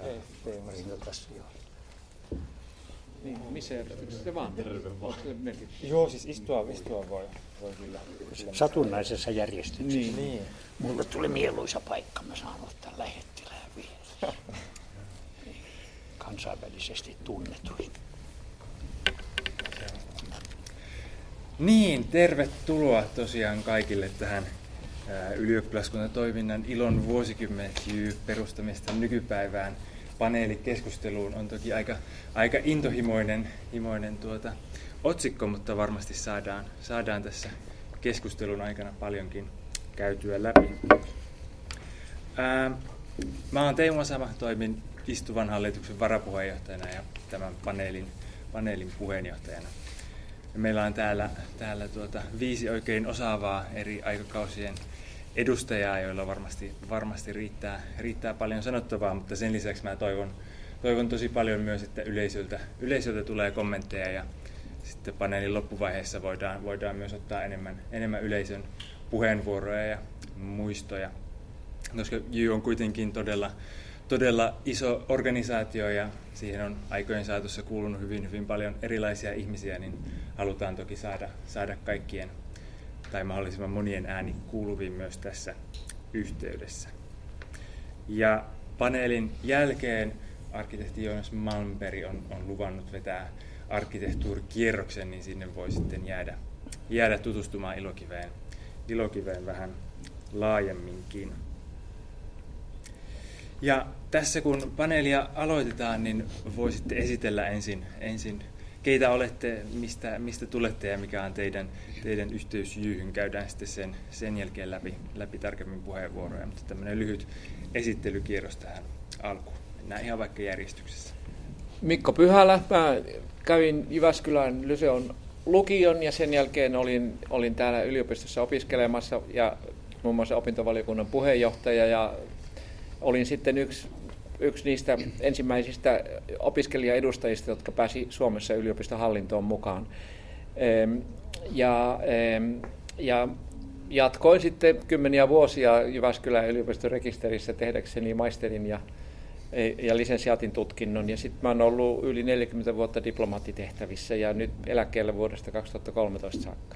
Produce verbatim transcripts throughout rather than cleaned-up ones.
Teemarinta tässä jo. Niin, missä se vaan? Joo, siis istua, istua voi, voi kyllä. Satunnaisessa järjestyksessä. Niin. niin. Mulle tuli mieluisa paikka, mä saan ottaa lähettilään vieressä. Kansainvälisesti tunnetuin. Niin, tervetuloa tosiaan kaikille tähän ylioppilaskuntatoiminnan Ilon vuosikymmenjy perustamista nykypäivään paneelikeskusteluun. On toki aika, aika intohimoinen himoinen tuota, otsikko, mutta varmasti saadaan, saadaan tässä keskustelun aikana paljonkin käytyä läpi. Ää, mä oon Teemu Asama, toimin istuvan hallituksen varapuheenjohtajana ja tämän paneelin, paneelin puheenjohtajana. Ja meillä on täällä, täällä tuota, viisi oikein osaavaa eri aikakausien edustajaa, joilla varmasti, varmasti riittää, riittää paljon sanottavaa, mutta sen lisäksi mä toivon, toivon tosi paljon myös, että yleisöltä, yleisöltä tulee kommentteja ja sitten paneelin loppuvaiheessa voidaan, voidaan myös ottaa enemmän, enemmän yleisön puheenvuoroja ja muistoja, koska J Y on kuitenkin todella, todella iso organisaatio ja siihen on aikojen saatossa kuulunut hyvin, hyvin paljon erilaisia ihmisiä, niin halutaan toki saada, saada kaikkien tai mahdollisimman monien ääni kuuluviin myös tässä yhteydessä. Ja paneelin jälkeen arkkitehti Joonas Malmberg on, on luvannut vetää arkkitehtuurikierroksen, niin sinne voi sitten jäädä, jäädä tutustumaan Ilokiveen, Ilokiveen vähän laajemminkin. Ja tässä kun paneelia aloitetaan, niin voisitte esitellä ensin, ensin keitä olette, mistä, mistä tulette ja mikä on teidän, teidän yhteys Jyhyn. Käydään sitten sen, sen jälkeen läpi, läpi tarkemmin puheenvuoroja, mutta tämmöinen lyhyt esittelykierros tähän alkuun. Mennään ihan vaikka järjestyksessä. Mikko Pyhälä. Mä kävin Jyväskylän Lyseon lukion ja sen jälkeen olin, olin täällä yliopistossa opiskelemassa ja muun muassa opintovaliokunnan puheenjohtaja ja olin sitten yksi, yksi niistä ensimmäisistä opiskelijaedustajista, jotka pääsi Suomessa yliopistohallintoon mukaan. Ja, ja jatkoin sitten kymmeniä vuosia Jyväskylän yliopiston rekisterissä tehdäkseni maisterin ja, ja lisensiaatin tutkinnon. Ja sitten mä oon ollut yli neljäkymmentä vuotta diplomaattitehtävissä ja nyt eläkkeellä vuodesta kaksituhattakolmetoista saakka.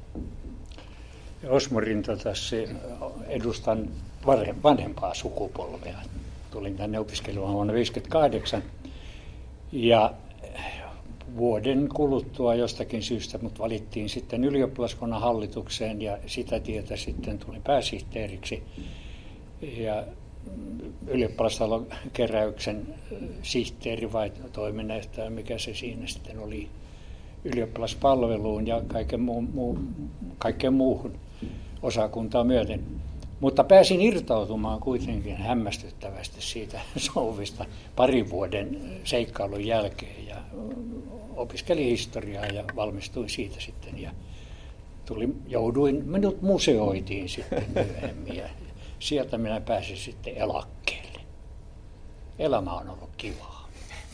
Osmo Rinta tässä edustan vanhempaa sukupolvea. Tulin tänne opiskelemaan vuonna tuhatyhdeksänsataayhdeksänkymmentäkahdeksan ja vuoden kuluttua jostakin syystä mut valittiin sitten ylioppilaskunnan hallitukseen ja sitä tietä sitten tulin pääsihteeriksi ja ylioppilastalon keräyksen sihteeri vai toiminnanjohtaja, mikä se siinä sitten oli, ylioppilaspalveluun ja kaiken, muu, muu, kaiken muuhun osakuntaa myöten. Mutta pääsin irtautumaan kuitenkin hämmästyttävästi siitä souvista parin vuoden seikkailun jälkeen ja opiskelin historiaa ja valmistuin siitä sitten ja tuli, jouduin, minut museoitiin sitten myöhemmin ja sieltä minä pääsin sitten elakkeelle. Elämä on ollut kivaa.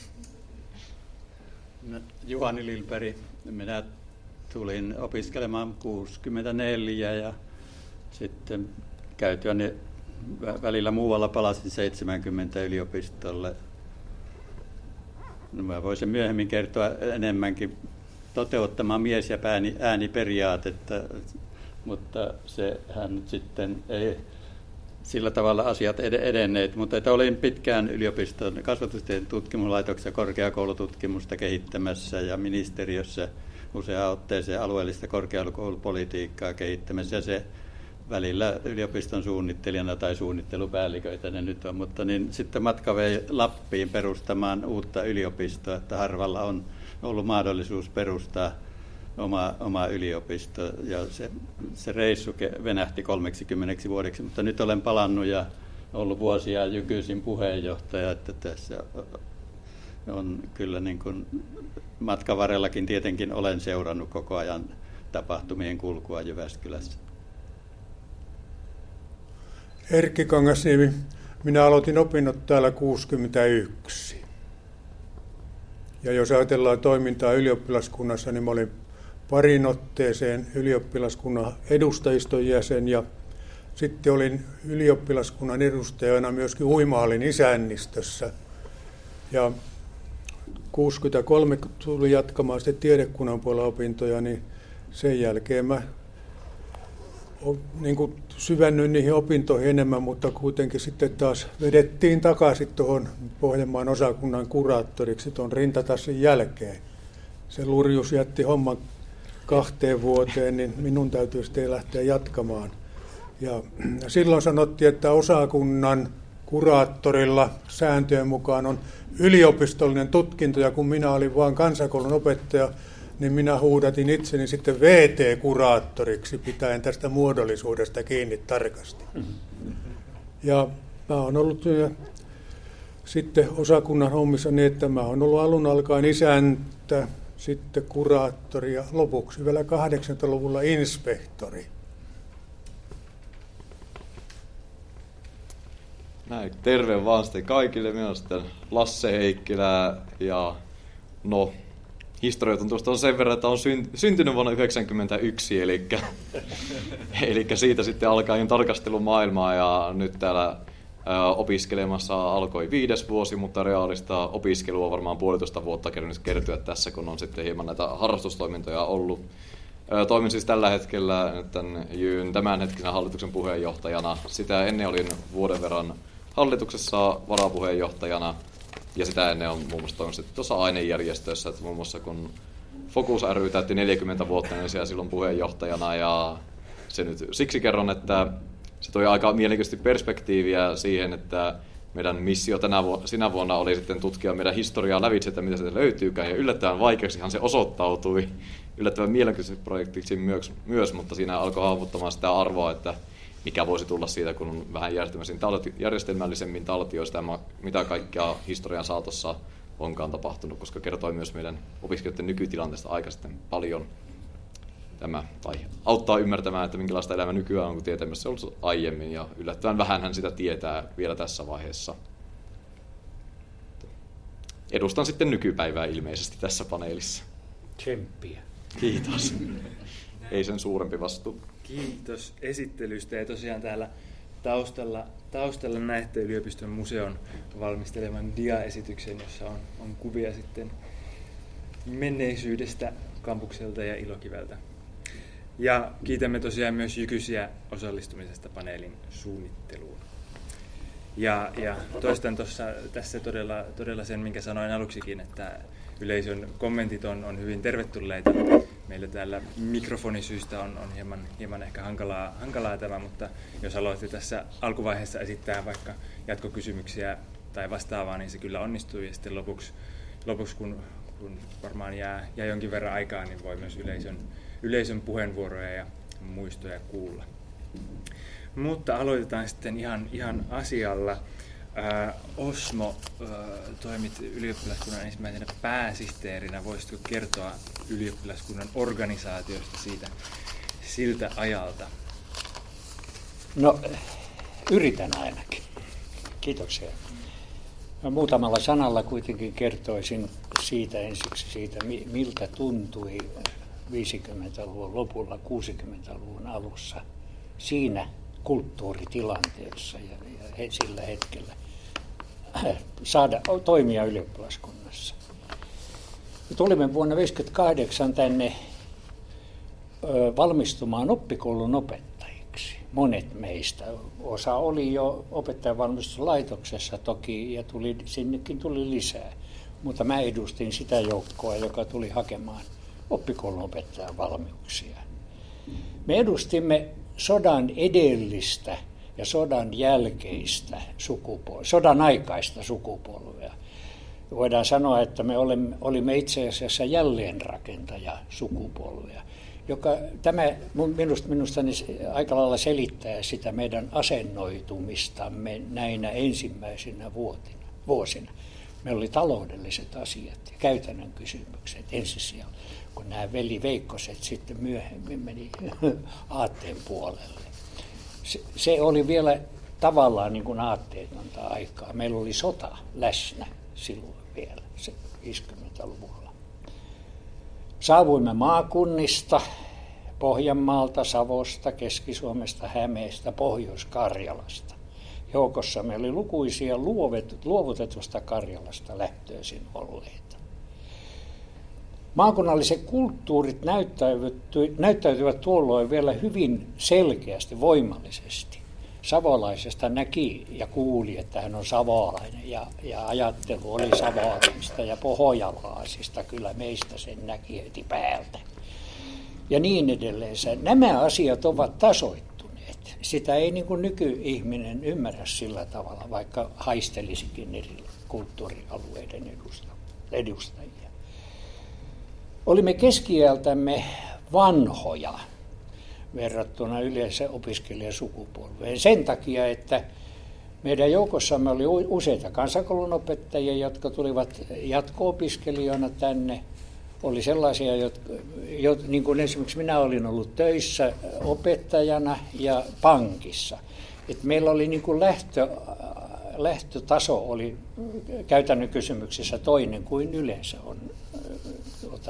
No, Juhani Lilberg, minä tulin opiskelemaan kuusikymmentäneljä ja sitten käytyäni välillä muualla palasin seitsemänkymmentä yliopistolle. No, mä voisin myöhemmin kertoa enemmänkin toteuttamaan mies- ja ääniperiaatetta, mutta sehän nyt sitten ei sillä tavalla asiat edenneet, mutta että olin pitkään yliopiston kasvatustieteen tutkimuslaitoksessa korkeakoulututkimusta kehittämässä ja ministeriössä useaan otteeseen alueellista korkeakoulupolitiikkaa kehittämässä ja se välillä yliopiston suunnittelijana tai suunnittelupäälliköitä ne nyt on, mutta niin sitten matka vei Lappiin perustamaan uutta yliopistoa, että harvalla on ollut mahdollisuus perustaa oma, oma yliopisto ja se, se reissu venähti kolmeksikymmeneksi vuodeksi, mutta nyt olen palannut ja ollut vuosia Jykyisin puheenjohtaja, että tässä on kyllä niin kuin matkan varrellakin tietenkin olen seurannut koko ajan tapahtumien kulkua Jyväskylässä. Erkki Kangasniemi, minä aloitin opinnot täällä kuusikymmentäyksi. Ja jos ajatellaan toimintaa ylioppilaskunnassa, niin mä olin parin otteeseen ylioppilaskunnan edustajiston jäsen ja sitten olin ylioppilaskunnan edustajana myöskin uimahallin isännistössä Ja kuusikymmentäkolme, kun tuli jatkamaan sitten tiedekunnan puolella opintoja, niin sen jälkeen mä niin kuin syvennyin niihin opintoihin enemmän, mutta kuitenkin sitten taas vedettiin takaisin tuohon Pohjanmaan osakunnan kuraattoriksi tuon rintatassin jälkeen. Se Lurjus jätti homman kahteen vuoteen, niin minun täytyy sitten lähteä jatkamaan. Ja silloin sanottiin, että osakunnan kuraattorilla sääntöjen mukaan on yliopistollinen tutkinto, ja kun minä olin vain kansakoulun opettaja, niin minä huudatin itseni sitten V T-kuraattoriksi, pitäen tästä muodollisuudesta kiinni tarkasti. Ja mä oon ollut sitten osakunnan hommissa niin, että mä oon ollut alun alkaen isäntä, sitten kuraattori ja lopuksi vielä kahdeksankymmentäluvulla inspektori. Näin, terve vaan sitten kaikille. Minä olen sitten Lasse Heikkilä ja no, historiatuntusta on sen verran, että on syntynyt vuonna yhdeksänkymmentäyksi, eli, eli siitä sitten alkaa tarkastelu maailmaa ja nyt täällä ää, opiskelemassa alkoi viides vuosi, mutta reaalista opiskelua on varmaan puolitoista vuotta kerännyt kertyä tässä, kun on sitten hieman näitä harrastustoimintoja ollut. Ää, toimin siis tällä hetkellä tämän Jyn tämänhetkisen hallituksen puheenjohtajana. Sitä ennen olin vuoden verran hallituksessa varapuheenjohtajana. Ja sitä ennen on muun muassa toiminut tuossa ainejärjestössä, että muun muassa kun Focus ry täytti neljäkymmentä vuotta, niin siellä silloin puheenjohtajana. Ja se nyt siksi kerron, että se toi aika mielenkiintoisesti perspektiiviä siihen, että meidän missio tänä vuonna, sinä vuonna oli sitten tutkia meidän historiaa lävitse, että mitä se löytyykään. Ja yllättävän vaikeaksihan se osoittautui, yllättävän mielenkiintoisesti projektiksi myös, myös, mutta siinä alkoi hahmottamaan sitä arvoa, että mikä voisi tulla siitä, kun on vähän järjestelmällisemmin taltioista, mitä kaikkea historian saatossa onkaan tapahtunut, koska kertoi myös meidän opiskelijoiden nykytilanteesta aika sitten paljon tämä, tai auttaa ymmärtämään, että minkälaista elämä nykyään on, kun tietämässä on ollut aiemmin, ja yllättävän vähän hän sitä tietää vielä tässä vaiheessa. Edustan sitten nykypäivää ilmeisesti tässä paneelissa. Tsemppiä. Kiitos. Ei sen suurempi vastuu. Kiitos esittelystä, ja tosiaan täällä taustalla, taustalla näette yliopiston museon valmisteleman diaesityksen, jossa on, on kuvia sitten menneisyydestä, kampukselta ja Ilokiveltä. Ja kiitämme tosiaan myös Jykysiä osallistumisesta paneelin suunnitteluun. Ja, ja toistan tossa, tässä todella, todella sen, minkä sanoin aluksikin, että yleisön kommentit on, on hyvin tervetulleita. Meillä täällä mikrofonisyistä on, on hieman, hieman ehkä hankalaa, hankalaa tämä, mutta jos haluatte tässä alkuvaiheessa esittää vaikka jatkokysymyksiä tai vastaavaa, niin se kyllä onnistuu. Ja sitten lopuksi, lopuksi kun, kun varmaan jää, jää jonkin verran aikaa, niin voi myös yleisön, yleisön puheenvuoroja ja muistoja kuulla. Mutta aloitetaan sitten ihan, ihan asialla. Ää, Osmo, ää, toimit ylioppilaskunnan ensimmäisenä pääsihteerinä. Voisitko kertoa ylioppilaskunnan organisaatiosta siitä siltä ajalta? No, yritän ainakin. Kiitoksia. No, muutamalla sanalla kuitenkin kertoisin siitä ensiksi siitä, miltä tuntui viisikymmentäluvun lopulla, kuusikymmentäluvun alussa siinä kulttuuritilanteessa ja, ja sillä hetkellä saada toimia ylioppilaskunnassa. Me tulimme vuonna tuhatyhdeksänsataaviisikymmentäkahdeksan tänne ö, valmistumaan oppikoulun opettajiksi. Monet meistä. Osa oli jo opettajanvalmistuslaitoksessa toki ja tuli, sinnekin tuli lisää. Mutta mä edustin sitä joukkoa, joka tuli hakemaan oppikoulun opettajan valmiuksia. Me edustimme sodan edellistä ja sodan jälkeistä sukupolvea, sodan aikaista sukupolvea. Voidaan sanoa, että me olimme, olimme itse asiassa jälleenrakentaja sukupolvea, joka tämä minusta, minusta niin aika lailla selittää sitä meidän asennoitumistamme näinä ensimmäisinä vuotina, vuosina. Meillä oli taloudelliset asiat ja käytännön kysymykset ensisijalla, kun nämä veli Veikkoset sitten myöhemmin meni aatteen puolelle. Se, se oli vielä tavallaan niin kuin aatteetonta aikaa. Meillä oli sota läsnä silloin vielä, se viisikymmentäluvulla. Saavuimme maakunnista, Pohjanmaalta, Savosta, Keski-Suomesta, Hämeestä, Pohjois-Karjalasta, joukossamme oli lukuisia luovutetusta Karjalasta lähtöisin olleita. Maakunnalliset kulttuurit näyttäytyivät tuolloin vielä hyvin selkeästi, voimallisesti. Savolaisesta näki ja kuuli, että hän on savolainen, ja, ja ajattelu oli savolaisista ja pohojalaisista, kyllä meistä sen näki heti päältä. Ja niin edelleen. Nämä asiat ovat tasoittuneet. Sitä ei niin kuin nykyihminen ymmärrä sillä tavalla, vaikka haistelisikin eri kulttuurialueiden edustajia. Olimme keski-iältämme vanhoja verrattuna yleensä opiskelijasukupolveen. Sen takia, että meidän joukossamme oli useita kansakoulunopettajia, jotka tulivat jatko-opiskelijoina tänne. Oli sellaisia, jotka, jo, niin kuin esimerkiksi minä olin ollut töissä opettajana ja pankissa. Et meillä oli niin kuin lähtö, lähtötaso oli käytännön kysymyksissä toinen kuin yleensä on tuota,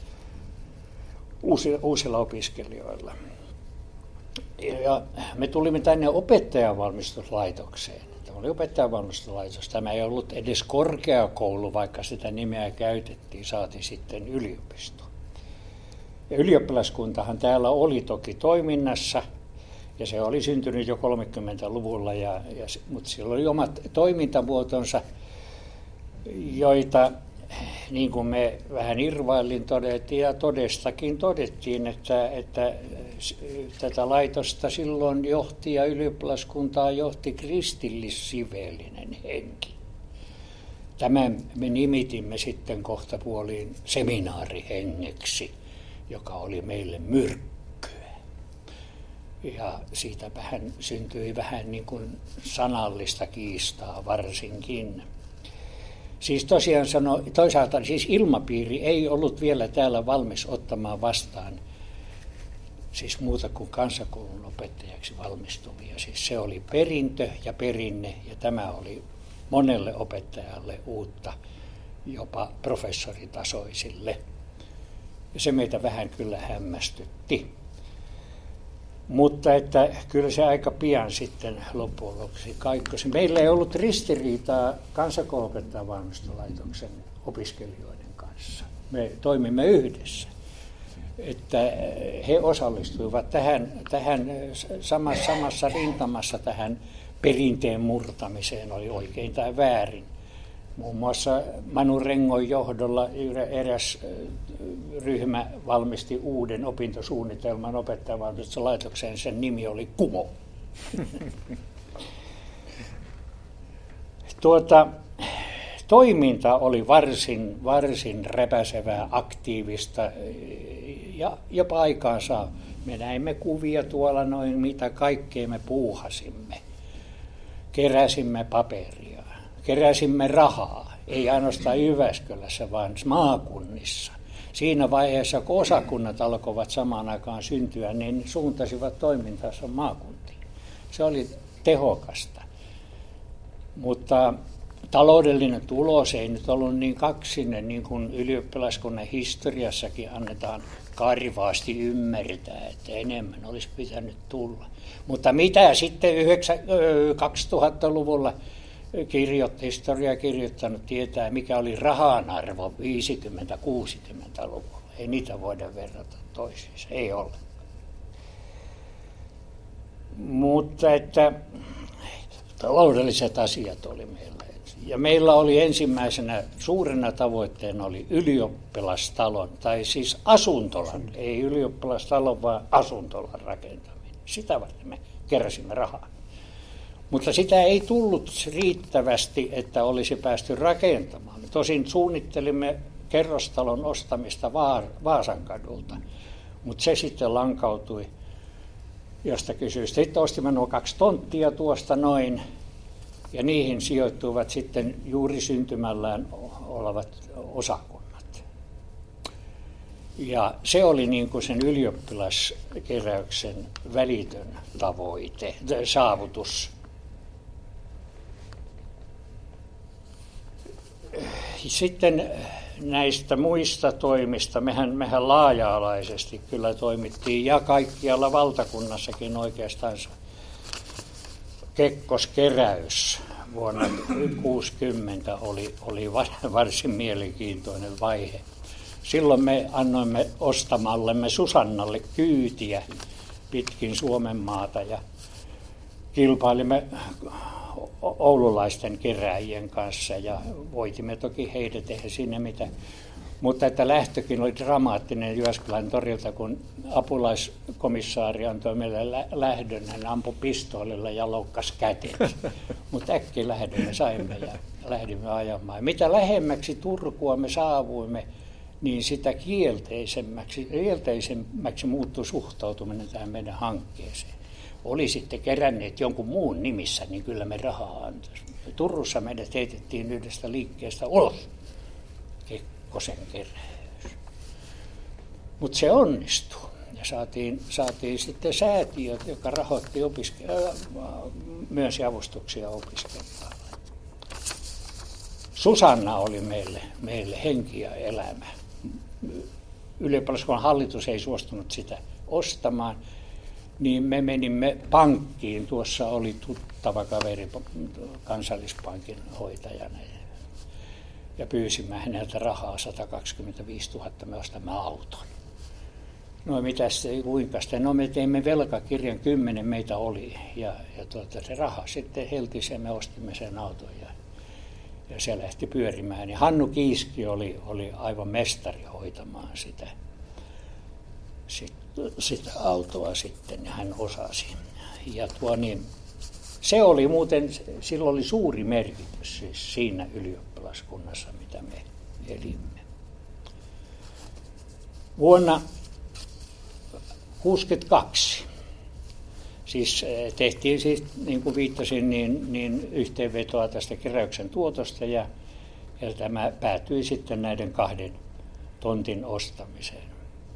uusilla opiskelijoilla. Ja me tulimme tänne opettajanvalmistuslaitokseen. Tämä oli opettajanvalmistuslaitos. Tämä ei ollut edes korkeakoulu, vaikka sitä nimeä käytettiin, saati sitten yliopisto. Ja ylioppilaskuntahan täällä oli toki toiminnassa, ja se oli syntynyt jo kolmekymmentäluvulla, ja, ja, mutta sillä oli omat toimintamuotonsa, joita niin kuin me vähän irvaillin todettiin ja todestakin todettiin, että, että tätä laitosta silloin johti ja ylioppilaskuntaa johti kristillis-siveellinen henki. Tämän me nimitimme sitten kohtapuoliin seminaarihengeksi, joka oli meille myrkkyä. Ja siitä vähän syntyi vähän niin kuin sanallista kiistaa varsinkin. Siis tosiaan sano, toisaalta siis ilmapiiri ei ollut vielä täällä valmis ottamaan vastaan siis muuta kuin kansakoulun opettajaksi valmistuvia. Siis se oli perintö ja perinne, ja tämä oli monelle opettajalle uutta, jopa professoritasoisille. Ja se meitä vähän kyllä hämmästytti. Mutta että kyllä se aika pian sitten loppujen lopuksi kaikkosi. Meillä ei ollut ristiriitaa kansakoulunopettajan valmistolaitoksen opiskelijoiden kanssa. Me toimimme yhdessä. Että he osallistuivat tähän, tähän samassa, samassa rintamassa tähän perinteen murtamiseen, oli oikein tai väärin. Muun muassa Manu Rengon johdolla eräs ryhmä valmisti uuden opintosuunnitelman opettajanvalmistuslaitokseen. Sen nimi oli Kumo. Tuota, toiminta oli varsin, varsin repäsevää, aktiivista ja jopa aikaansa. Me näimme kuvia tuolla noin, mitä kaikkea me puuhasimme. Keräsimme paperia. Keräsimme rahaa, ei ainoastaan Jyväskylässä, vaan maakunnissa. Siinä vaiheessa, kun osakunnat alkoivat samaan aikaan syntyä, niin suuntasivat toimintansa maakuntiin. Se oli tehokasta. Mutta taloudellinen tulos ei nyt ollut niin kaksinen, niin kuin ylioppilaskunnan historiassakin annetaan karvaasti ymmärtää, että enemmän olisi pitänyt tulla. Mutta mitä sitten kaksituhattaluvulla kirjoitti, historia kirjoittanut tietää, mikä oli rahan arvo viisikymmentä-kuusikymmentäluvulla. Ei niitä voida verrata toisiinsa, ei ollenkaan. Mutta että taloudelliset asiat oli meillä. Ja meillä oli ensimmäisenä suurena tavoitteena oli ylioppilastalon, tai siis asuntolan, ei ylioppilastalon, vaan asuntolan rakentaminen. Sitä varten me keräsimme rahaa. Mutta sitä ei tullut riittävästi, että olisi päästy rakentamaan. Me tosin suunnittelimme kerrostalon ostamista Vaasankadulta, mutta se sitten lankautui, josta kysyi. Sitten ostimme nuo kaksi tonttia tuosta noin, ja niihin sijoittuivat sitten juuri syntymällään olevat osakunnat. Ja se oli niin kuin sen ylioppilaskeräyksen välitön tavoite, saavutus. Sitten näistä muista toimista, mehän, mehän laaja-alaisesti kyllä toimittiin ja kaikkialla valtakunnassakin oikeastaan kekkoskeräys vuonna kuusikymmentä oli, oli varsin mielenkiintoinen vaihe. Silloin me annoimme ostamallemme Susannalle kyytiä pitkin Suomen maata ja kilpailimme oululaisten kerääjien kanssa ja voitimme toki heidät, eihän sinne mitä. Mutta että lähtökin oli dramaattinen Jyväskylän torilta, kun apulaiskomissaari antoi meille lähdön, hän ampui pistoolilla ja loukkasi kädet. Mutta äkkiä lähdön me saimme ja lähdimme ajamaan. Mitä lähemmäksi Turkua me saavuimme, niin sitä kielteisemmäksi, kielteisemmäksi muuttui suhtautuminen tähän meidän hankkeeseen. Oli sitten keränneet jonkun muun nimissä, niin kyllä me rahaa antaisimme. Turussa meidät heitettiin yhdestä liikkeestä ulos. Kekkosen keräys. Mutta se onnistui. Ja saatiin, saatiin sitten säätiöt, joka rahoitti opiske- myönsi avustuksia opiskelijoille. Susanna oli meille, meille henki ja elämä. Ylioppilaskunnan hallitus ei suostunut sitä ostamaan, niin me menimme pankkiin. Tuossa oli tuttava kaveri Kansallispankin hoitajana. Ja pyysimme häneltä rahaa sata kaksikymmentäviisituhatta, me ostamme auton. No mitäs se, kuinka sitten? No me teimme velkakirjan, kymmenen meitä oli. Ja, ja tuota, se raha sitten heltisi ja me ostimme sen auton. Ja, ja se lähti pyörimään. Ja Hannu Kiiski oli, oli aivan mestari hoitamaan sitä, sit, sitä autoa sitten ja hän osasi. Ja tuo niin, se oli muuten, sillä oli suuri merkitys siis siinä ylioppilaskunnassa, mitä me elimme. Vuonna tuhatyhdeksänsataakuusikymmentäkaksi, siis tehtiin siis, niin kuin viittasin, niin, niin yhteenvetoa tästä keräyksen tuotosta ja, ja tämä päätyi sitten näiden kahden tontin ostamiseen.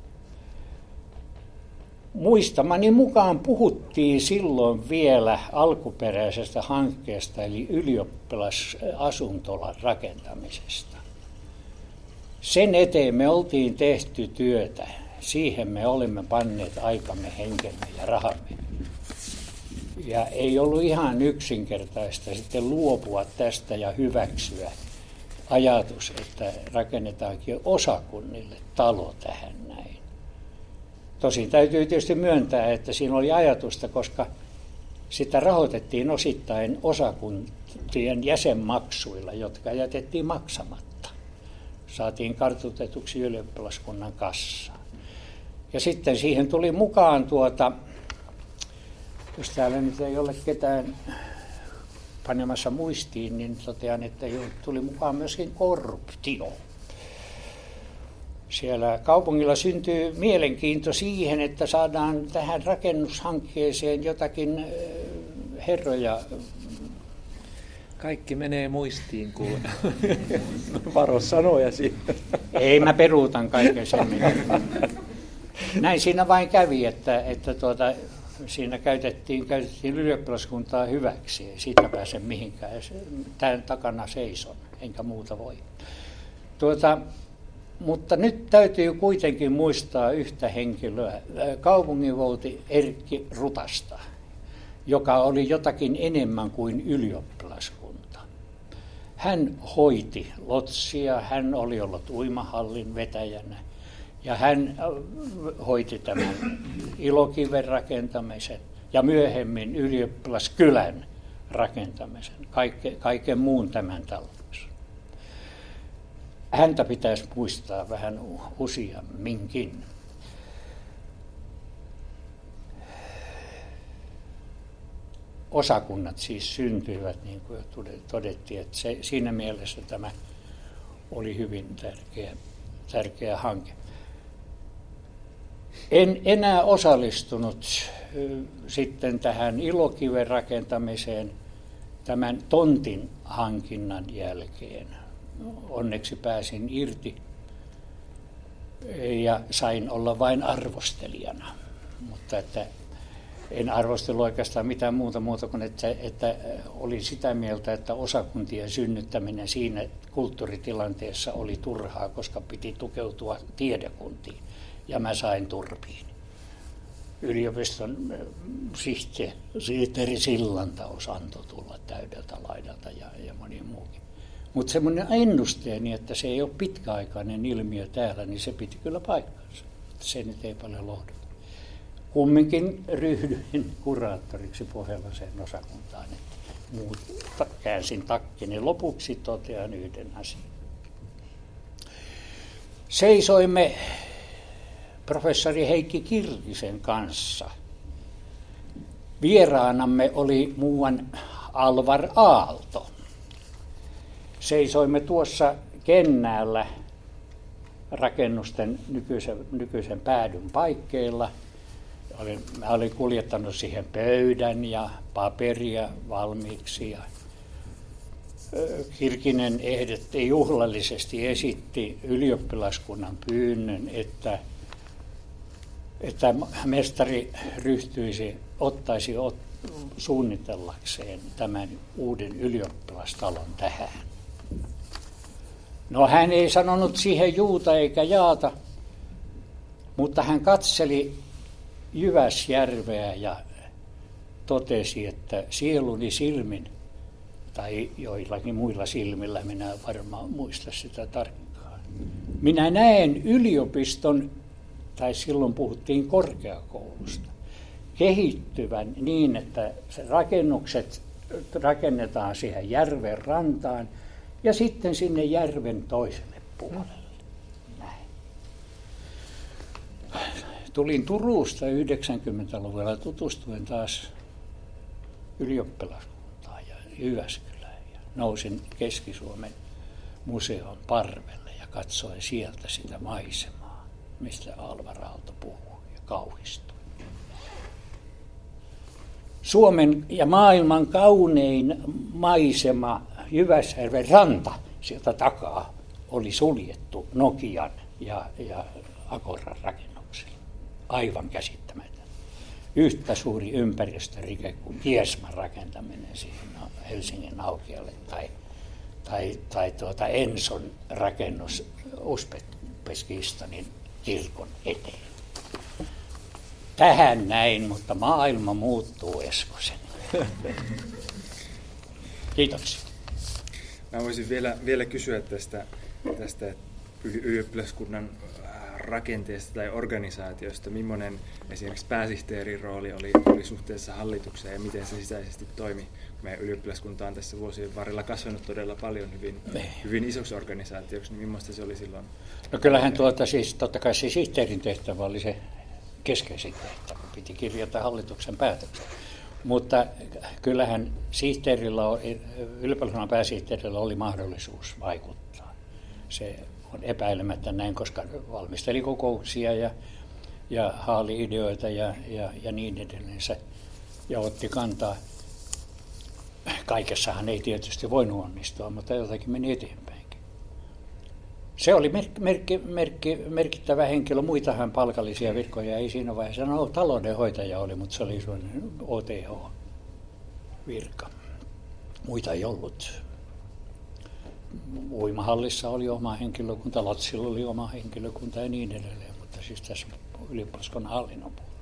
Muistamani mukaan puhuttiin silloin vielä alkuperäisestä hankkeesta, eli ylioppilasasuntolan rakentamisesta. Sen eteen me oltiin tehty työtä. Siihen me olimme panneet aikamme, henkemme ja rahamme. Ja ei ollut ihan yksinkertaista sitten luopua tästä ja hyväksyä ajatus, että rakennetaankin osakunnille talo tähän näin. Tosin täytyy tietysti myöntää, että siinä oli ajatusta, koska sitä rahoitettiin osittain osakuntien jäsenmaksuilla, jotka jätettiin maksamatta. Saatiin kartutetuksi ylioppilaskunnan kassaan. Ja sitten siihen tuli mukaan tuota, jos täällä nyt ei ole ketään panemassa muistiin, niin totean, että tuli mukaan myöskin korruptio. Siellä kaupungilla syntyy mielenkiinto siihen, että saadaan tähän rakennushankkeeseen jotakin herroja. Kaikki menee muistiin, kun varo sanojasi. Ei, mä peruutan kaiken sen. Näin siinä vain kävi, että, että tuota, siinä käytettiin, käytettiin ylioppilaskuntaa hyväksi. Ei siitä pääse mihinkään. Tämän takana seison, enkä muuta voi. Tuota, mutta nyt täytyy kuitenkin muistaa yhtä henkilöä, kaupunginvouti Erkki Rutasta, joka oli jotakin enemmän kuin ylioppilaskunta. Hän hoiti lotsia, hän oli ollut uimahallin vetäjänä ja hän hoiti tämän Ilokiven rakentamisen ja myöhemmin ylioppilaskylän rakentamisen, kaiken, kaiken muun tämän talon. Häntä pitäisi muistaa vähän useamminkin. Osakunnat siis syntyivät, niin kuin jo todettiin, että se, siinä mielessä tämä oli hyvin tärkeä, tärkeä hanke. En enää osallistunut sitten tähän Ilokiven rakentamiseen tämän tontin hankinnan jälkeen. Onneksi pääsin irti ja sain olla vain arvostelijana, mutta että en arvostellut oikeastaan mitään muuta muuta kuin, että, että olin sitä mieltä, että osakuntien synnyttäminen siinä kulttuuritilanteessa oli turhaa, koska piti tukeutua tiedekuntiin ja mä sain turpiin. yliopiston sihteeri Sillantaus antoi tulla täydeltä laidalta ja, ja moni muukin. Mutta semmoinen ennusteeni, että se ei ole pitkäaikainen ilmiö täällä, niin se piti kyllä paikkansa. Se nyt ei paljon lohduta. Kumminkin ryhdyin kuraattoriksi Pohjolaseen osakuntaan, että muut käänsin takkini. Lopuksi totean yhden asian. Seisoimme professori Heikki Kirkisen kanssa. Vieraanamme oli muuan Alvar Aalto. Seisoimme tuossa kennäällä rakennusten nykyisen, nykyisen päädyn paikkeilla. Olin, mä olin kuljettanut siihen pöydän ja paperia valmiiksi. Ja Kirkinen ehdotti juhlallisesti esitti ylioppilaskunnan pyynnön, että, että mestari ryhtyisi, ottaisi ot, suunnitellakseen tämän uuden ylioppilastalon tähän. No hän ei sanonut siihen juuta eikä jaata, mutta hän katseli Jyväsjärveä ja totesi, että sieluni silmin, tai joillakin muilla silmillä, minä varmaan muista sitä tarkkaan. Minä näen yliopiston, tai silloin puhuttiin korkeakoulusta, kehittyvän niin, että se rakennukset rakennetaan siihen järven rantaan ja sitten sinne järven toiselle puolelle. Näin. Tulin Turusta yhdeksänkymmentäluvulla, tutustuin taas ylioppilaskuntaan ja Jyväskylään ja nousin Keski-Suomen museon parvelle ja katsoin sieltä sitä maisemaa, mistä Alvar Aalto puhuu ja kauhistui. Suomen ja maailman kaunein maisema Jyväsjärven ranta sieltä takaa oli suljettu Nokian ja, ja Akoran rakennuksilla. Aivan käsittämätön. Yhtä suuri ympäristörike kuin Kiesman rakentaminen siihen Helsingin Aukiolle tai, tai, tai tuota Enson rakennus Uzbekistanin kirkon eteen. Tähän näin, mutta maailma muuttuu, Eskosen. Kiitoksia. Mä voisin vielä, vielä kysyä tästä, tästä ylioppilaskunnan rakenteesta tai organisaatiosta. Millainen esimerkiksi pääsihteerin rooli oli, oli suhteessa hallitukseen ja miten se sisäisesti toimi? Meidän ylioppilaskunta on tässä vuosien varrella kasvanut todella paljon hyvin, hyvin isoksi organisaatioksi, niin millaista se oli silloin? No kyllähän tuota, siis, totta kai se sihteerin tehtävä oli se keskeisin tehtävä, piti kirjata hallituksen päätöksen. Mutta kyllähän sihteerillä, yliopilaskunnan pääsihteerillä oli mahdollisuus vaikuttaa. Se on epäilemättä näin, koska valmisteli kokouksia ja, ja haali ideoita ja, ja, ja niin edelleen ja otti kantaa. Kaikessahan ei tietysti voinut onnistua, mutta jotakin meni eteenpäinkin. Se oli merkki, merkki, merkki, merkittävä henkilö. Muitahan palkallisia virkoja ei siinä vaiheessa. No, taloudenhoitaja oli, mutta se oli sellainen O T H-virka. Muita ei ollut. Uimahallissa oli oma henkilökunta, Lotsilla oli oma henkilökunta ja niin edelleen, mutta siis tässä ylioppilaskunnan hallinnon puolella.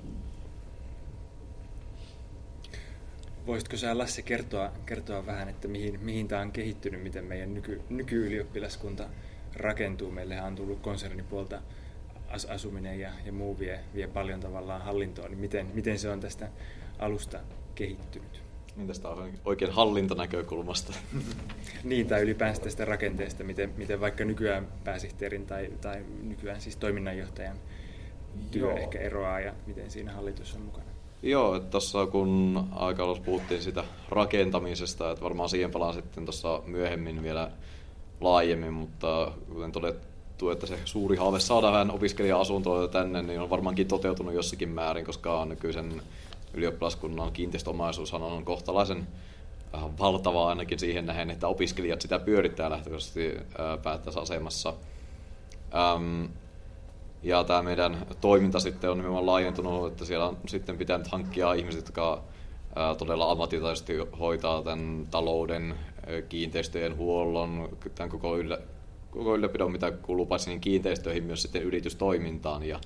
Voisitko sä, Lasse, kertoa, kertoa vähän, että mihin, mihin tämä on kehittynyt, miten meidän nyky, nyky-ylioppilaskunta rakentuu? Meillähän on tullut konsernipuolta as, asuminen ja, ja muu vie, vie paljon tavallaan hallintoon, niin miten, miten se on tästä alusta kehittynyt? Niin tästä on oikein hallintonäkökulmasta. Niin, tai ylipäänsä tästä rakenteesta, miten, miten vaikka nykyään pääsihteerin tai, tai nykyään siis toiminnanjohtajan työ Joo. ehkä eroaa ja miten siinä hallitus on mukana. Joo, että tuossa kun aika alussa puhuttiin sitä rakentamisesta, että varmaan siihen palaan sitten tuossa myöhemmin vielä laajemmin, mutta kuten todettu, että se suuri haave saada vähän opiskelija-asuntoa tänne, niin on varmaankin toteutunut jossakin määrin, koska nykyisen ylioppilaskunnan kiinteistöomaisuushan on kohtalaisen valtavaa ainakin siihen nähden, että opiskelijat sitä pyörittää lähtökohtaisesti päättäjäasemassa. Ähm, ja tämä meidän toiminta sitten on nimenomaan laajentunut, että siellä on sitten pitänyt hankkia ihmiset, jotka ää, todella ammattitaisesti hoitaa tämän talouden, kiinteistöjen huollon, tämän koko, yllä, koko ylläpidon, mitä kuuluu paitsi niin kiinteistöihin, myös sitten yritystoimintaan. Ja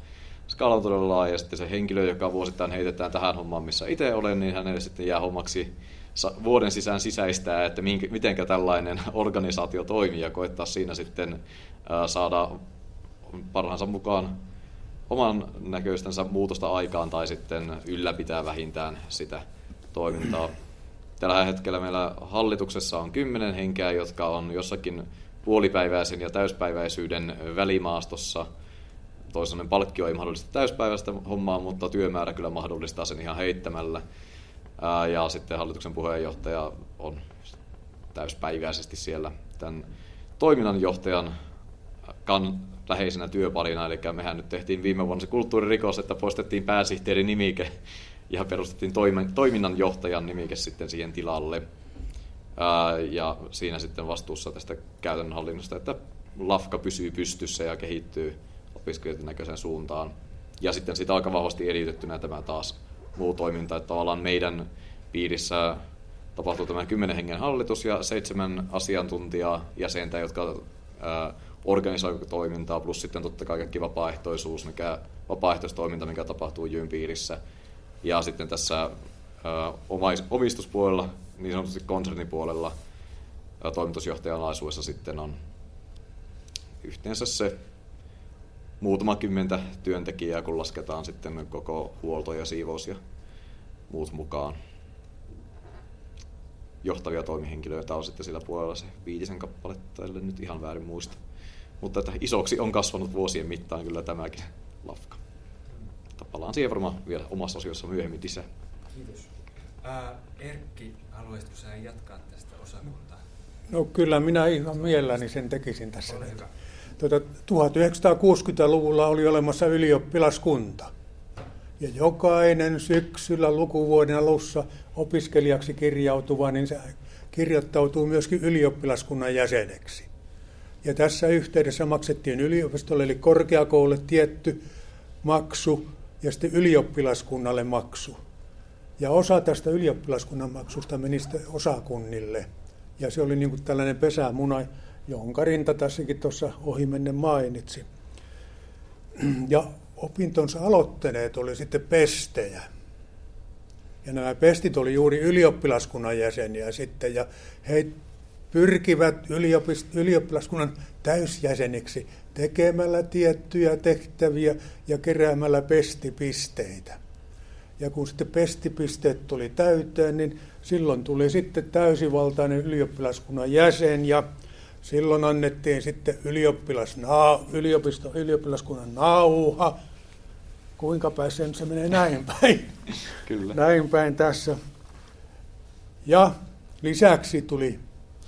skaala on todella laaja, ja sitten se henkilö, joka vuosittain heitetään tähän hommaan, missä itse olen, niin hänelle sitten jää hommaksi vuoden sisään sisäistää, että miten tällainen organisaatio toimii, ja koettaa siinä sitten saada parhaansa mukaan oman näköistänsä muutosta aikaan, tai sitten ylläpitää vähintään sitä toimintaa. Tällä hetkellä meillä hallituksessa on kymmenen henkeä, jotka on jossakin puolipäiväisen ja täyspäiväisyyden välimaastossa. Toisainen palkkio ei mahdollista täyspäiväistä hommaa, mutta työmäärä kyllä mahdollistaa sen ihan heittämällä. Ja sitten hallituksen puheenjohtaja on täyspäiväisesti siellä tämän toiminnanjohtajan kan läheisenä työparina. Eli mehän nyt tehtiin viime vuonna se kulttuuririkos, että poistettiin pääsihteerin nimike ja perustettiin toiminnanjohtajan nimike sitten siihen tilalle. Ja siinä sitten vastuussa tästä käytännön hallinnosta, että Lafka pysyy pystyssä ja kehittyy opiskelijoiden näköiseen suuntaan. Ja sitten sitä aika vahvasti eriytettynä tämä taas muu toiminta, että tavallaan meidän piirissä tapahtuu tämä kymmenen hengen hallitus ja seitsemän asiantuntijaa jäsentä, jotka ää, organisoivat toimintaa, plus sitten totta kai kaikki vapaaehtoisuus, mikä, vapaaehtoistoiminta, mikä tapahtuu Jyn piirissä. Ja sitten tässä ää, omais, omistuspuolella, niin sanotusti konsernipuolella, ää, toimitusjohtajan alaisuudessa sitten on yhteensä se muutama kymmentä työntekijää, kun lasketaan sitten koko huolto ja siivous ja muut mukaan. Johtavia toimihenkilöitä on sitten sillä puolella se viitisen kappaletta, ellei nyt ihan väärin muista. Mutta että isoksi on kasvanut vuosien mittaan kyllä tämäkin Lafka. Mutta palaan siihen varmaan vielä omassa osiossa myöhemmin lisää. Kiitos. Ää, Erkki, haluaisitko sä jatkaa tästä osakuntaa? No kyllä minä ihan mielelläni sen tekisin tässä. Tuota, tuhatyhdeksänsataakuusikymmentäluvulla oli olemassa ylioppilaskunta. Ja jokainen syksyllä lukuvuoden alussa opiskelijaksi kirjautuva, niin se kirjoittautuu myöskin ylioppilaskunnan jäseneksi. Ja tässä yhteydessä maksettiin yliopistolle eli korkeakoululle tietty maksu ja sitten ylioppilaskunnalle maksu. Ja osa tästä ylioppilaskunnan maksusta meni sitten osakunnille. Ja se oli niin kuin tällainen pesämuna, jonka Rinta tässäkin tuossa ohimennen mainitsi. Ja opintonsa aloittaneet oli sitten pestejä. Ja nämä pestit oli juuri ylioppilaskunnan jäseniä sitten, ja he pyrkivät ylioppilaskunnan täysjäseniksi tekemällä tiettyjä tehtäviä ja keräämällä pestipisteitä. Ja kun sitten pestipisteet tuli täyteen, niin silloin tuli sitten täysivaltainen ylioppilaskunnan jäsen, ja silloin annettiin sitten ylioppilasnaa, yliopisto, ylioppilaskunnan nauha. Kuinka päin se menee näin päin? Kyllä. Näin päin tässä. Ja lisäksi tuli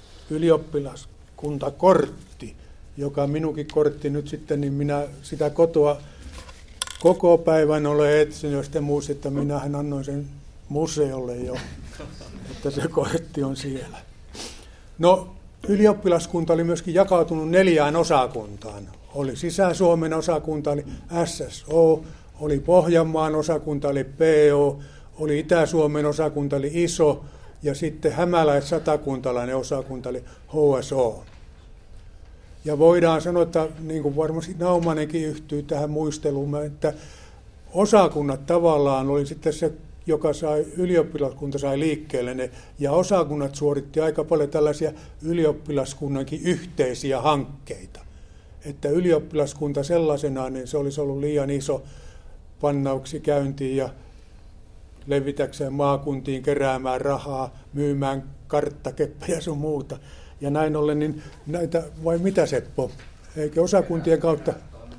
ylioppilaskuntakortti, joka minunkin kortti nyt sitten, niin minä sitä kotoa koko päivän olen etsinyt, jos te muistatte, että minähän annoin sen museolle jo, että se kortti on siellä. No, ylioppilaskunta oli myöskin jakautunut neljään osakuntaan. Oli Sisä-Suomen osakunta, oli S S O, oli Pohjanmaan osakunta, oli P O, oli Itä-Suomen osakunta, oli ISO, ja sitten hämäläis-satakuntalainen osakunta, oli H S O. Ja voidaan sanoa, että niin kuin varmasti Naumanenkin yhtyy tähän muisteluun, että osakunnat tavallaan oli sitten se, joka sai, ylioppilaskunta sai liikkeelle ne, ja osakunnat suoritti aika paljon tällaisia ylioppilaskunnankin yhteisiä hankkeita. Että ylioppilaskunta sellaisenaan, niin se olisi ollut liian iso pannauksi käyntiin ja levitäkseen maakuntiin, keräämään rahaa, myymään karttakeppejä sun muuta. Ja näin ollen, niin näitä, vai mitä Seppo? Eikö osakuntien kautta?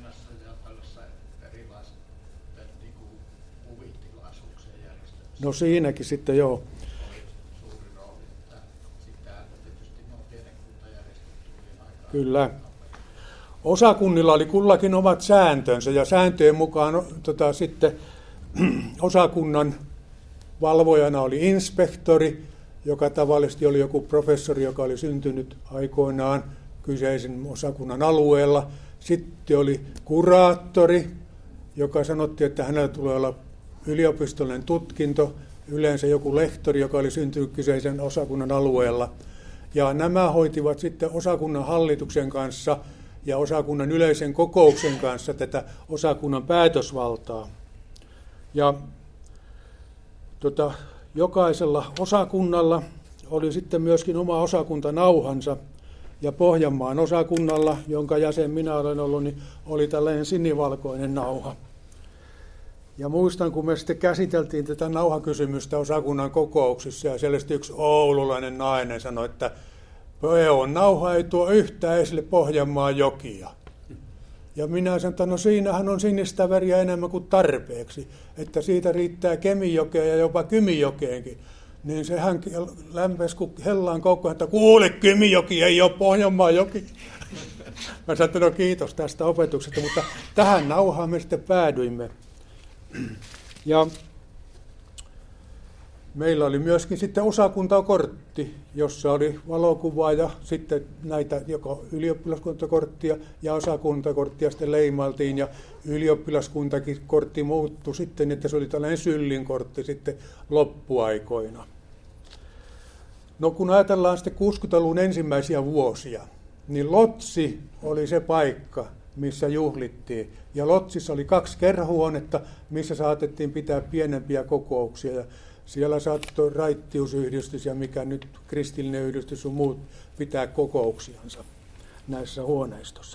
No siinäkin sitten joo. Kyllä. Osakunnilla oli kullakin omat sääntönsä, ja sääntöjen mukaan tota, sitten osakunnan valvojana oli inspektori, joka tavallisesti oli joku professori, joka oli syntynyt aikoinaan kyseisen osakunnan alueella. Sitten oli kuraattori, joka sanottiin, että hänellä tulee olla yliopistollinen tutkinto, yleensä joku lehtori, joka oli syntynyt kyseisen osakunnan alueella. Ja nämä hoitivat sitten osakunnan hallituksen kanssa ja osakunnan yleisen kokouksen kanssa tätä osakunnan päätösvaltaa. Ja tota, jokaisella osakunnalla oli sitten myöskin oma osakuntanauhansa, ja Pohjanmaan osakunnalla, jonka jäsen minä olen ollut, niin oli tällainen sinivalkoinen nauha. Ja muistan, kun me sitten käsiteltiin tätä nauhakysymystä osakunnan kokouksissa, ja siellä yksi oululainen nainen sanoi, että P O-nauha ei tuo yhtään esille Pohjanmaan jokia. Ja minä sanoin, että no siinähän on sinistä väriä enemmän kuin tarpeeksi, että siitä riittää Kemijokeen ja jopa Kymijokeenkin. Niin sehän lämpesi, kun hellaan koko ajan, että kuule, Kymijoki ei ole Pohjanmaan joki. Mä sanoin, että no kiitos tästä opetuksesta, mutta tähän nauhaan me sitten päädyimme. Ja meillä oli myöskin sitten osakuntakortti, jossa oli valokuva ja sitten näitä joko ylioppilaskuntakorttia ja osakuntakorttia sitten leimailtiin ja ylioppilaskuntakin kortti muuttui sitten, että se oli tällainen syllinkortti sitten loppuaikoina. No kun ajatellaan sitten kuusikymmentäluvun ensimmäisiä vuosia, niin Lotsi oli se paikka, missä juhlittiin. Ja Lotsissa oli kaksi kerhohuonetta, missä saatettiin pitää pienempiä kokouksia. Ja siellä saattoi raittiusyhdistys ja mikä nyt kristillinen yhdistys on muut pitää kokouksiansa näissä huoneistossa.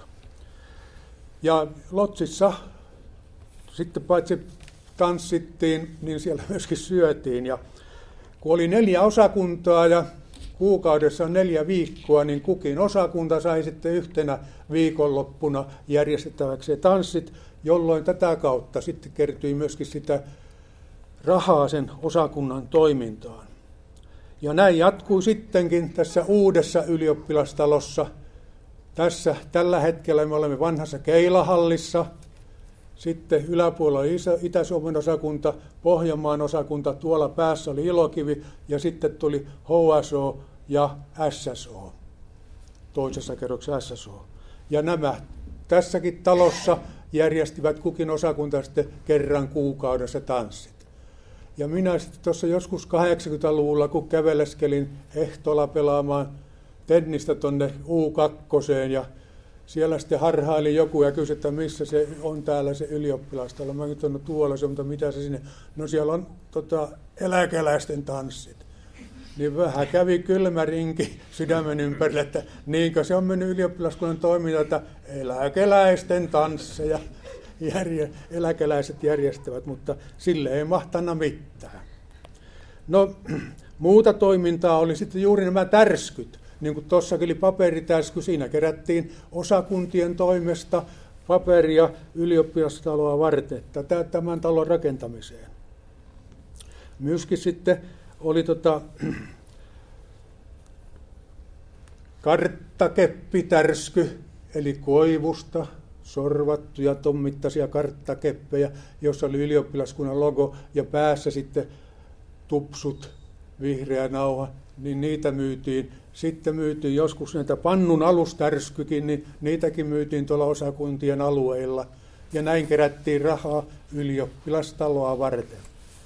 Ja Lotsissa sitten paitsi tanssittiin, niin siellä myöskin syötiin. Ja kun oli neljä osakuntaa ja kuukaudessa neljä viikkoa, niin kukin osakunta sai sitten yhtenä viikonloppuna järjestettäväksi tanssit, jolloin tätä kautta sitten kertyi myöskin sitä rahaa sen osakunnan toimintaan. Ja näin jatkui sittenkin tässä uudessa ylioppilastalossa. Tässä tällä hetkellä me olemme vanhassa Keilahallissa. Sitten yläpuolella oli Itä-Suomen osakunta, Pohjanmaan osakunta, tuolla päässä oli Ilokivi ja sitten tuli H S O ja S S O, toisessa kerroksessa S S O. Ja nämä tässäkin talossa järjestivät kukin osakunta sitten kerran kuukaudessa tanssit. Ja minä sitten tuossa joskus kahdeksankymmentäluvulla, kun käveleskelin Ehtoolla pelaamaan tennistä tuonne U kaksi ja siellä sitten harhaili joku ja kysyi, että missä se on täällä se ylioppilastalo. Mä nyt on tuolla se, mutta mitä se sinne? No siellä on tota, eläkeläisten tanssit. Niin vähän kävi kylmä rinki sydämen ympärille, että niinkö se on mennyt ylioppilaskunnan toiminta, että eläkeläisten tansseja järje, eläkeläiset järjestävät, mutta sille ei mahtana mitään. No muuta toimintaa oli sitten juuri nämä tärskyt. Niin kuin tuossakin oli paperitärsky, siinä kerättiin osakuntien toimesta paperia ylioppilastaloa varten, tätä tämän talon rakentamiseen. Myöskin sitten oli tota, karttakeppitärsky, eli koivusta sorvattuja ton mittaisia karttakeppejä, jossa oli ylioppilaskunnan logo ja päässä sitten tupsut, vihreä nauha, niin niitä myytiin. Sitten myytiin joskus näitä pannun alustärskykin, niin niitäkin myytiin tuolla osakuntien alueilla. Ja näin kerättiin rahaa ylioppilastaloa varten.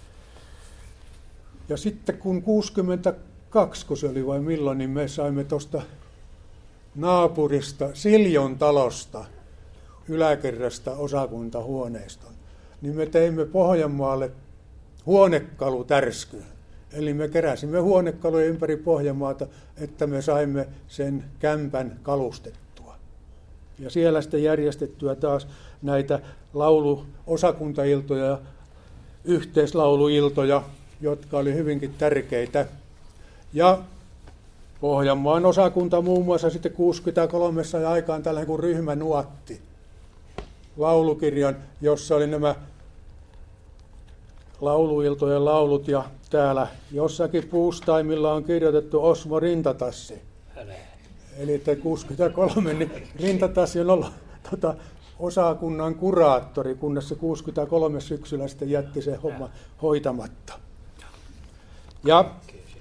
Ja sitten kun kuusikymmentäkaksi, kun se oli vai milloin, niin me saimme tuosta naapurista Siljon talosta yläkerrasta osakuntahuoneiston. Niin me teimme Pohjanmaalle huonekalutärskyn. Eli me keräsimme huonekaluja ympäri Pohjanmaata, että me saimme sen kämpän kalustettua. Ja siellä sitten järjestettyä taas näitä laulu-osakuntailtoja ja yhteislauluiltoja, jotka oli hyvinkin tärkeitä. Ja Pohjanmaan osakunta muun muassa sitten kuusikymmentäkolme sai aikaan tällainen kuin ryhmänuotti. Laulukirjan, jossa oli nämä lauluiltojen laulut ja täällä jossakin puustaimilla on kirjoitettu Osmo Rintatassi. Älä. Eli että kuusikymmentäkolme niin Rintatassi on ollut tota, osakunnan kuraattori, kunnes se kuusikymmentäkolme syksyllä sitten jätti sen homma hoitamatta. Ja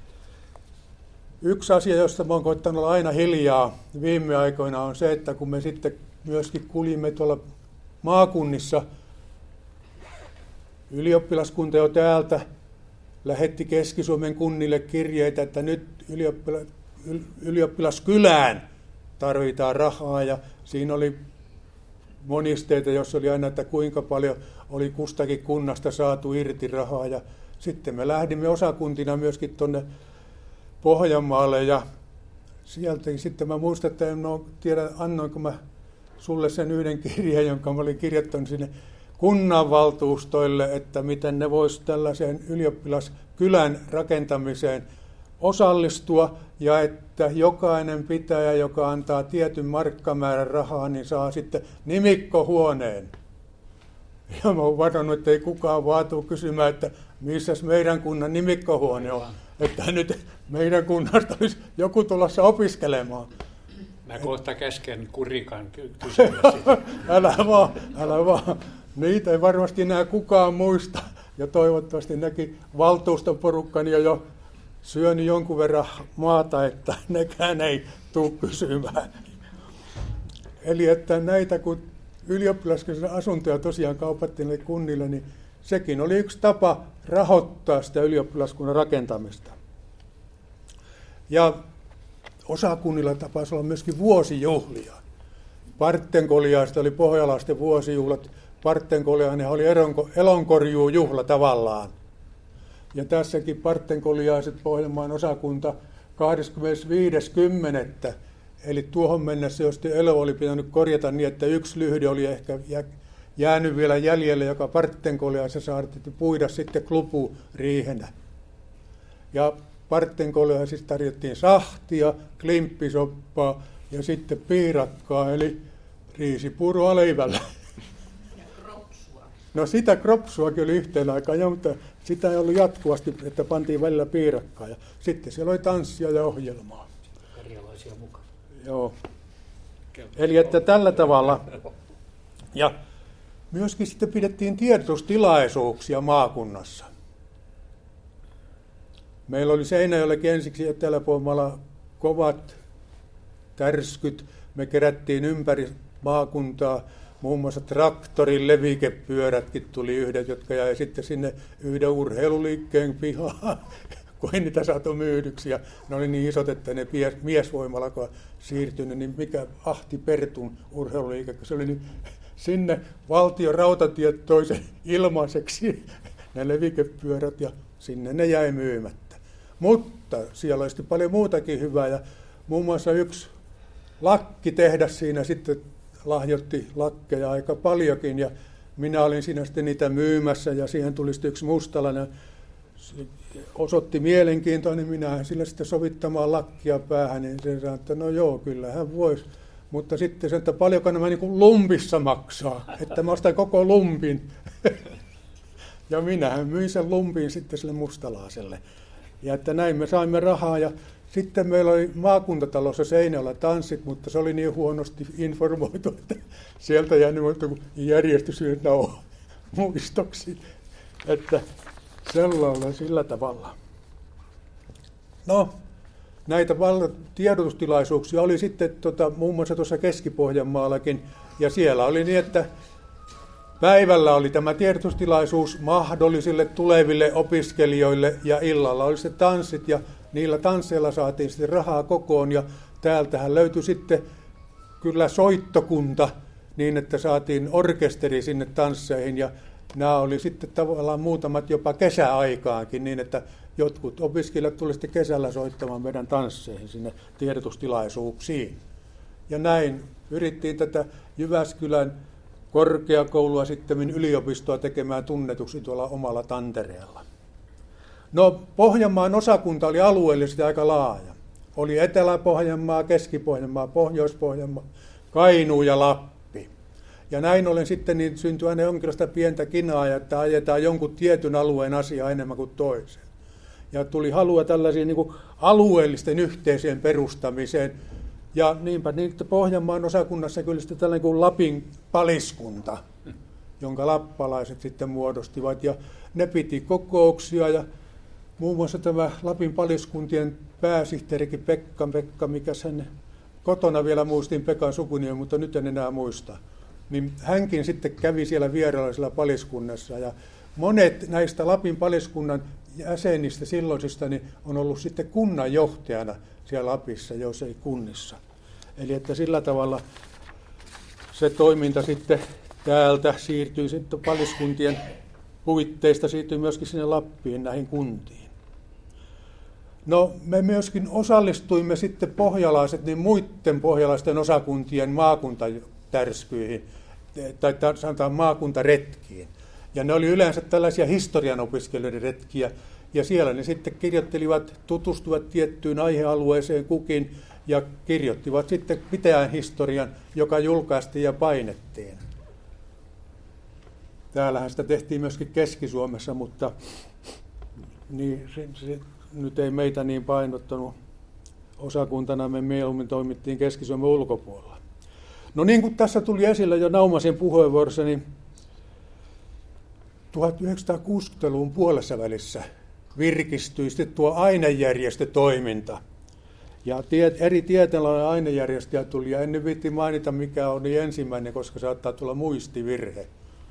yksi asia, josta mä oon koittanut olla aina hiljaa viime aikoina, on se, että kun me sitten myöskin kuljimme tuolla maakunnissa, ylioppilaskunta jo täältä lähetti Keski-Suomen kunnille kirjeitä, että nyt ylioppila, ylioppilaskylään tarvitaan rahaa ja siinä oli monisteita, jossa oli aina, että kuinka paljon oli kustakin kunnasta saatu irti rahaa ja sitten me lähdimme osakuntina myöskin tuonne Pohjanmaalle ja sieltä sitten mä muistan, että en ole tiedä, annoinko mä sulle sen yhden kirjan, jonka mä olin kirjoittanut sinne kunnanvaltuustoille, että miten ne vois tällaiseen ylioppilaskylän rakentamiseen osallistua ja että jokainen pitäjä, joka antaa tietyn markkamäärän rahaa, niin saa sitten nimikkohuoneen. Ja mä oon varannut, että ei kukaan vaatuu kysymään, että missäs meidän kunnan nimikkohuone on. Että nyt meidän kunnasta olisi joku tulossa opiskelemaan. Mä kohta käsken Kurikan kysyä sitä. Älä vaan, älä vaan. Niitä ei varmasti enää kukaan muista. Ja toivottavasti näkin valtuustoporukkani on jo syönyt jonkun verran maata, että nekään ei tule kysymään. Eli että näitä kun ylioppilaskirjan asuntoja tosiaan kaupattiin kunnille, niin sekin oli yksi tapa rahoittaa sitä ylioppilaskunnan rakentamista. Ja osakunnilla tapasi olla myöskin vuosijuhlia. Partenkoliaista oli pohjalaisten vuosijuhlat. Partenkoliainen oli elonkorjuujuhla tavallaan. Ja tässäkin Partenkoliaiset Pohjanmaan osakunta kahdeskymmenesviides kymmenettä Eli tuohon mennessä, jos elo oli pitänyt korjata niin, että yksi lyhde oli ehkä jäänyt vielä jäljelle, joka Partenkoliaisessa saatiin puida sitten klupuriihenä. Ja Partenkoliaisissa tarjottiin sahtia, klimppisoppaa ja sitten piirakkaa, eli riisipurua leivällä. Ja kropsua. No sitä kropsuakin oli yhteen aikaan, jo, mutta sitä ei ollut jatkuvasti, että pantiin välillä piirakkaa. Ja sitten siellä oli tanssia ja ohjelmaa. Karjalaisia mukaan. Joo. Eli että tällä tavalla. Ja myöskin sitten pidettiin tiedotustilaisuuksia maakunnassa. Meillä oli Seinäjoellakin ensiksi Etelä-Pohjanmaalla kovat tärskyt. Me kerättiin ympäri maakuntaa. Muun muassa traktorin levikepyörätkin tuli yhdet, jotka jäi sitten sinne yhden urheiluliikkeen pihaan, kun ei niitä saatu myydyksi. Ja ne oli niin isot, että ne miesvoimalla, kun siirtynyt, niin mikä Ahti Pertun urheiluliike, kun se oli niin sinne valtion rautatiet toisen ilmaiseksi ne levikepyörät ja sinne ne jäi myymättä. Mutta siellä oli sitten paljon muutakin hyvää ja muun muassa yksi lakkitehdas siinä sitten lahjoitti lakkeja aika paljonkin ja minä olin siinä sitten niitä myymässä ja siihen tuli sitten yksi mustalainen, osoitti mielenkiintoa, niin minä sillä sitten sovittamaan lakkia päähän, niin se sanoi, että no joo, kyllä hän voisi. Mutta sitten se, että paljonko nämä niin kuin lumpissa maksaa, että mä ostan koko lumpin. Ja minähän myin sen lumpin sitten sille mustalaiselle. Ja että näin me saimme rahaa ja sitten meillä oli maakuntatalossa Seinäjoella tanssit, mutta se oli niin huonosti informoitu, että sieltä jäänyt järjestys no, muistoksi. Että sellainen sillä tavalla. No, näitä tiedotustilaisuuksia oli sitten tota, muun muassa tuossa Keski-Pohjanmaallakin. Ja siellä oli niin, että päivällä oli tämä tiedotustilaisuus mahdollisille tuleville opiskelijoille ja illalla oli se tanssit ja niillä tansseilla saatiin sitten rahaa kokoon ja täältähän löytyi sitten kyllä soittokunta niin, että saatiin orkesteri sinne tansseihin ja nämä oli sitten tavallaan muutamat jopa kesäaikaankin niin, että jotkut opiskelijat tuli sitten kesällä soittamaan meidän tansseihin sinne tiedotustilaisuuksiin. Ja näin yrittiin tätä Jyväskylän korkeakoulua sitten yliopistoa tekemään tunnetuksi tuolla omalla tantereella. No, Pohjanmaan osakunta oli alueellisesti aika laaja. Oli Etelä-Pohjanmaa, Keski-Pohjanmaa, Pohjois-Pohjanmaa, Kainuu ja Lappi. Ja näin ollen sitten niin syntyi aina jonkinlaista pientä kinaa, että ajetaan jonkun tietyn alueen asiaa enemmän kuin toisen. Ja tuli halua tällaisiin niin kuin alueellisten yhteisöjen perustamiseen. Ja niinpä niin, että Pohjanmaan osakunnassa kyllä sitten tällainen kuin Lapin paliskunta, jonka lappalaiset sitten muodostivat. Ja ne piti kokouksia ja muun muassa tämä Lapin paliskuntien pääsihteerikin Pekka, Pekka, mikä sen kotona vielä muistin Pekan sukunimi, mutta nyt en enää muista. Niin hänkin sitten kävi siellä vierailla siellä paliskunnassa ja monet näistä Lapin paliskunnan jäsenistä silloisista niin on ollut sitten kunnanjohtajana siellä Lapissa, jos ei kunnissa. Eli että sillä tavalla se toiminta sitten täältä siirtyi sitten paliskuntien puitteista, siirtyi myöskin sinne Lappiin näihin kuntiin. No me myöskin osallistuimme sitten pohjalaiset, niin muiden pohjalaisten osakuntien maakuntatärskyihin, tai sanotaan maakuntaretkiin. Ja ne oli yleensä tällaisia historian opiskelijoiden retkiä, ja siellä ne sitten kirjoittelivat, tutustuivat tiettyyn aihealueeseen kukin, ja kirjoittivat sitten pitäjän historian, joka julkaistiin ja painettiin. Täällähän sitä tehtiin myöskin Keski-Suomessa, mutta niin, se, se nyt ei meitä niin painottanut osakuntana, me mieluummin toimittiin Keski-Suomen ulkopuolella. No niin kuin tässä tuli esille jo Naumasen puheenvuorossa, niin tuhatyhdeksänsataakuusikymmentäluvun puolessa välissä virkistyi sitten tuo ainejärjestötoiminta. Ja tie, eri tieteenalojen ainejärjestöjä tuli, ja en viitti mainita mikä oli ensimmäinen, koska saattaa tulla muistivirhe.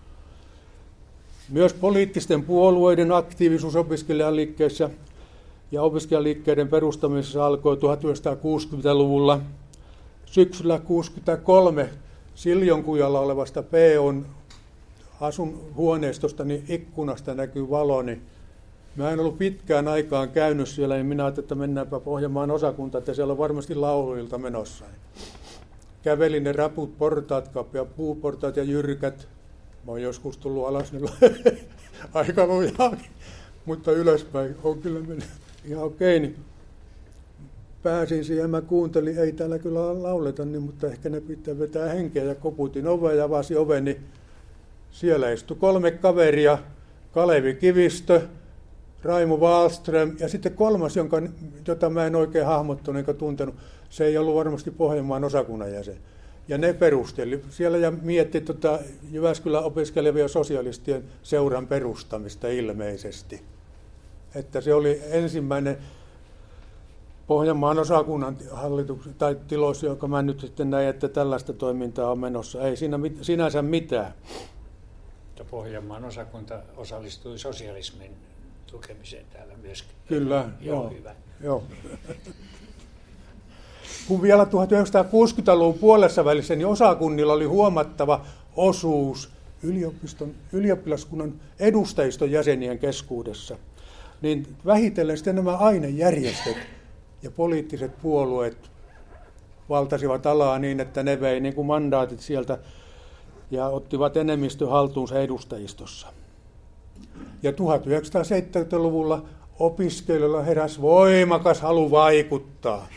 Myös poliittisten puolueiden aktiivisuus opiskelijaliikkeissä ja opiskelijaliikkeiden perustamisessa alkoi tuhatyhdeksänsataakuusikymmentäluvulla. Syksyllä tuhatyhdeksänsataakuusikymmentäkolme Siljonkujalla olevasta P O:n asun huoneistosta, niin ikkunasta näkyy valo, niin mä en ollut pitkään aikaan käynyt siellä, niin minä ajattelin, että mennäänpä Pohjanmaan osakuntaan, että siellä on varmasti lauluilta menossa. Kävelin ne raput portaat, kapea puuportaat ja jyrkät. Mä oon joskus tullut alas niin aika lujaakin, mutta ylöspäin on kyllä mennyt ihan okei. Niin pääsin siihen, mä kuuntelin, ei täällä kyllä lauleta, niin, mutta ehkä ne pitää vetää henkeä, ja koputin oveen ja avasin oven, niin siellä istui kolme kaveria, Kalevi Kivistö, Raimo Wallström ja sitten kolmas, jonka, jota mä en oikein hahmottanut enkä tuntenut, se ei ollut varmasti Pohjanmaan osakunnan jäsen. Ja ne perusteli siellä ja mietti tota Jyväskylän opiskelevia sosialistien seuran perustamista ilmeisesti. Että se oli ensimmäinen Pohjanmaan osakunnan hallituksen tai tiloissa, joka mä nyt sitten näin, että tällaista toimintaa on menossa. Ei siinä mit, sinänsä mitään. Pohjanmaan osakunta osallistui sosialismin tukemiseen täällä myöskin. Kyllä, joo. joo. Hyvä. joo. Kun vielä tuhatyhdeksänsataakuusikymmentäluvun puolessa välissä, niin osakunnilla oli huomattava osuus yliopiston, ylioppilaskunnan edustajiston jäsenien keskuudessa. Niin vähitellen sitten nämä ainejärjestöt ja poliittiset puolueet valtasivat alaa niin, että ne vei niin kuin mandaatit sieltä ja ottivat enemmistön haltuunsa edustajistossa. Ja tuhatyhdeksänsataaseitsemänkymmentäluvulla opiskelijoilla heräsi voimakas halu vaikuttaa.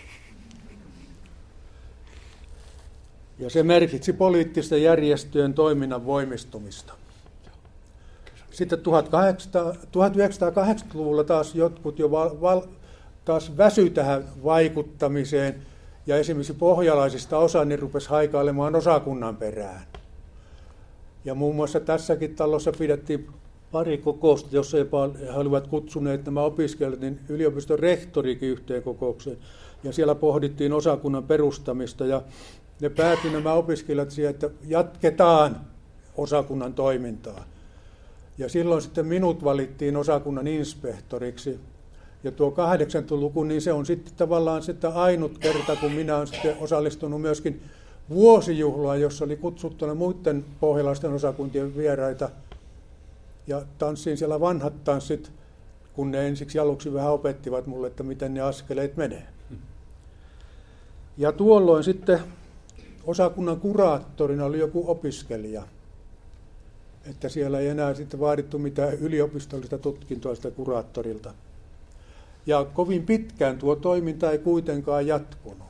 Ja se merkitsi poliittisten järjestöjen toiminnan voimistumista. Sitten tuhatyhdeksänsataakahdeksankymmentäluvulla taas jotkut jo val, val, taas väsy tähän vaikuttamiseen, ja esimerkiksi pohjalaisista osa niin rupesi haikailemaan osakunnan perään. Ja muun muassa tässäkin talossa pidettiin pari kokousta, jossa jopa he olivat kutsuneet nämä opiskelijat niin yliopiston rehtorikin yhteen kokoukseen. Ja siellä pohdittiin osakunnan perustamista, ja ne päätyi nämä opiskelijat siihen, että jatketaan osakunnan toimintaa. Ja silloin sitten minut valittiin osakunnan inspektoriksi. Ja tuo kahdeksankymmentäluku, niin se on sitten tavallaan sitten ainut kerta, kun minä olen sitten osallistunut myöskin vuosijuhlaan, jossa oli kutsuttuna muiden pohjalaisten osakuntien vieraita. Ja tanssin siellä vanhat tanssit, kun ne ensiksi aluksi vähän opettivat mulle, että miten ne askeleet menee. Ja tuolloin sitten osakunnan kuraattorina oli joku opiskelija. Että siellä ei enää sitten vaadittu mitään yliopistollista tutkintoa sitä kuraattorilta. Ja kovin pitkään tuo toiminta ei kuitenkaan jatkunut.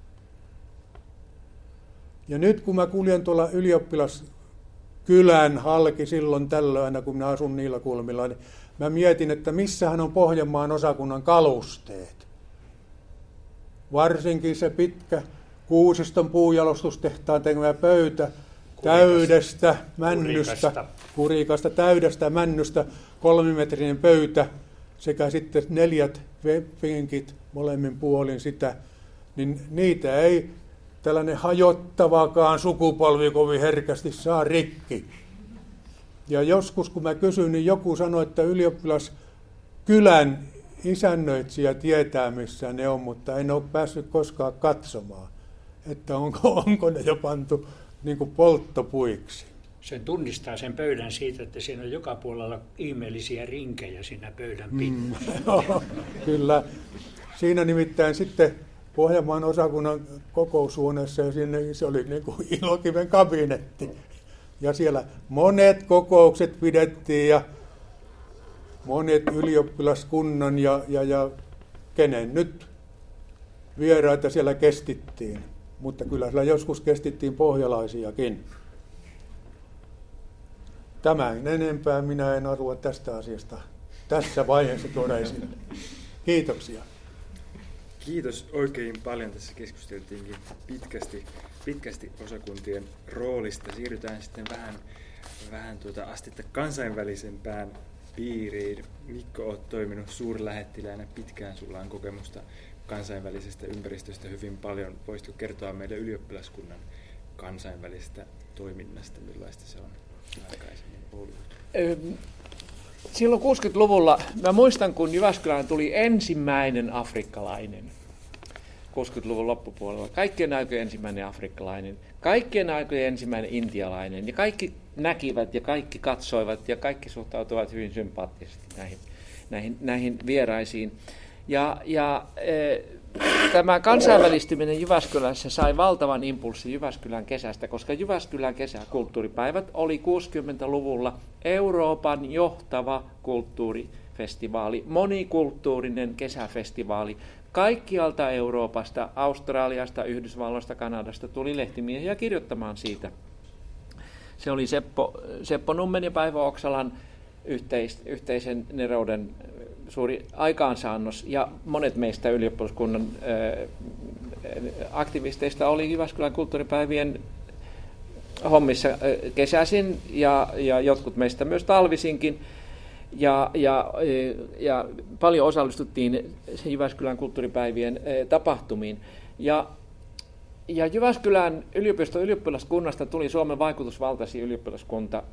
Ja nyt kun mä kuljen tuolla ylioppilaskylän halki silloin tällöin, aina kun minä asun niillä kulmilla, niin mä mietin, että missähän on Pohjanmaan osakunnan kalusteet. Varsinkin se pitkä Kuusiston puujalostustehtaan tekemä pöytä täydestä männystä, kurikasta. kurikasta, täydestä männystä, kolmimetrinen pöytä sekä sitten neljät penkit molemmin puolin sitä, niin niitä ei tällainen hajottavakaan sukupolvi kovin herkästi saa rikki. Ja joskus kun mä kysyin, niin joku sanoi, että ylioppilaskylän isännöitsijä tietää missä ne on, mutta en ole päässyt koskaan katsomaan. että onko, onko ne jo pantu niin kuin polttopuiksi. Sen tunnistaa sen pöydän siitä, että siinä on joka puolella ihmeellisiä rinkejä siinä pöydän pinnassa. Mm, joo, kyllä. Siinä nimittäin sitten Pohjanmaan osakunnan kokoushuoneessa ja sinne se oli niin kuin Ilokiven kabinetti. Ja siellä monet kokoukset pidettiin ja monet ylioppilaskunnan ja, ja, ja kenen nyt vieraita siellä kestittiin. Mutta kyllä siellä joskus kestittiin pohjalaisiakin. Tämän enempää minä en arvoa tästä asiasta tässä vaiheessa tuoda esille. Kiitoksia. Kiitos oikein paljon. Tässä keskusteltiinkin pitkästi, pitkästi osakuntien roolista. Siirrytään sitten vähän, vähän tuota astetta kansainvälisempään piiriin. Mikko, olet toiminut suurlähettiläänä pitkään. Sulla on kokemusta kansainvälisestä ympäristöstä hyvin paljon. Voisitko kertoa meille ylioppilaskunnan kansainvälisestä toiminnasta, millaista se on aikaisemmin ollut? Silloin kuusikymmentäluvulla, mä muistan, kun Jyväskylään tuli ensimmäinen afrikkalainen, kuusikymmentäluvun loppupuolella, kaikkien aikojen ensimmäinen afrikkalainen, kaikkien aikojen ensimmäinen intialainen, ja kaikki näkivät ja kaikki katsoivat ja kaikki suhtautuvat hyvin sympaattisesti näihin, näihin, näihin vieraisiin. Ja, ja e, tämä kansainvälistyminen Jyväskylässä sai valtavan impulssin Jyväskylän kesästä, koska Jyväskylän kesäkulttuuripäivät oli kuusikymmentäluvulla Euroopan johtava kulttuurifestivaali, monikulttuurinen kesäfestivaali. Kaikkialta Euroopasta, Australiasta, Yhdysvalloista, Kanadasta tuli lehtimiehiä kirjoittamaan siitä. Se oli Seppo, Seppo Nummen ja Päivä Oksalan yhteis, yhteisen nerouden suuri aikaansaannos, ja monet meistä ylioppilaskunnan aktivisteista oli Jyväskylän kulttuuripäivien hommissa kesäisin, ja, ja jotkut meistä myös talvisinkin, ja, ja, ja paljon osallistuttiin Jyväskylän kulttuuripäivien tapahtumiin. Ja, ja Jyväskylän yliopiston ylioppilaskunnasta tuli Suomen vaikutusvaltaisin ylioppilaskunta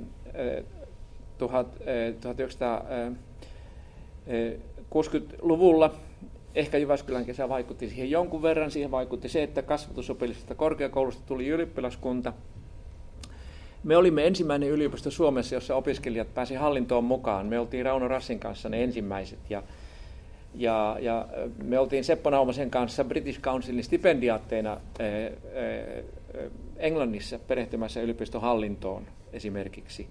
tuhatyhdeksänsataakuusikymmentäluvulla. Ehkä Jyväskylän kesä vaikutti siihen jonkun verran. Siihen vaikutti se, että kasvatusopillisesta korkeakoulusta tuli ylioppilaskunta. Me olimme ensimmäinen yliopisto Suomessa, jossa opiskelijat pääsivät hallintoon mukaan. Me oltiin Rauno Rassin kanssa ne ensimmäiset. Ja, ja, ja me oltiin Seppo Naumasen kanssa British Councilin stipendiaatteina ää, ää, Englannissa perehtymässä yliopiston hallintoon esimerkiksi.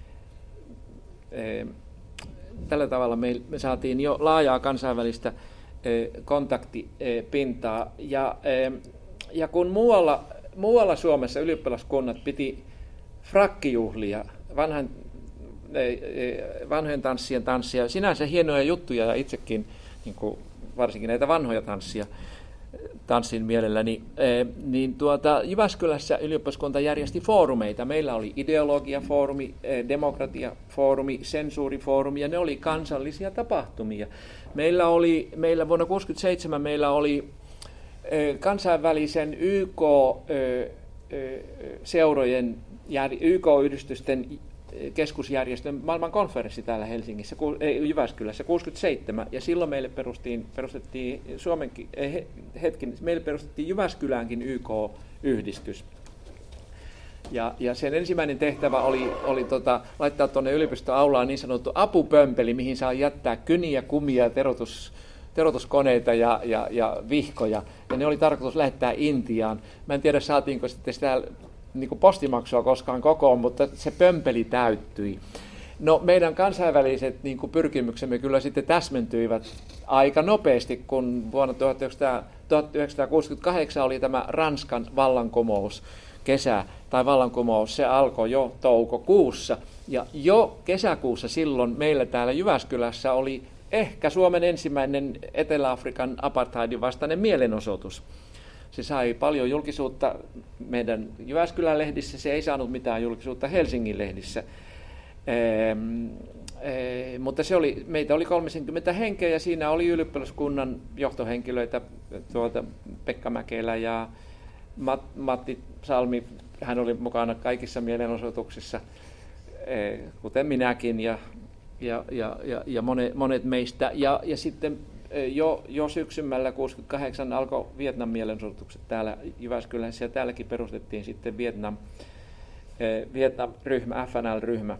Tällä tavalla me, me saatiin jo laajaa kansainvälistä kontaktipintaa. Ja, ja kun muualla, muualla Suomessa ylioppilaskunnat piti frakkijuhlia, vanhan, vanhojen tanssien tanssia, sinänsä hienoja juttuja, ja itsekin niin kuin varsinkin näitä vanhoja tanssia tanssin mielelläni, niin tuota, Jyväskylässä ylioppilaskunta järjesti foorumeita. Meillä oli ideologiafoorumi, demokratiafoorumi, sensuurifoorumi, ja ne oli kansallisia tapahtumia. Meillä oli, meillä vuonna tuhatyhdeksänsataakuusikymmentäseitsemän meillä oli kansainvälisen Y K-seurojen, Y K-yhdistysten keskusjärjestön maailman konferenssi täällä Helsingissä, Jyväskylässä kuusikymmentäseitsemän, ja silloin meille perustettiin, perustettiin Suomenkin, hetki, meille perustettiin Jyväskyläänkin Y K-yhdistys. Ja, ja sen ensimmäinen tehtävä oli, oli tota, laittaa tuonne yliopistoaulaan niin sanottu apupömpeli, mihin saa jättää kyniä, kumia, terotus, terotuskoneita ja, ja, ja vihkoja, ja ne oli tarkoitus lähettää Intiaan. Mä en tiedä, saatiinko sitten sitä niin kuin postimaksua koskaan kokoon, mutta se pömpeli täyttyi. No, meidän kansainväliset niin kuin pyrkimyksemme kyllä sitten täsmentyivät aika nopeasti, kun vuonna tuhatyhdeksänsataakuusikymmentäkahdeksan oli tämä Ranskan vallankumous kesä, tai vallankumous, se alkoi jo toukokuussa, ja jo kesäkuussa silloin meillä täällä Jyväskylässä oli ehkä Suomen ensimmäinen Etelä-Afrikan apartheidin vastainen mielenosoitus. Se sai paljon julkisuutta meidän Jyväskylän lehdissä, se ei saanut mitään julkisuutta Helsingin lehdissä. Ee, ee, mutta se oli, meitä oli kolmekymmentä henkeä, ja siinä oli ylioppilaskunnan johtohenkilöitä, tuolta Pekka Mäkelä ja Mat, Matti Salmi, hän oli mukana kaikissa mielenosoituksissa, ee, kuten minäkin ja, ja, ja, ja, ja monet, monet meistä. Ja, ja sitten jo, jo syksymällä kuusikymmentäkahdeksan alkoi Vietnam mielenosoitukset täällä Jyväskylässä ja täälläkin perustettiin sitten Vietnam, Vietnam-ryhmä, F N L-ryhmä.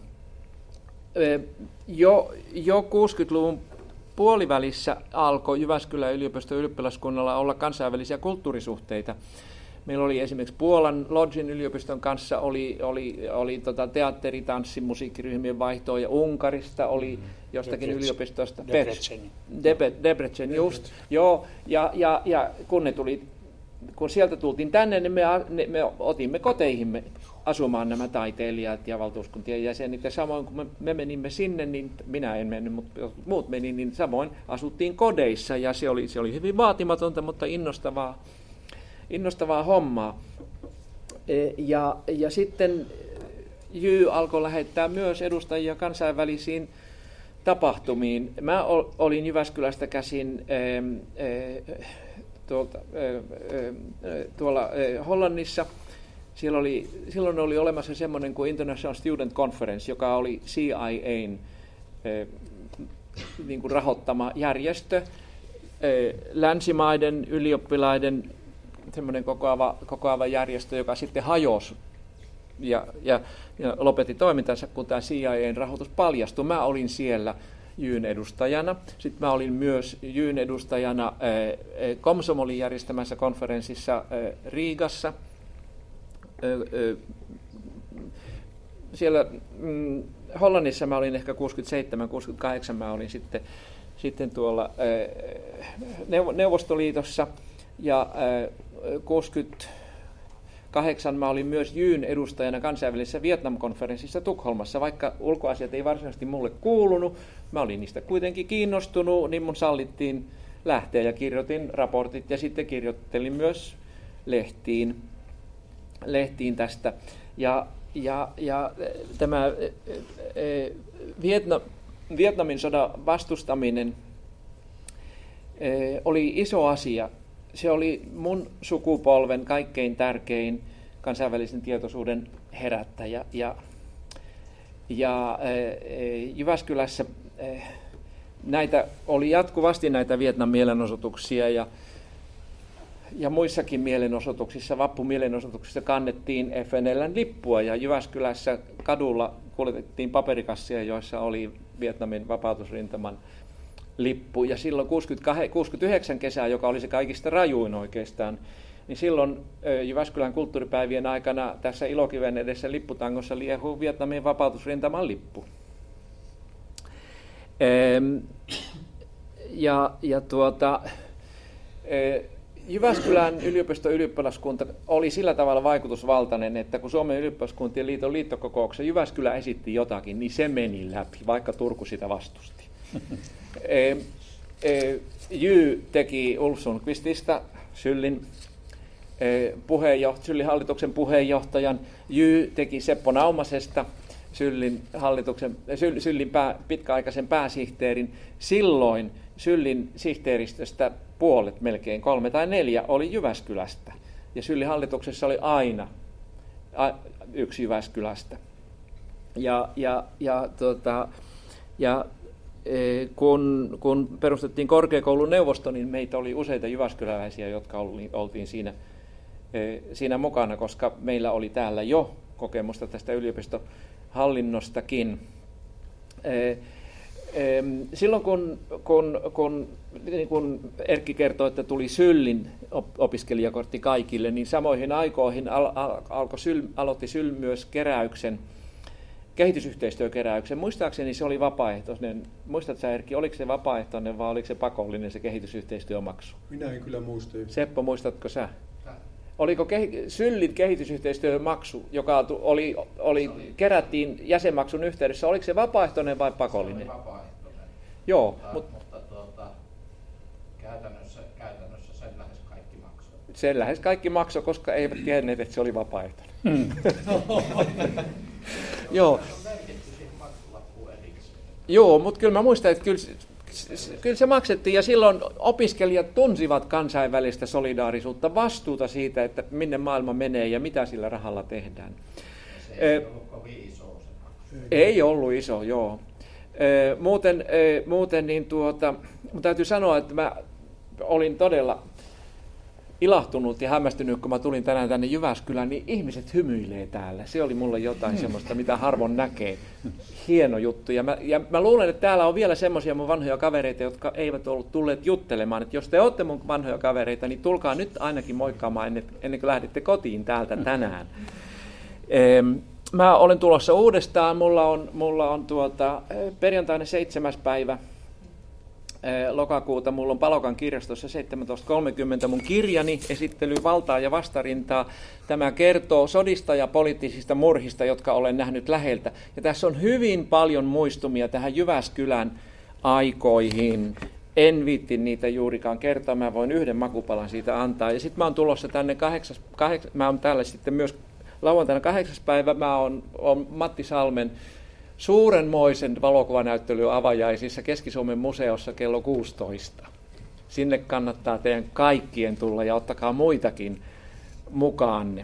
Jo, jo kuusikymmentäluvun puolivälissä alkoi Jyväskylän yliopiston ylioppilaskunnalla olla kansainvälisiä kulttuurisuhteita. Meillä oli esimerkiksi Puolan Lodgin yliopiston kanssa oli, oli, oli tota teatteri-, tanssi-, musiikkiryhmien vaihtoa ja Unkarista oli jostakin Debrecen. yliopistosta. Debrecen. Debe, Debrecen, just. Joo, ja, ja, ja kun, ne tuli, kun sieltä tultiin tänne, niin me, me otimme koteihimme asumaan nämä taiteilijat ja valtuuskuntien jäsenet. Ja samoin kun me, me menimme sinne, niin minä en mennyt, mutta muut meni, niin samoin asuttiin kodeissa. Ja se oli, se oli hyvin vaatimatonta, mutta innostavaa. Innostavaa hommaa. Ja, ja sitten Jy alkoi lähettää myös edustajia kansainvälisiin tapahtumiin. Mä olin Jyväskylästä käsin tuolta, tuolla Hollannissa. Siellä oli, silloin oli olemassa semmoinen kuin International Student Conference, joka oli C I A:n niin kuin rahoittama järjestö. Länsimaiden ylioppilaiden semmoinen kokoava, kokoava järjestö, joka sitten hajosi ja, ja, ja lopetti toimintansa, kun tämä C I A:n rahoitus paljastui. Mä olin siellä Jyn edustajana. Sitten mä olin myös Jyn edustajana äh, Komsomolin järjestämässä konferenssissa äh, Riigassa. Äh, äh, siellä mm, Hollannissa mä olin ehkä kuusikymmentäseitsemän kuusikymmentäkahdeksan, mä olin sitten, sitten tuolla äh, Neuvostoliitossa. Ja äh, kuusikymmentäkahdeksan mä olin myös Jyn edustajana kansainvälisessä Vietnam-konferenssissa Tukholmassa, vaikka ulkoasiat ei varsinaisesti mulle kuulunut. Mä olin niistä kuitenkin kiinnostunut, niin mun sallittiin lähteä ja kirjoitin raportit ja sitten kirjoittelin myös lehtiin, lehtiin tästä. Ja, ja, ja tämä Vietnam, Vietnamin sodan vastustaminen oli iso asia. Se oli mun sukupolven kaikkein tärkein kansainvälisen tietoisuuden herättäjä. Ja, ja Jyväskylässä näitä oli jatkuvasti näitä Vietnam mielenosoituksia ja, ja muissakin mielenosoituksissa, vappumielenosoituksissa kannettiin F N L:n lippua ja Jyväskylässä kadulla kuljetettiin paperikassia, joissa oli Vietnamin vapautusrintaman lippu. Ja silloin kuusikymmentäyhdeksän kesää, joka oli se kaikista rajuin oikeastaan, niin silloin Jyväskylän kulttuuripäivien aikana tässä Ilokiven edessä lipputangossa liehuu Vietnamin vapautusrintaman lippu. Ja, ja tuota, Jyväskylän yliopiston ylioppilaskunta oli sillä tavalla vaikutusvaltainen, että kun Suomen ylioppilaskuntien liiton liittokokouksessa Jyväskylä esitti jotakin, niin se meni läpi, vaikka Turku sitä vastusti. E, e, Jy teki Ulf Sundqvistista Syllin, e, puheenjoht- Syllin hallituksen puheenjohtajan. Jy teki Seppo Naumasesta Syllin, hallituksen, Syl, Syllin pää, pitkäaikaisen pääsihteerin. Silloin Syllin sihteeristöstä puolet, melkein kolme tai neljä, oli Jyväskylästä. Ja Syllin hallituksessa oli aina a, yksi Jyväskylästä. Ja, ja, ja, tota, ja Kun, kun perustettiin korkeakoulun neuvosto, niin meitä oli useita jyväskyläläisiä, jotka oltiin siinä, siinä mukana, koska meillä oli täällä jo kokemusta tästä yliopistohallinnostakin. Silloin kun, kun, kun niin kun Erkki kertoi, että tuli Syllin opiskelijakortti kaikille, niin samoihin aikoihin al, al, alkoi Syl, aloitti Syl myös keräyksen, kehitysyhteistyökeräyksen. Muistaakseni se oli vapaaehtoinen. Muistatko sä, Erkki, oliko se vapaaehtoinen vai oliko se pakollinen se kehitysyhteistyömaksu? Minä en kyllä muista. Seppo, muistatko sä? Oliko kehi- Syllin kehitysyhteistyömaksu, joka oli, oli, kerättiin jäsenmaksun yhteydessä, oliko se vapaaehtoinen vai pakollinen? Se oli vapaaehtoinen. Joo, mutta, mut, mutta tuota, käytännössä, käytännössä sen lähes kaikki maksoi. Sen lähes kaikki maksoi, koska eivät tienneet, että se oli vapaaehtoinen. Mm. Joo. Joo, mutta kyllä mä muistan, että kyllä, kyllä se maksettiin ja silloin opiskelijat tunsivat kansainvälistä solidaarisuutta, vastuuta siitä, että minne maailma menee ja mitä sillä rahalla tehdään. Se ei ollut kovin iso se maksu. Ei ollut iso, joo. Muuten, muuten niin tuota, mun täytyy sanoa, että mä olin todella ilahtunut ja hämmästynyt, kun mä tulin tänään tänne Jyväskylään, niin ihmiset hymyilee täällä. Se oli mulle jotain hmm. semmoista, mitä harvoin näkee. Hieno juttu. Ja mä, ja mä luulen, että täällä on vielä semmoisia mun vanhoja kavereita, jotka eivät ollut tulleet juttelemaan. Että jos te olette mun vanhoja kavereita, niin tulkaa nyt ainakin moikkaamaan ennen, ennen kuin lähdette kotiin täältä tänään. Ehm, Mä olen tulossa uudestaan. Mulla on, mulla on tuota, perjantaina seitsemäs päivä lokakuuta. Mulla on Palokan kirjastossa seitsemäntoista kolmekymmentä mun kirjani esittely Valtaa ja vastarintaa. Tämä kertoo sodista ja poliittisista murhista, jotka olen nähnyt läheltä. Ja tässä on hyvin paljon muistumia tähän Jyväskylän aikoihin. En viitti niitä juurikaan kertoa. Mä voin yhden makupalan siitä antaa. Ja sitten mä oon tulossa tänne kahdeksas, kahdeksas, mä oon täällä sitten myös lauantaina kahdeksas päivä. Mä oon, oon Matti Salmen suurenmoisen valokuvanäyttelyn avajaisissa Keski-Suomen museossa kello kuusitoista. Sinne kannattaa teidän kaikkien tulla ja ottakaa muitakin mukaanne.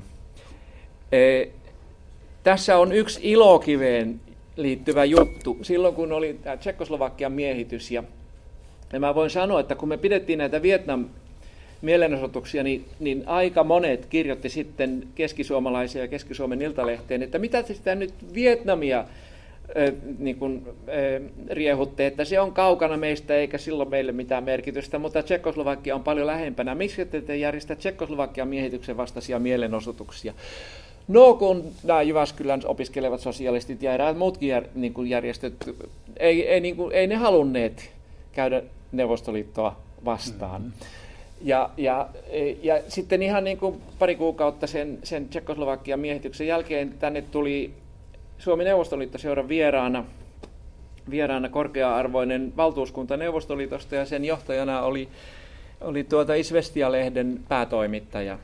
E, tässä on yksi Ilokiveen liittyvä juttu. Silloin kun oli tämä Tšekkoslovakian miehitys, ja, ja mä voin sanoa, että kun me pidettiin näitä Vietnam mielenosoituksia, niin, niin aika monet kirjoitti sitten keskisuomalaisia ja Keski-Suomen Iltalehteen, että mitä te sitä nyt Vietnamia äh, niin kuin, äh, riehutte, että se on kaukana meistä eikä silloin meille mitään merkitystä, mutta Tšekkoslovakia on paljon lähempänä. Miksi te ette järjestä Tšekkoslovakian miehityksen vastaisia mielenosoituksia? No, kun nämä Jyväskylän opiskelevat sosialistit ja eräät muutkin jär, niin kuin järjestöt, ei, ei, niin kuin, ei ne halunneet käydä Neuvostoliittoa vastaan. Mm-hmm. Ja, ja, ja sitten ihan niin kuin pari kuukautta sen, sen Tšekkoslovakian miehityksen jälkeen tänne tuli Suomen Neuvostoliittoseuran vieraana, vieraana korkea-arvoinen valtuuskunta Neuvostoliitosta, ja sen johtajana oli, oli tuota Izvestia-lehden päätoimittaja.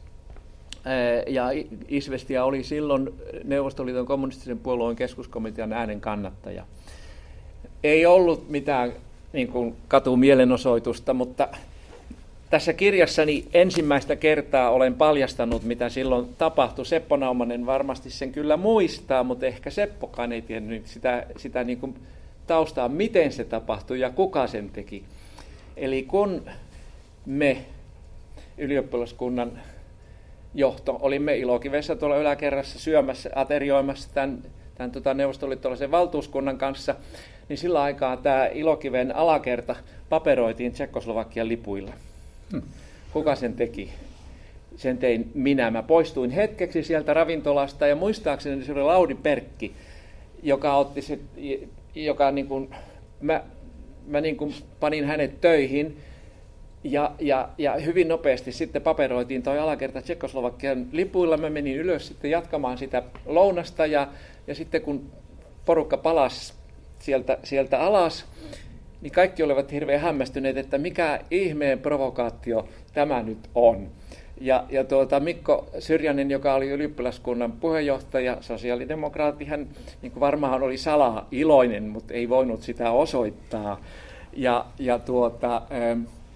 Ja Izvestia oli silloin Neuvostoliiton kommunistisen puolueen keskuskomitean äänen kannattaja. Ei ollut mitään niin kuin katumielenosoitusta, mutta tässä kirjassani ensimmäistä kertaa olen paljastanut, mitä silloin tapahtui. Seppo Naumanen varmasti sen kyllä muistaa, mutta ehkä Seppokaan ei tiennyt sitä, sitä niin kuin taustaa, miten se tapahtui ja kuka sen teki. Eli kun me ylioppilaskunnan johto olimme Ilokivessä tuolla yläkerrassa syömässä, aterioimassa tämän, tämän tota, neuvostoliittolaisen valtuuskunnan kanssa, niin sillä aikaa tämä Ilokiven alakerta paperoitiin Tšekkoslovakian lipuilla. Hmm. Kuka sen teki? Sen tein minä. Mä poistuin hetkeksi sieltä ravintolasta ja muistaakseni se oli Lauri Perkki, joka otti se, joka niin kuin, mä, mä niin kuin panin hänet töihin ja, ja, ja hyvin nopeasti sitten paperoitiin toi alakerta Tšekkoslovakian lipuilla. Mä menin ylös sitten jatkamaan sitä lounasta ja, ja sitten kun porukka palasi sieltä, sieltä alas, niin kaikki olivat hirveän hämmästyneet, että mikä ihmeen provokaatio tämä nyt on. Ja, ja tuota, Mikko Syrjänen, joka oli ylioppilaskunnan puheenjohtaja, sosiaalidemokraatti, hän niin kuin varmaan oli salaa iloinen, mutta ei voinut sitä osoittaa. Ja, ja tuota, ää,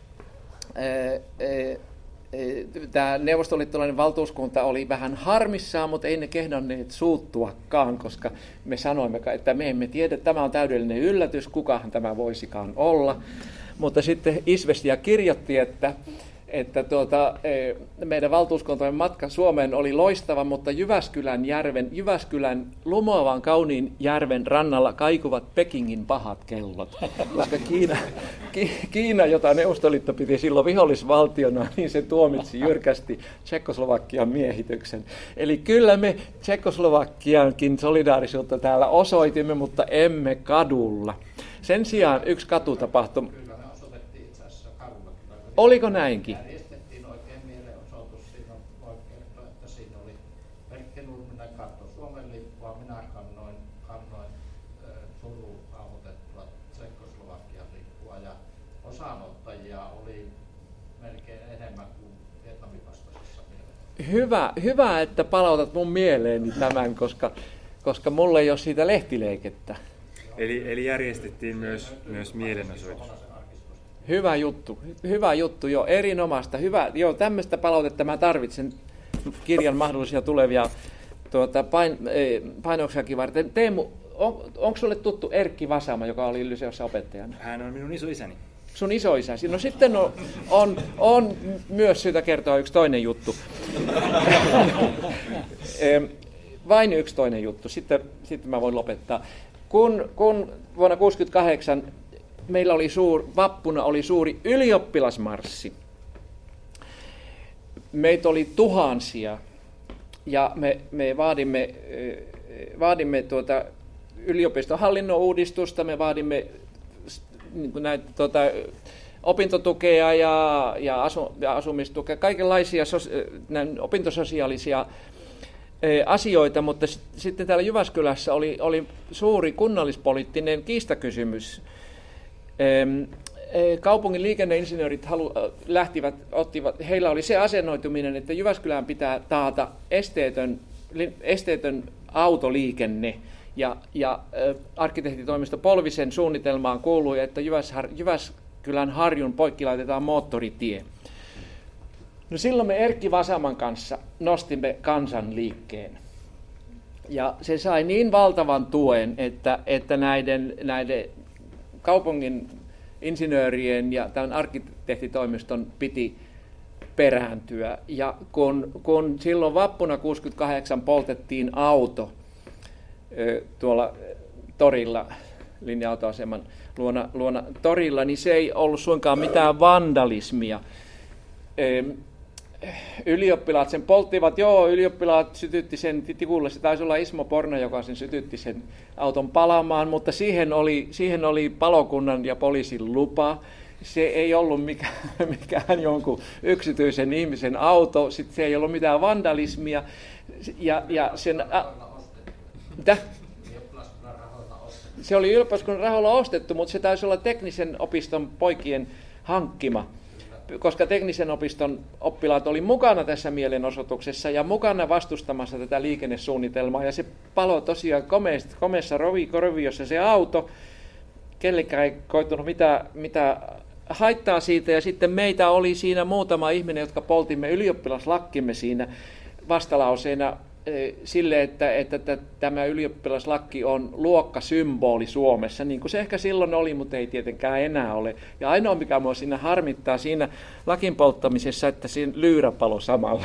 ää, ää, tämä neuvostoliittolainen valtuuskunta oli vähän harmissaan, mutta ei ne kehdanneet suuttuakaan, koska me sanoimme, että me emme tiedä, että tämä on täydellinen yllätys, kukahan tämä voisikaan olla. Mutta sitten Izvestia kirjoitti, että, että tuota, meidän valtuuskuntamme matka Suomeen oli loistava, mutta Jyväskylän, järven, Jyväskylän lumoavan kauniin järven rannalla kaikuvat Pekingin pahat kellot. Koska Kiina, Ki, Kiina, jota Neuvostoliitto piti silloin vihollisvaltiona, niin se tuomitsi jyrkästi Tšekkoslovakian miehityksen. Eli kyllä me Tšekkoslovakiankin solidaarisuutta täällä osoitimme, mutta emme kadulla. Sen sijaan yksi katu tapahtui. Oliko näinkin? Järjestettiin oikein mielenosoitus. Siinä voi kertoa, että siinä oli Perkki Nurminen kantoi Suomen lippua, minä kannoin, kannoin äh, Turun hahmotettua Tšekkoslovakian lippua, ja osanottajia oli melkein enemmän kuin Vietnamin vastaisessa mielenosoituksessa. Hyvä, hyvä, että palautat mun mieleeni tämän, koska, koska mulla ei ole siitä lehtileikettä. Eli, eli järjestettiin myös, myös mielenosoitus. Hyvä juttu, hyvä juttu, jo erinomaista, hyvä, joo, tämmöistä palautetta mä tarvitsen kirjan mahdollisia tulevia tuota, pain, painauksiakin varten. Teemu, on, onko sulle tuttu Erkki Vasama, joka oli Lyseossa opettajana? Hän on minun isoisäni. Sun isoisäsi. No sitten on, on, on myös syytä kertoa yksi toinen juttu. Vain yksi toinen juttu, sitten, sitten mä voin lopettaa. Kun, kun vuonna kuusikymmentäkahdeksan meillä oli suur, vappuna oli suuri ylioppilasmarssi. Meitä oli tuhansia ja me, me vaadimme, vaadimme tuota yliopiston hallinnon uudistusta, me vaadimme niin kuin näitä, tuota, opintotukea ja, ja, asu, ja asumistukea, kaikenlaisia sos, näin, opintososiaalisia e, asioita, mutta s, sitten täällä Jyväskylässä oli, oli suuri kunnallispoliittinen kiistakysymys. E, e, kaupungin liikenneinsinöörit halu, lähtivät, ottivat, heillä oli se asennoituminen, että Jyväskylään pitää taata esteetön, esteetön autoliikenne. Ja, ja äh, arkkitehtitoimisto Polvisen suunnitelmaan kuului, että Jyväshar, Jyväskylän Harjun poikki laitetaan moottoritie. No silloin me Erkki Vasaman kanssa nostimme kansanliikkeen. Ja se sai niin valtavan tuen, että, että näiden, näiden kaupungin insinöörien ja tämän arkkitehtitoimiston piti perääntyä. Ja kun, kun silloin vappuna kuusikymmentäkahdeksan poltettiin auto, tuolla torilla, linja-autoaseman luona, luona torilla, niin se ei ollut suinkaan mitään vandalismia. Ylioppilaat sen polttivat, joo, ylioppilaat sytytti sen tikulle, se taisi olla Ismo Porno, joka sen sytytti sen auton palamaan, mutta siihen oli, siihen oli palokunnan ja poliisin lupa. Se ei ollut mikään, mikään jonkun yksityisen ihmisen auto, sitten se ei ollut mitään vandalismia. Ja, ja sen... A, Mitä? Se oli ylioppilaskunnan rahoilla ostettu, mutta se taisi olla teknisen opiston poikien hankkima, koska teknisen opiston oppilaat oli mukana tässä mielenosoituksessa ja mukana vastustamassa tätä liikennesuunnitelmaa. Ja se palo tosiaan komeessa, komeassa roviossa se auto, kellekään ei koitunut mitään, mitään haittaa siitä. Ja sitten meitä oli siinä muutama ihminen, jotka poltimme ylioppilaslakkimme siinä vastalauseena sille, että, että tämä ylioppilaslakki on luokkasymboli Suomessa, niin kuin se ehkä silloin oli, mutta ei tietenkään enää ole. Ja ainoa, mikä minua siinä harmittaa siinä lakin polttamisessa, että siinä lyyrä palo samalla.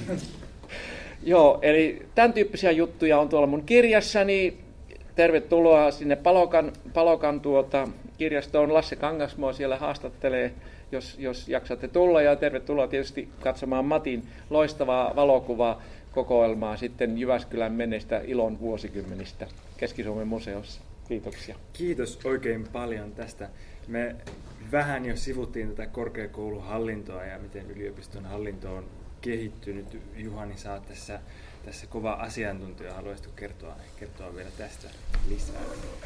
Joo, eli tämän tyyppisiä juttuja on tuolla mun kirjassani. Tervetuloa sinne Palokan, Palokan tuota, kirjastoon. Lasse Kangasmo siellä haastattelee, jos, jos jaksatte tulla. Ja tervetuloa tietysti katsomaan Matin loistavaa valokuvaa kokoelmaa sitten Jyväskylän menneistä ilon vuosikymmenistä Keski-Suomen museossa. Kiitoksia. Kiitos oikein paljon tästä. Me vähän jo sivuttiin tätä korkeakouluhallintoa ja miten yliopiston hallinto on kehittynyt. Juhani, sä oot tässä, tässä kova asiantuntija. Haluaisitko kertoa, kertoa vielä tästä lisää?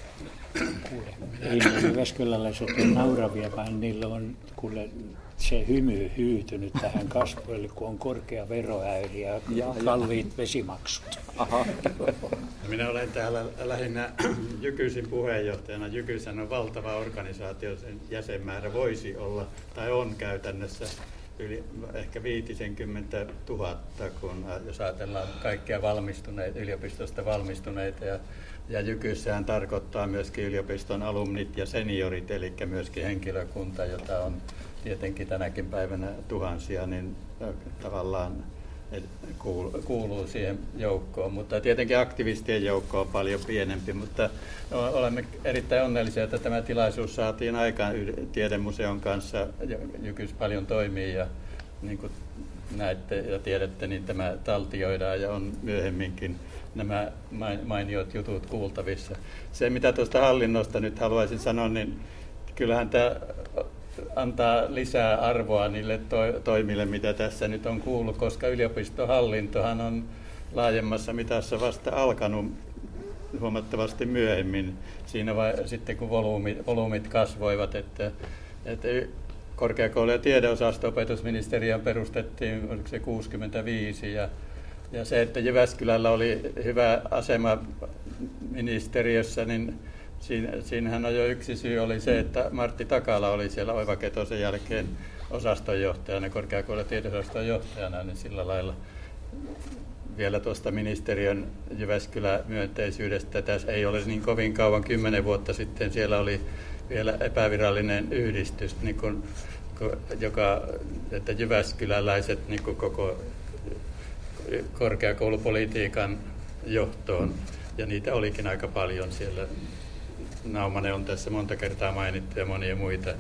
Ei ne Jyväskyläläiset on nauravia, vaan niillä on kuule se hymy hyytynyt tähän kasvoille, kun on korkea veroäyri ja, ja kalliit vesimaksut. Aha. Minä olen täällä lähinnä Jykysin puheenjohtajana. Jykyshän on valtava organisaatio, sen jäsenmäärä voisi olla, tai on käytännössä yli ehkä viitisenkymmentä tuhatta, kun jos ajatellaan kaikkia valmistuneita, yliopistosta valmistuneita. Ja, ja Jykyssähän tarkoittaa myöskin yliopiston alumnit ja seniorit, eli myöskin henkilökunta, jota on tietenkin tänäkin päivänä tuhansia, niin tavallaan kuuluu siihen joukkoon. Mutta tietenkin aktivistien joukko on paljon pienempi, mutta olemme erittäin onnellisia, että tämä tilaisuus saatiin aikaan Tiedemuseon kanssa. Jykys paljon toimii ja niin kuin näette ja tiedätte, niin tämä taltioidaan ja on myöhemminkin nämä mainiot jutut kuultavissa. Se, mitä tuosta hallinnosta nyt haluaisin sanoa, niin kyllähän tämä antaa lisää arvoa niille to- toimille, mitä tässä nyt on kuullut, koska yliopistohallintohan on laajemmassa mitassa vasta alkanut huomattavasti myöhemmin, siinä vai, sitten kun volyymit, volyymit kasvoivat, että, että korkeakoulu- ja tiedeosasto-opetusministeriön perustettiin, oliko se kuusikymmentäviisi, ja, ja se, että Jyväskylällä oli hyvä asema ministeriössä, niin Siin, siinähän on jo yksi syy oli se, että Martti Takala oli siellä Oiva Ketosen jälkeen osastonjohtajana, korkeakoulun tiedeosaston johtajana, niin sillä lailla vielä tuosta ministeriön Jyväskylä-myönteisyydestä. Tässä ei ole niin kovin kauan, kymmenen vuotta sitten siellä oli vielä epävirallinen yhdistys, niin kuin, joka, että jyväskyläläiset niin kuin koko korkeakoulupolitiikan johtoon, ja niitä olikin aika paljon siellä. Naumanen on tässä monta kertaa mainittu ja monia muita.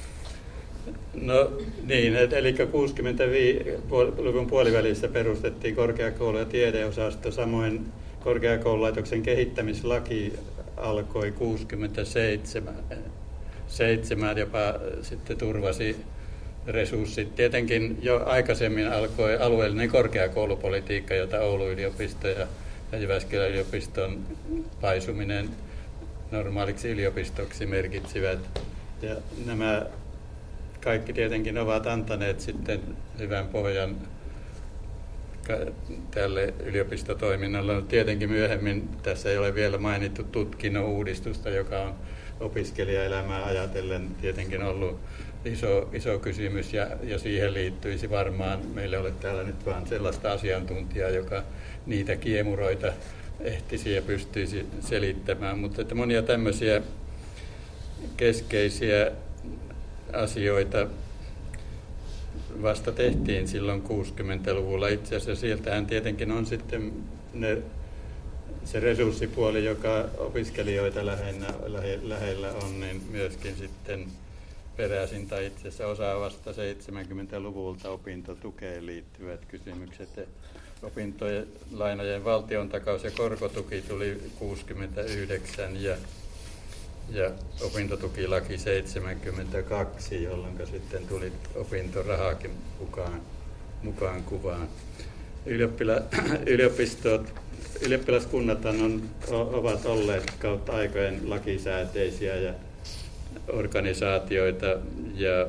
No niin, et, eli kuusikymmentäluvun puolivälissä perustettiin korkeakoulu- ja tiedeosasto, samoin korkeakoululaitoksen kehittämislaki alkoi kuusikymmentäseitsemän, seitsemän jopa sitten turvasi resurssit. Tietenkin jo aikaisemmin alkoi alueellinen korkeakoulupolitiikka, jota Oulun yliopisto ja, ja Jyväskylän yliopiston paisuminen normaaliksi yliopistoksi merkitsivät. Ja nämä kaikki tietenkin ovat antaneet sitten hyvän pohjan tälle yliopistotoiminnalle. No, tietenkin myöhemmin tässä ei ole vielä mainittu tutkinnon uudistusta, joka on opiskelijaelämää ajatellen tietenkin ollut iso, iso kysymys, ja, ja siihen liittyisi varmaan, meillä ei ole täällä nyt vaan sellaista asiantuntijaa, joka niitä kiemuroita ehtisi ja pystyisi selittämään, mutta että monia tämmöisiä keskeisiä asioita vasta tehtiin silloin kuusikymmentäluvulla. Itse asiassa sieltähän tietenkin on sitten ne, se resurssipuoli, joka opiskelijoita lähellä, lähe, lähellä on, niin myöskin sitten peräisin, tai itse asiassa osa vasta seitsemänkymmentäluvulta opintotukeen liittyvät kysymykset. Opintojen lainojen valtiontakaus ja korkotuki tuli kuusikymmentäyhdeksän ja, ja opintotukilaki seitsemänkymmentäkaksi, jolloin sitten tuli opintorahaakin mukaan, mukaan kuvaan. Ylioppila, yliopistot, ylioppilaskunnat on, ovat olleet kautta aikojen lakisääteisiä ja organisaatioita, ja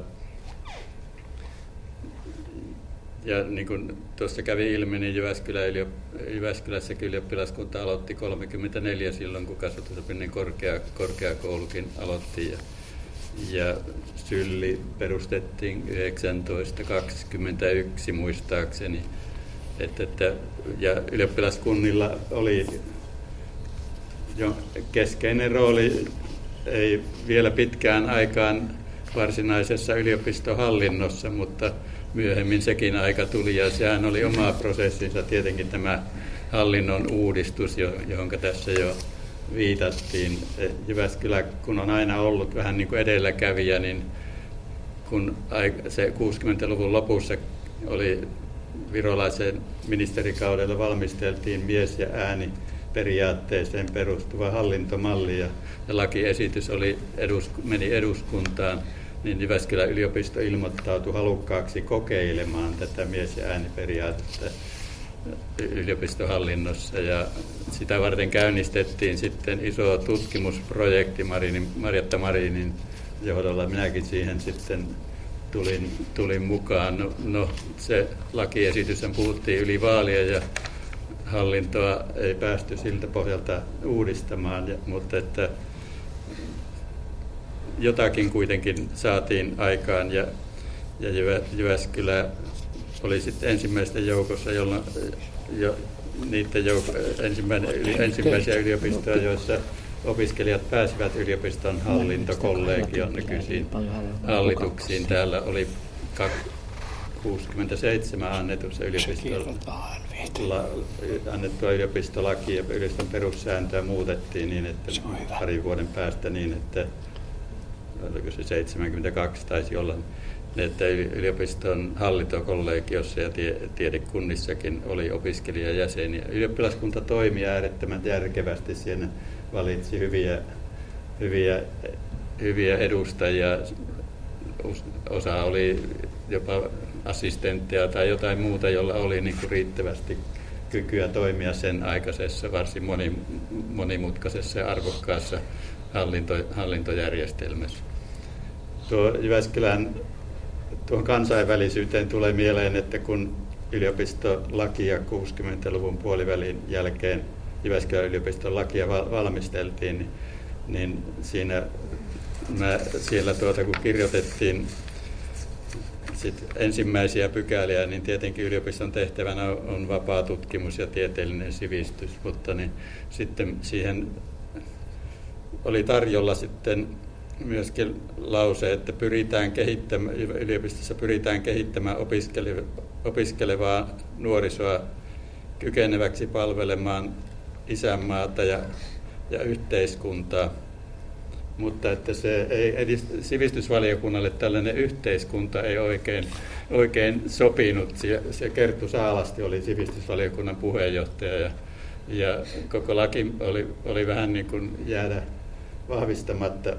Ja niin kuin tuossa kävi ilmi, niin Jyväskylä, Jyväskylässäkin ylioppilaskunta aloitti kolmekymmentäneljä silloin, kun kasvatusopinnin korkea, korkeakoulukin aloitti. Ja, ja Sylli perustettiin yhdeksäntoistasataakaksikymmentäyksi muistaakseni. Että, että, ja ylioppilaskunnilla oli jo keskeinen rooli, ei vielä pitkään aikaan varsinaisessa yliopistohallinnossa, mutta myöhemmin sekin aika tuli, ja sehän oli oma prosessinsa tietenkin tämä hallinnon uudistus, johon tässä jo viitattiin. Jyväskylä, kun on aina ollut vähän niin kuin edelläkävijä, niin kun se kuusikymmentäluvun lopussa oli Virolaisen ministerikaudella valmisteltiin mies- ja ääniperiaatteeseen perustuva hallintomalli, ja lakiesitys oli, edus, meni eduskuntaan, niin Jyväskylän yliopisto ilmoittautui halukkaaksi kokeilemaan tätä mies- ja ääniperiaatetta yliopistohallinnossa, ja sitä varten käynnistettiin sitten iso tutkimusprojekti Marinin, Marjatta Marinin johdolla. Minäkin siihen sitten tulin, tulin mukaan. No, no se lakiesitys puhuttiin yli vaalien, ja hallintoa ei päästy siltä pohjalta uudistamaan, ja, mutta että jotakin kuitenkin saatiin aikaan, ja, ja Jyväskylä oli sitten ensimmäisten joukossa, jolloin jo, niiden jouk- ensimmäisiä yliopistoja, joissa opiskelijat pääsivät yliopiston hallintokollegion nykyisiin hallituksiin. Täällä oli kuusikymmentäseitsemän annetussa yliopistolla annettua yliopistolakia ja yliopiston perussääntöä muutettiin niin, että parin vuoden päästä niin, että oliko se seitsemänkymmentäkaksi taisi olla, että yliopiston hallintokollegiossa ja tie, tiedekunnissakin oli opiskelijajäseniä. Ylioppilaskunta toimi äärettömän järkevästi, siinä valitsi hyviä, hyviä, hyviä edustajia, osa oli jopa assistentteja tai jotain muuta, jolla oli niin kuin riittävästi kykyä toimia sen aikaisessa varsin monimutkaisessa ja arvokkaassa hallinto, hallintojärjestelmässä. Tuo Jyväskylän tuohon kansainvälisyyteen tulee mieleen, että kun yliopistolakia kuusikymmentäluvun puolivälin jälkeen Jyväskylän yliopiston lakia valmisteltiin, niin, niin siinä mä, siellä tuota, kun kirjoitettiin sit ensimmäisiä pykäliä, niin tietenkin yliopiston tehtävänä on vapaa tutkimus ja tieteellinen sivistys, mutta niin sitten siihen oli tarjolla sitten myöskin lause, että pyritään kehittämään, yliopistossa pyritään kehittämään opiskele, opiskelevaa nuorisoa kykeneväksi palvelemaan isänmaata ja, ja yhteiskuntaa. Mutta että se ei edist, sivistysvaliokunnalle tällainen yhteiskunta ei oikein, oikein sopinut. Se Kerttu Saalasti oli sivistysvaliokunnan puheenjohtaja ja, ja koko laki oli, oli vähän niin kuin jäädä vahvistamatta,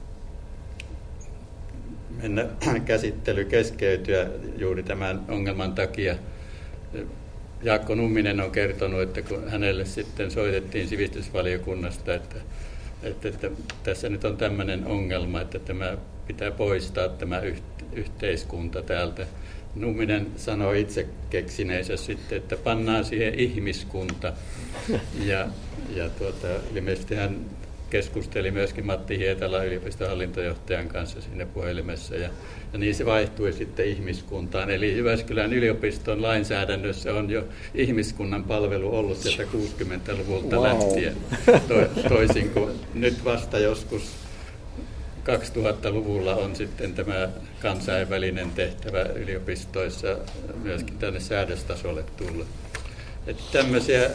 mennä käsittely keskeytyä juuri tämän ongelman takia. Jaakko Numminen on kertonut, että kun hänelle sitten soitettiin sivistysvaliokunnasta, että, että, että tässä nyt on tämmöinen ongelma, että tämä pitää poistaa tämä yhteiskunta täältä. Numminen sanoi itse keksineensä sitten, että pannaan siihen ihmiskunta. Ja, ja tuota, ilmeisesti hän keskusteli myöskin Matti Hietala yliopiston hallintojohtajan kanssa siinä puhelimessa ja, ja niin se vaihtui sitten ihmiskuntaan. Eli Jyväskylän yliopiston lainsäädännössä on jo ihmiskunnan palvelu ollut sieltä kuusikymmentäluvulta wow. lähtien, to, toisin kuin nyt vasta joskus kaksituhattaluvulla on sitten tämä kansainvälinen tehtävä yliopistoissa myöskin tänne säädöstasolle tullut. Että tämmöisiä,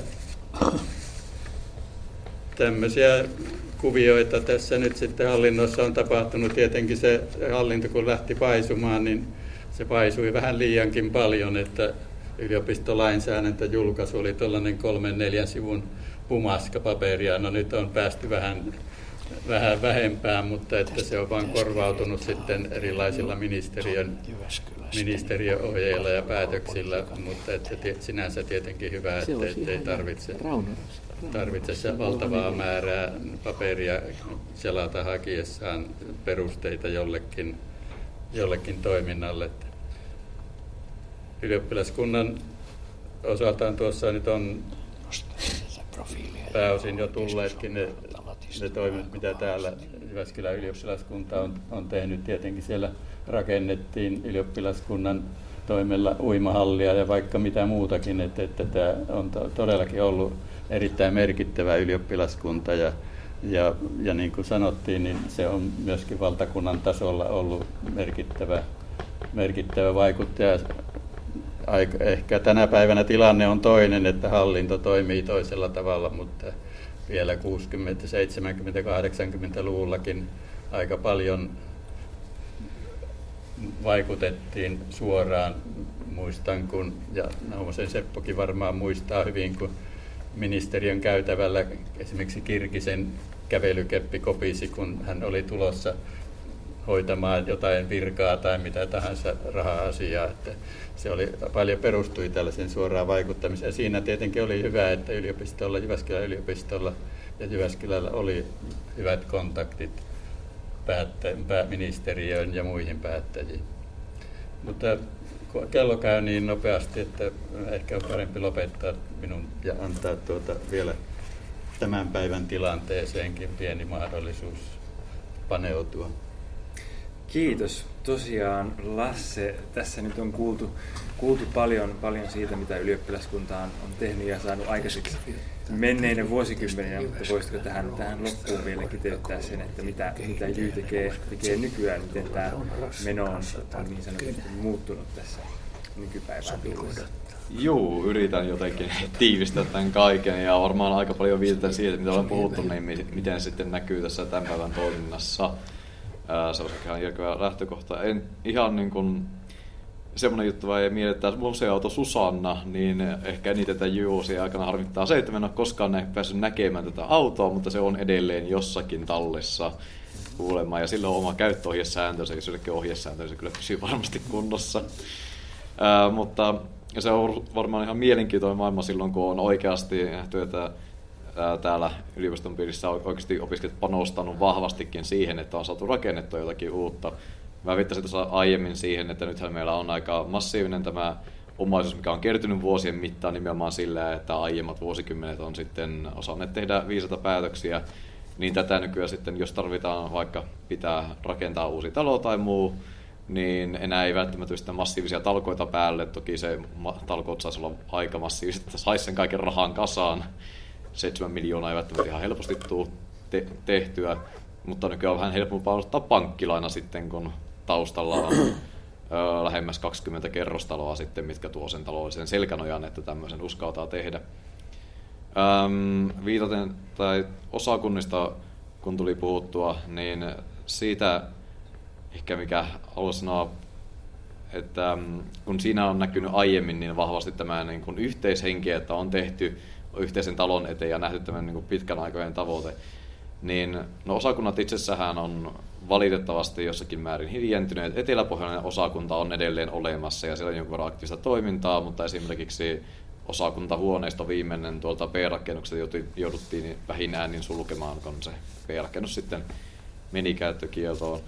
tämmöisiä kuvioita tässä nyt sitten hallinnossa on tapahtunut. Tietenkin se hallinto, kun lähti paisumaan, niin se paisui vähän liiankin paljon, että yliopistolainsäädäntöjulkaisu oli tuollainen kolmen neljän sivun pumaska paperia. No nyt on päästy vähän, vähän vähempään, mutta että se on vain korvautunut sitten erilaisilla ministeriön, ministeriöohjeilla ja päätöksillä, mutta että sinänsä tietenkin hyvä, että ei tarvitse tarvitse se valtavaa määrää paperia selata hakiessaan perusteita jollekin, jollekin toiminnalle. Ylioppilaskunnan osaltaan tuossa nyt on pääosin jo tulleetkin ne, ne toimet, mitä täällä Jyväskylän ylioppilaskunta on, on tehnyt. Tietenkin siellä rakennettiin ylioppilaskunnan toimella uimahallia ja vaikka mitä muutakin, että, että tämä on to, todellakin ollut erittäin merkittävä ylioppilaskunta ja, ja, ja niin kuin sanottiin, niin se on myöskin valtakunnan tasolla ollut merkittävä, merkittävä vaikuttaja. Aika, ehkä tänä päivänä tilanne on toinen, että hallinto toimii toisella tavalla, mutta vielä kuusikymmentä-, seitsemänkymmentä-, kahdeksankymmentäluvullakin aika paljon vaikutettiin suoraan. Muistan, kun, ja Naumosen Seppokin varmaan muistaa hyvin, kun ministeriön käytävällä esimerkiksi Kirkisen kävelykeppi kopisi, kun hän oli tulossa hoitamaan jotain virkaa tai mitä tahansa raha-asiaa. Että se oli, paljon perustui tällaisen suoraan vaikuttamiseen. Ja siinä tietenkin oli hyvä, että yliopistolla, Jyväskylän yliopistolla ja Jyväskylällä oli hyvät kontaktit päättä, pääministeriöön ja muihin päättäjiin. Mutta kello käy niin nopeasti, että ehkä on parempi lopettaa minun ja antaa tuota vielä tämän päivän tilanteeseenkin pieni mahdollisuus paneutua. Kiitos. Tosiaan Lasse, tässä nyt on kuultu, kuultu paljon, paljon siitä, mitä ylioppilaskunta on, on tehnyt ja saanut aikaiseksi menneinä vuosikymmeninä, mutta voisitko tähän, tähän loppuun vielä kiteyttää sen, että mitä, mitä Jy tekee, tekee nykyään, miten tämä meno on, on niin sanotusti muuttunut tässä nykypäivään tullessa? Juu, yritän jotenkin tiivistää tämän kaiken ja varmaan aika paljon viitataan siitä, mitä olen puhuttu, niin miten se sitten näkyy tässä tämän päivän toiminnassa. Se on ihan järkevä lähtökohta. En ihan niin kuin semmoinen juttu vai mielletään museoauto Susanna, niin ehkä niitä tätä Jy-vuosien aikana harmittaa se, että mä en ole koskaan päässyt näkemään tätä autoa, mutta se on edelleen jossakin tallessa kuulemma ja sillä on oma käyttöohjesääntö, ja sillekin ohjesääntö, se kyllä pysyy varmasti kunnossa. Ää, mutta se on varmaan ihan mielenkiintoinen maailma silloin, kun on oikeasti nähty, että täällä yliopiston piirissä on oikeasti opiskelijat panostanut vahvastikin siihen, että on saatu rakennettua jotakin uutta. Mä viittasin tuossa aiemmin siihen, että nythän meillä on aika massiivinen tämä omaisuus, mikä on kertynyt vuosien mittaan nimenomaan sillä, että aiemmat vuosikymmenet on sitten osanneet tehdä viisaita päätöksiä. Niin tätä nykyään sitten, jos tarvitaan vaikka pitää rakentaa uusi talo tai muu, niin enää ei välttämättä sitä massiivisia talkoita päälle. Toki se talkoot saisi olla aika massiiviset, että saisi sen kaiken rahan kasaan. Seitsemän miljoonaa ei välttämättä ihan helposti tule te- tehtyä, mutta nykyään on vähän helpompaa ottaa pankkilaina sitten, kun taustalla on ö, lähemmäs kaksikymmentä kerrostaloa sitten, mitkä tuo sen taloudellisen selkänojan, että tämmöisen uskaltaa tehdä. Öm, viitaten tai osakunnista, kun tuli puhuttua, niin siitä ehkä mikä haluaisin sanoa, että kun siinä on näkynyt aiemmin niin vahvasti tämä niin kuin yhteishenki, että on tehty yhteisen talon eteen ja nähty tämän niin kuin pitkän aikojen tavoite, niin no osakunnat itsessähän on valitettavasti jossakin määrin hiljentyneet. Eteläpohjainen osakunta on edelleen olemassa ja siellä on jonkun verran aktiivista toimintaa, mutta esimerkiksi osakuntahuoneisto viimeinen tuolta P-rakennuksesta jouduttiin vähin äänin sulkemaan, kun se P-rakennus sitten meni käyttökieltoon.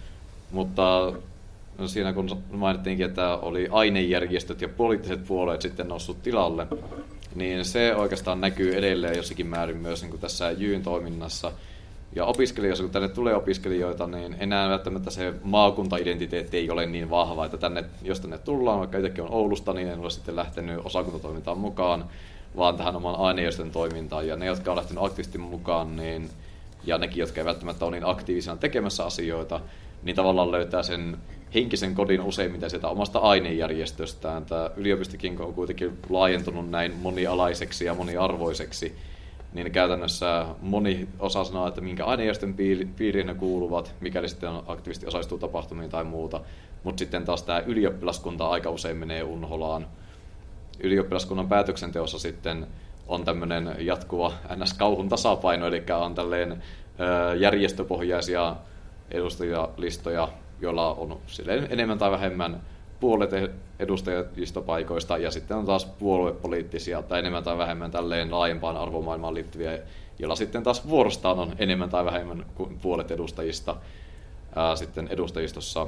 Mutta no siinä kun mainittiinkin, että oli ainejärjestöt ja poliittiset puolueet sitten noussut tilalle, niin se oikeastaan näkyy edelleen jossakin määrin myös niin kuin tässä Jyn toiminnassa. Ja opiskelijoissa, kun tänne tulee opiskelijoita, niin enää välttämättä se maakuntaidentiteetti ei ole niin vahva, että tänne, jos tänne tullaan, vaikka itsekin on Oulusta, niin en ole sitten lähtenyt osakuntatoimintaan mukaan, vaan tähän oman ainejärjestön toimintaan. Ja ne, jotka on lähtenyt aktiivisesti mukaan, niin, ja nekin, jotka ei välttämättä ole niin aktiivisena tekemässä asioita, niin tavallaan löytää sen henkisen kodin useimmiten sieltä omasta ainejärjestöstään. Tämä yliopistokin on kuitenkin laajentunut näin monialaiseksi ja moniarvoiseksi, niin käytännössä moni osaa sanoa, että minkä ainejärjestön piiriin ne kuuluvat, mikäli sitten aktiivisesti osallistuu tapahtumiin tai muuta. Mutta sitten taas tämä ylioppilaskunta aika usein menee unholaan. Ylioppilaskunnan päätöksenteossa sitten on tämmöinen jatkuva N S-kauhun tasapaino, eli on tälleen järjestöpohjaisia edustajalistoja, joilla on enemmän tai vähemmän puolet edustajistopaikoista, ja sitten on taas puoluepoliittisia tai enemmän tai vähemmän tälleen laajempaan arvomaailmaan liittyviä, joilla sitten taas vuorostaan on enemmän tai vähemmän kuin puolet edustajista ää, sitten edustajistossa.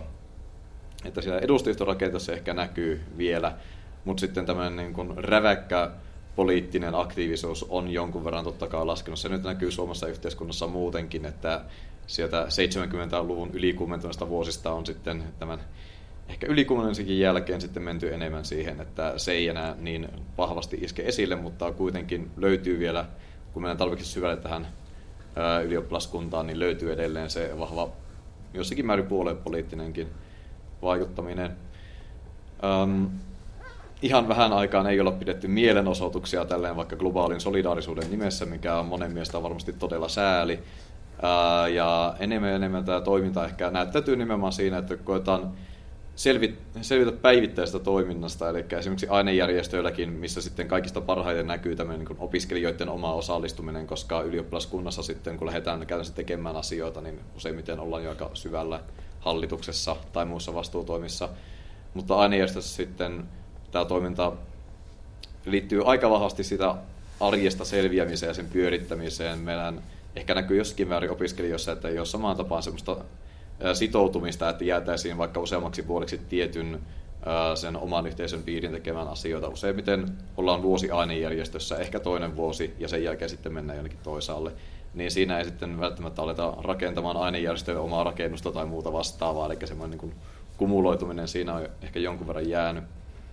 Että siellä edustajistorakenteessa ehkä näkyy vielä, mutta sitten tämmöinen niin kuin räväkkä poliittinen aktiivisuus on jonkun verran totta kai laskenut. Se nyt näkyy Suomessa yhteiskunnassa muutenkin, että sieltä seitsemänkymmentäluvun ylikuumentuneista vuosista on sitten tämän ehkä ylikuumentumisen jälkeen sitten menty enemmän siihen, että se ei enää niin vahvasti iske esille, mutta kuitenkin löytyy vielä, kun mennään tarpeeksi syvälle tähän ylioppilaskuntaan, niin löytyy edelleen se vahva jossakin määrin puoluepoliittinenkin vaikuttaminen. Um, ihan vähän aikaan ei olla pidetty mielenosoituksia tälleen vaikka globaalin solidaarisuuden nimessä, mikä on monen mielestä varmasti todella sääli. Uh, ja enemmän ja enemmän tämä toiminta ehkä näyttäytyy nimenomaan siinä, että koetaan selvit, selvitä päivittäisestä toiminnasta, eli esimerkiksi ainejärjestöilläkin, missä sitten kaikista parhaiten näkyy tämmöinen niin opiskelijoiden oma osallistuminen, koska ylioppilaskunnassa sitten, kun lähdetään käytännössä tekemään asioita, niin useimmiten ollaan jo aika syvällä hallituksessa tai muissa vastuutoimissa. Mutta ainejärjestössä sitten tämä toiminta liittyy aika vahvasti sitä arjesta selviämiseen ja sen pyörittämiseen. Meidän ehkä näkyy jossakin määrin opiskelijoissa, että ei ole samaan tapaan semmoista sitoutumista, että jäätäisiin vaikka useammaksi vuodeksi tietyn sen oman yhteisön piirin tekemään asioita. Useimmiten ollaan vuosi ainejärjestössä, ehkä toinen vuosi, ja sen jälkeen sitten mennään jonnekin toisaalle. Niin siinä ei sitten välttämättä aleta rakentamaan ainejärjestöjen omaa rakennusta tai muuta vastaavaa, eli semmoinen niin kuin kumuloituminen siinä on ehkä jonkun verran jäänyt.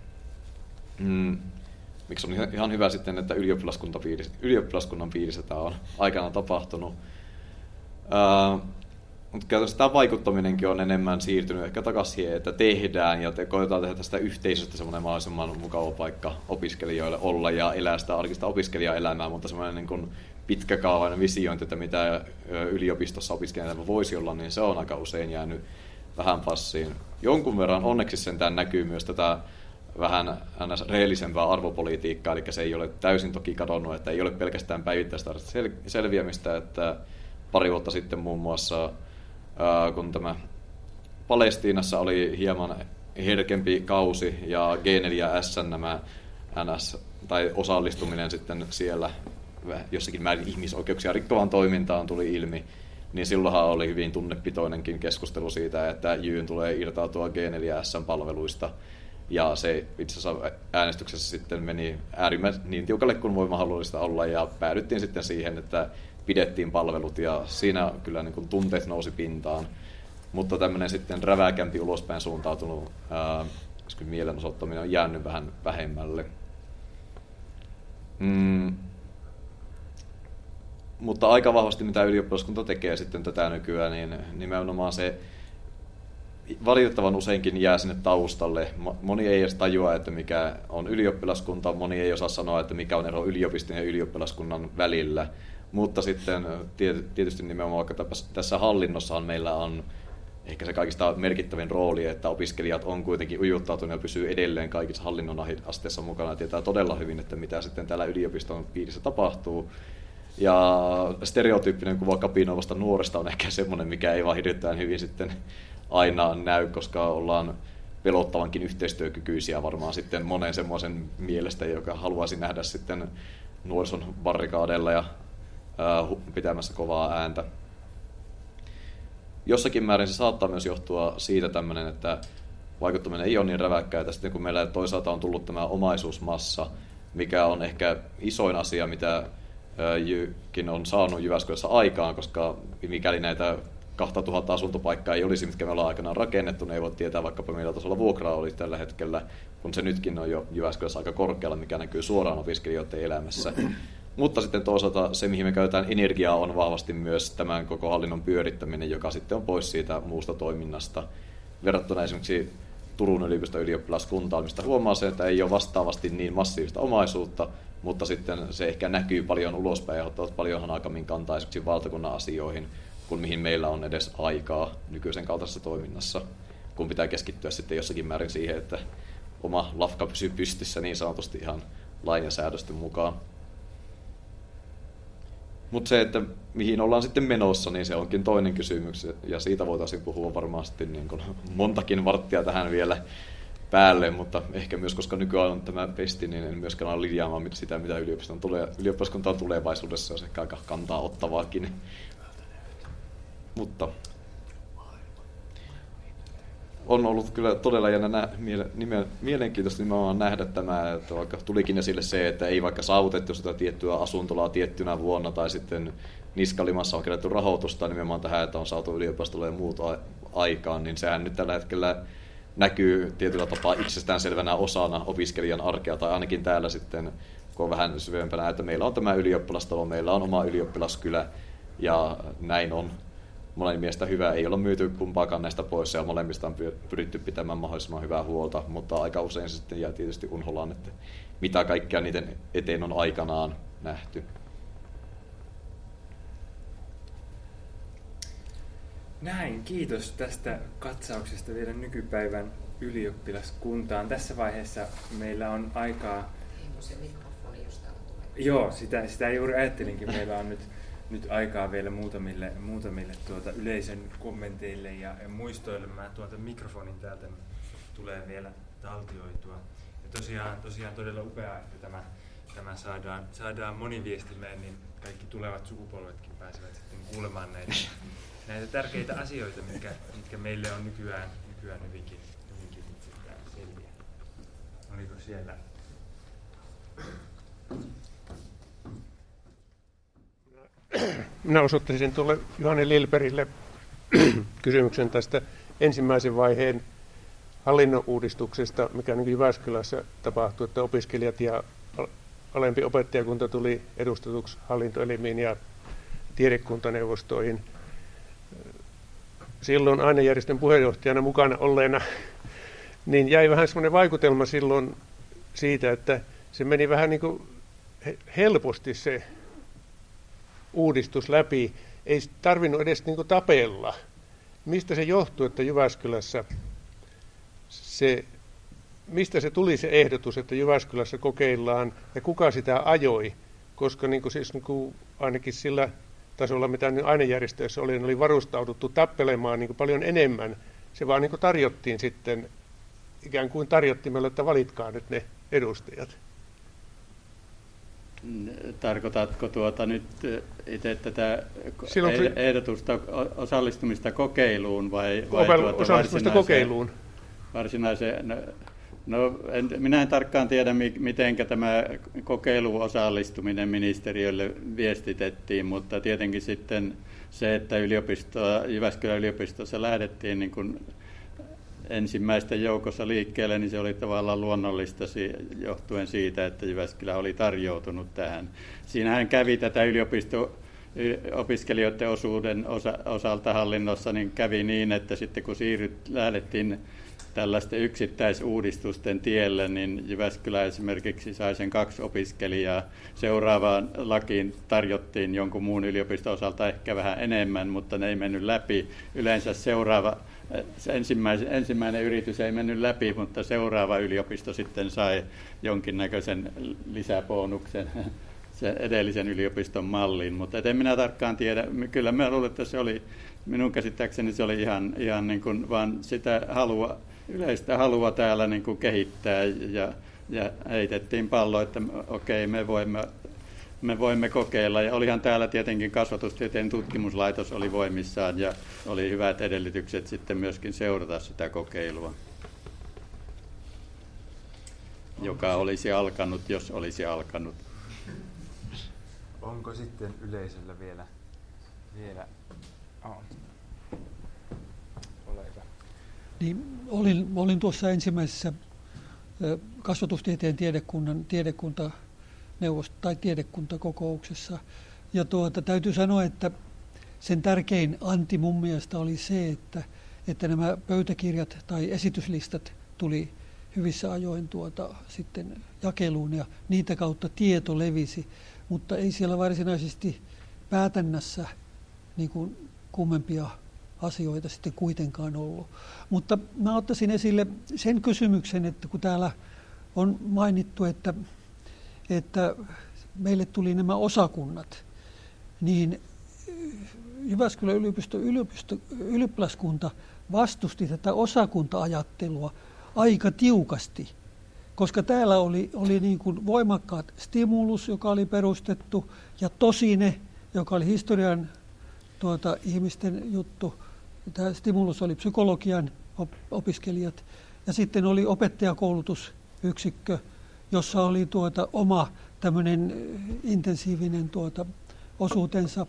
Mm. Miksi on ihan hyvä sitten, että ylioppilaskunnan piirissä tämä on aikanaan tapahtunut. Uh, Mutta käytännössä tämä vaikuttaminenkin on enemmän siirtynyt ehkä takaisin siihen, että tehdään ja te koetaan tehdä tästä yhteisöstä semmoinen mahdollisimman mukava paikka opiskelijoille olla ja elää sitä arkista opiskelijaelämää, mutta semmoinen niin kuin pitkäkaavainen visiointi, että mitä yliopistossa opiskelijana voisi olla, niin se on aika usein jäänyt vähän passiin. Jonkun verran onneksi sentään näkyy myös tätä vähän rehellisempää arvopolitiikkaa, eli se ei ole täysin toki kadonnut, että ei ole pelkästään päivittäistä sel- selviämistä, että pari vuotta sitten muun muassa, ää, kun tämä Palestiinassa oli hieman herkempi kausi ja G neljä S nämä N S tai osallistuminen sitten siellä jossakin määrin ihmisoikeuksia rikkovaan toimintaan tuli ilmi, niin silloinhan oli hyvin tunnepitoinenkin keskustelu siitä, että Jyn tulee irtautua G neljä S:n palveluista. Ja se itse asiassa äänestyksessä sitten meni äärimmäisen niin tiukalle kuin voi mahdollista olla, ja päädyttiin sitten siihen, että pidettiin palvelut, ja siinä kyllä niin kuin tunteet nousi pintaan. mutta tämmöinen sitten räväkämpi ulospäin suuntautunut ää, mielenosoittaminen on jäänyt vähän vähemmälle. Mm. Mutta aika vahvasti mitä ylioppilaskunta tekee sitten tätä nykyään, niin nimenomaan se valitettavan useinkin jää sinne taustalle. Moni ei edes tajua, että mikä on ylioppilaskunta, moni ei osaa sanoa, että mikä on ero yliopiston ja ylioppilaskunnan välillä. Mutta sitten tietysti nimenomaan vaikka tässä hallinnossahan meillä on ehkä se kaikista merkittävin rooli, että opiskelijat on kuitenkin ujuttautunut ja pysyy edelleen kaikissa hallinnon asteissa mukana ja tietää todella hyvin, että mitä sitten täällä yliopiston piirissä tapahtuu. Ja stereotyyppinen kuva kapinoivasta nuoresta on ehkä semmoinen, mikä ei vaan hirveän hyvin sitten aina näy, koska ollaan pelottavankin yhteistyökykyisiä varmaan sitten monen semmoisen mielestä, joka haluaisi nähdä sitten nuorison barrikaadeilla ja ää, pitämässä kovaa ääntä. Jossakin määrin se saattaa myös johtua siitä tämmöinen, että vaikuttaminen ei ole niin räväkkää, että sitten kun meillä toisaalta on tullut tämä omaisuusmassa, mikä on ehkä isoin asia, mitä Jykin on saanut Jyväskylässä aikaan, koska mikäli näitä kaksituhatta asuntopaikkaa ei olisi, mitkä me ollaan aikanaan rakennettu, ne ei voi tietää vaikkapa millä tasolla vuokraa oli tällä hetkellä, kun se nytkin on jo Jyväskylässä aika korkealla, mikä näkyy suoraan opiskelijoiden elämässä. Mutta sitten toisaalta se, mihin me käytetään energiaa, on vahvasti myös tämän koko hallinnon pyörittäminen, joka sitten on pois siitä muusta toiminnasta. Verrattuna esimerkiksi Turun yliopiston ylioppilaskuntaan, mistä huomaa se, että ei ole vastaavasti niin massiivista omaisuutta, mutta sitten se ehkä näkyy paljon ulospäin ja ottavat paljon hanakammin kantaa esimerkiksi valtakunnan asioihin, kuin mihin meillä on edes aikaa nykyisen kaltaisessa toiminnassa, kun pitää keskittyä sitten jossakin määrin siihen, että oma lafka pysyy pystyssä niin sanotusti ihan lain ja säädösten mukaan. Mutta se, että mihin ollaan sitten menossa, niin se onkin toinen kysymys, ja siitä voitaisiin puhua varmasti niin kuin montakin varttia tähän vielä päälle, mutta ehkä myös, koska nykyään on tämä pesti, niin en myöskään ole linjaamaan sitä, mitä yliopiston tulee, ylioppilaskunta on tulevaisuudessa, jos ehkä aika kantaa ottavaakin. Mutta on ollut kyllä todella jännä nä- miele- mielenkiintoista nimenomaan nähdä tämä, että vaikka tulikin esille se, että ei vaikka saavutettu sitä tiettyä asuntolaa tiettynä vuonna tai sitten niskalimassa on kerätty rahoitusta nimenomaan tähän, että on saatu yliopistolle ja muut a- aikaan, niin sehän nyt tällä hetkellä näkyy tietyllä tapaa itsestäänselvänä osana opiskelijan arkea, tai ainakin täällä sitten, kun on vähän syvempänä, että meillä on tämä ylioppilastalo, meillä on oma ylioppilaskylä, ja näin on monen mielestä hyvä. Ei olla myyty kumpaakaan näistä pois, ja molemmista on pyritty pitämään mahdollisimman hyvää huolta, mutta aika usein se sitten jää tietysti unholaan, että mitä kaikkea niiden eteen on aikanaan nähty. Näin, kiitos tästä katsauksesta vielä nykypäivän ylioppilaskuntaan. Tässä vaiheessa meillä on aikaa... Se mikrofoni, jos täällä tulee. Joo, sitä, sitä juuri ajattelinkin. Meillä on nyt, nyt aikaa vielä muutamille, muutamille tuota yleisön kommenteille ja, ja muistoille. Mä tuota mikrofonin täältä tulee vielä taltioitua. Ja tosiaan, tosiaan todella upeaa, että tämä, tämä saadaan, saadaan moniviestimään, niin kaikki tulevat sukupolvetkin pääsevät sitten kuulemaan näitä. Näitä tärkeitä asioita, mitkä, mitkä meille on nykyään, nykyään hyvinkin, hyvinkin itsestään selviä. Oliko siellä? Minä osoittaisin tuolle Juhani Lilbergille kysymyksen tästä ensimmäisen vaiheen hallinnon uudistuksesta, mikä niin Jyväskylässä tapahtui, että opiskelijat ja alempi opettajakunta tuli edustetuksi hallintoelimiin ja tiedekuntaneuvostoihin. Silloin ainejärjestön puheenjohtajana mukana olleena, niin jäi vähän semmoinen vaikutelma silloin siitä, että se meni vähän niin kuin helposti se uudistus läpi. Ei tarvinnut edes niin kuin tapella. Mistä se johtuu, että Jyväskylässä se, mistä se tuli se ehdotus, että Jyväskylässä kokeillaan ja kuka sitä ajoi, koska niin kuin siis niin kuin ainakin sillä tasolla, mitä ainejärjestöissä oli, oli varustauduttu tappelemaan niin kuin paljon enemmän. Se vaan niin kuin tarjottiin sitten, ikään kuin tarjottimella, että valitkaa nyt ne edustajat. Tarkoitatko tuota nyt itse tätä Silloin, ehdotusta osallistumista kokeiluun vai, vai tuota osallistumista kokeiluun? Varsinaiseen, no, no en, minä en tarkkaan tiedä, miten tämä kokeiluun osallistuminen ministeriölle viestitettiin, mutta tietenkin sitten se, että yliopistoa, Jyväskylän yliopistossa lähdettiin niin kuin ensimmäisten joukossa liikkeelle, niin se oli tavallaan luonnollista johtuen siitä, että Jyväskylä oli tarjoutunut tähän. Siinähän kävi tätä yliopisto opiskelijoiden osuuden osa, osalta hallinnossa, niin kävi niin, että sitten kun siirryt, lähdettiin tällaisten yksittäisuudistusten tielle, niin Jyväskylä esimerkiksi sai sen kaksi opiskelijaa. Seuraavaan lakiin tarjottiin jonkun muun yliopiston osalta ehkä vähän enemmän, mutta ne ei mennyt läpi. Yleensä seuraava, ensimmäinen, ensimmäinen yritys ei mennyt läpi, mutta seuraava yliopisto sitten sai jonkinnäköisen lisäbonuksen sen edellisen yliopiston malliin, mutta en minä tarkkaan tiedä. Kyllä minä luulen, että se oli, minun käsittääkseni se oli ihan, ihan niin kuin vaan sitä halua, yleistä halua täällä niin kuin kehittää ja, ja heitettiin pallo, että okei, me voimme, me voimme kokeilla. Ja olihan täällä tietenkin kasvatustieteen tutkimuslaitos oli voimissaan ja oli hyvät edellytykset sitten myöskin seurata sitä kokeilua, joka olisi alkanut, jos olisi alkanut. Onko sitten yleisöllä vielä, vielä oh. Ole hyvä. Niin, olin, olin tuossa ensimmäisessä kasvatustieteen tiedekunnan tiedekuntaneuvosto tai tiedekuntakokouksessa. Ja tuota, täytyy sanoa, että sen tärkein anti mun mielestä oli se, että, että nämä pöytäkirjat tai esityslistat tuli hyvissä ajoin tuota, sitten jakeluun ja niitä kautta tieto levisi. Mutta ei siellä varsinaisesti päätännässä niin kuin kummempia asioita sitten kuitenkaan ollut. Mutta mä ottaisin esille sen kysymyksen, että kun täällä on mainittu, että, että meille tuli nämä osakunnat, niin Jyväskylän yliopisto, yliopisto, ylioppilaskunta vastusti tätä osakunta-ajattelua aika tiukasti. Koska täällä oli, oli niin kuin voimakkaat Stimulus, joka oli perustettu, ja Tosine, joka oli historian tuota, ihmisten juttu. Tämä Stimulus oli psykologian op- opiskelijat. Ja sitten oli opettajakoulutusyksikkö, jossa oli tuota, oma tämmöinen intensiivinen tuota, osuutensa.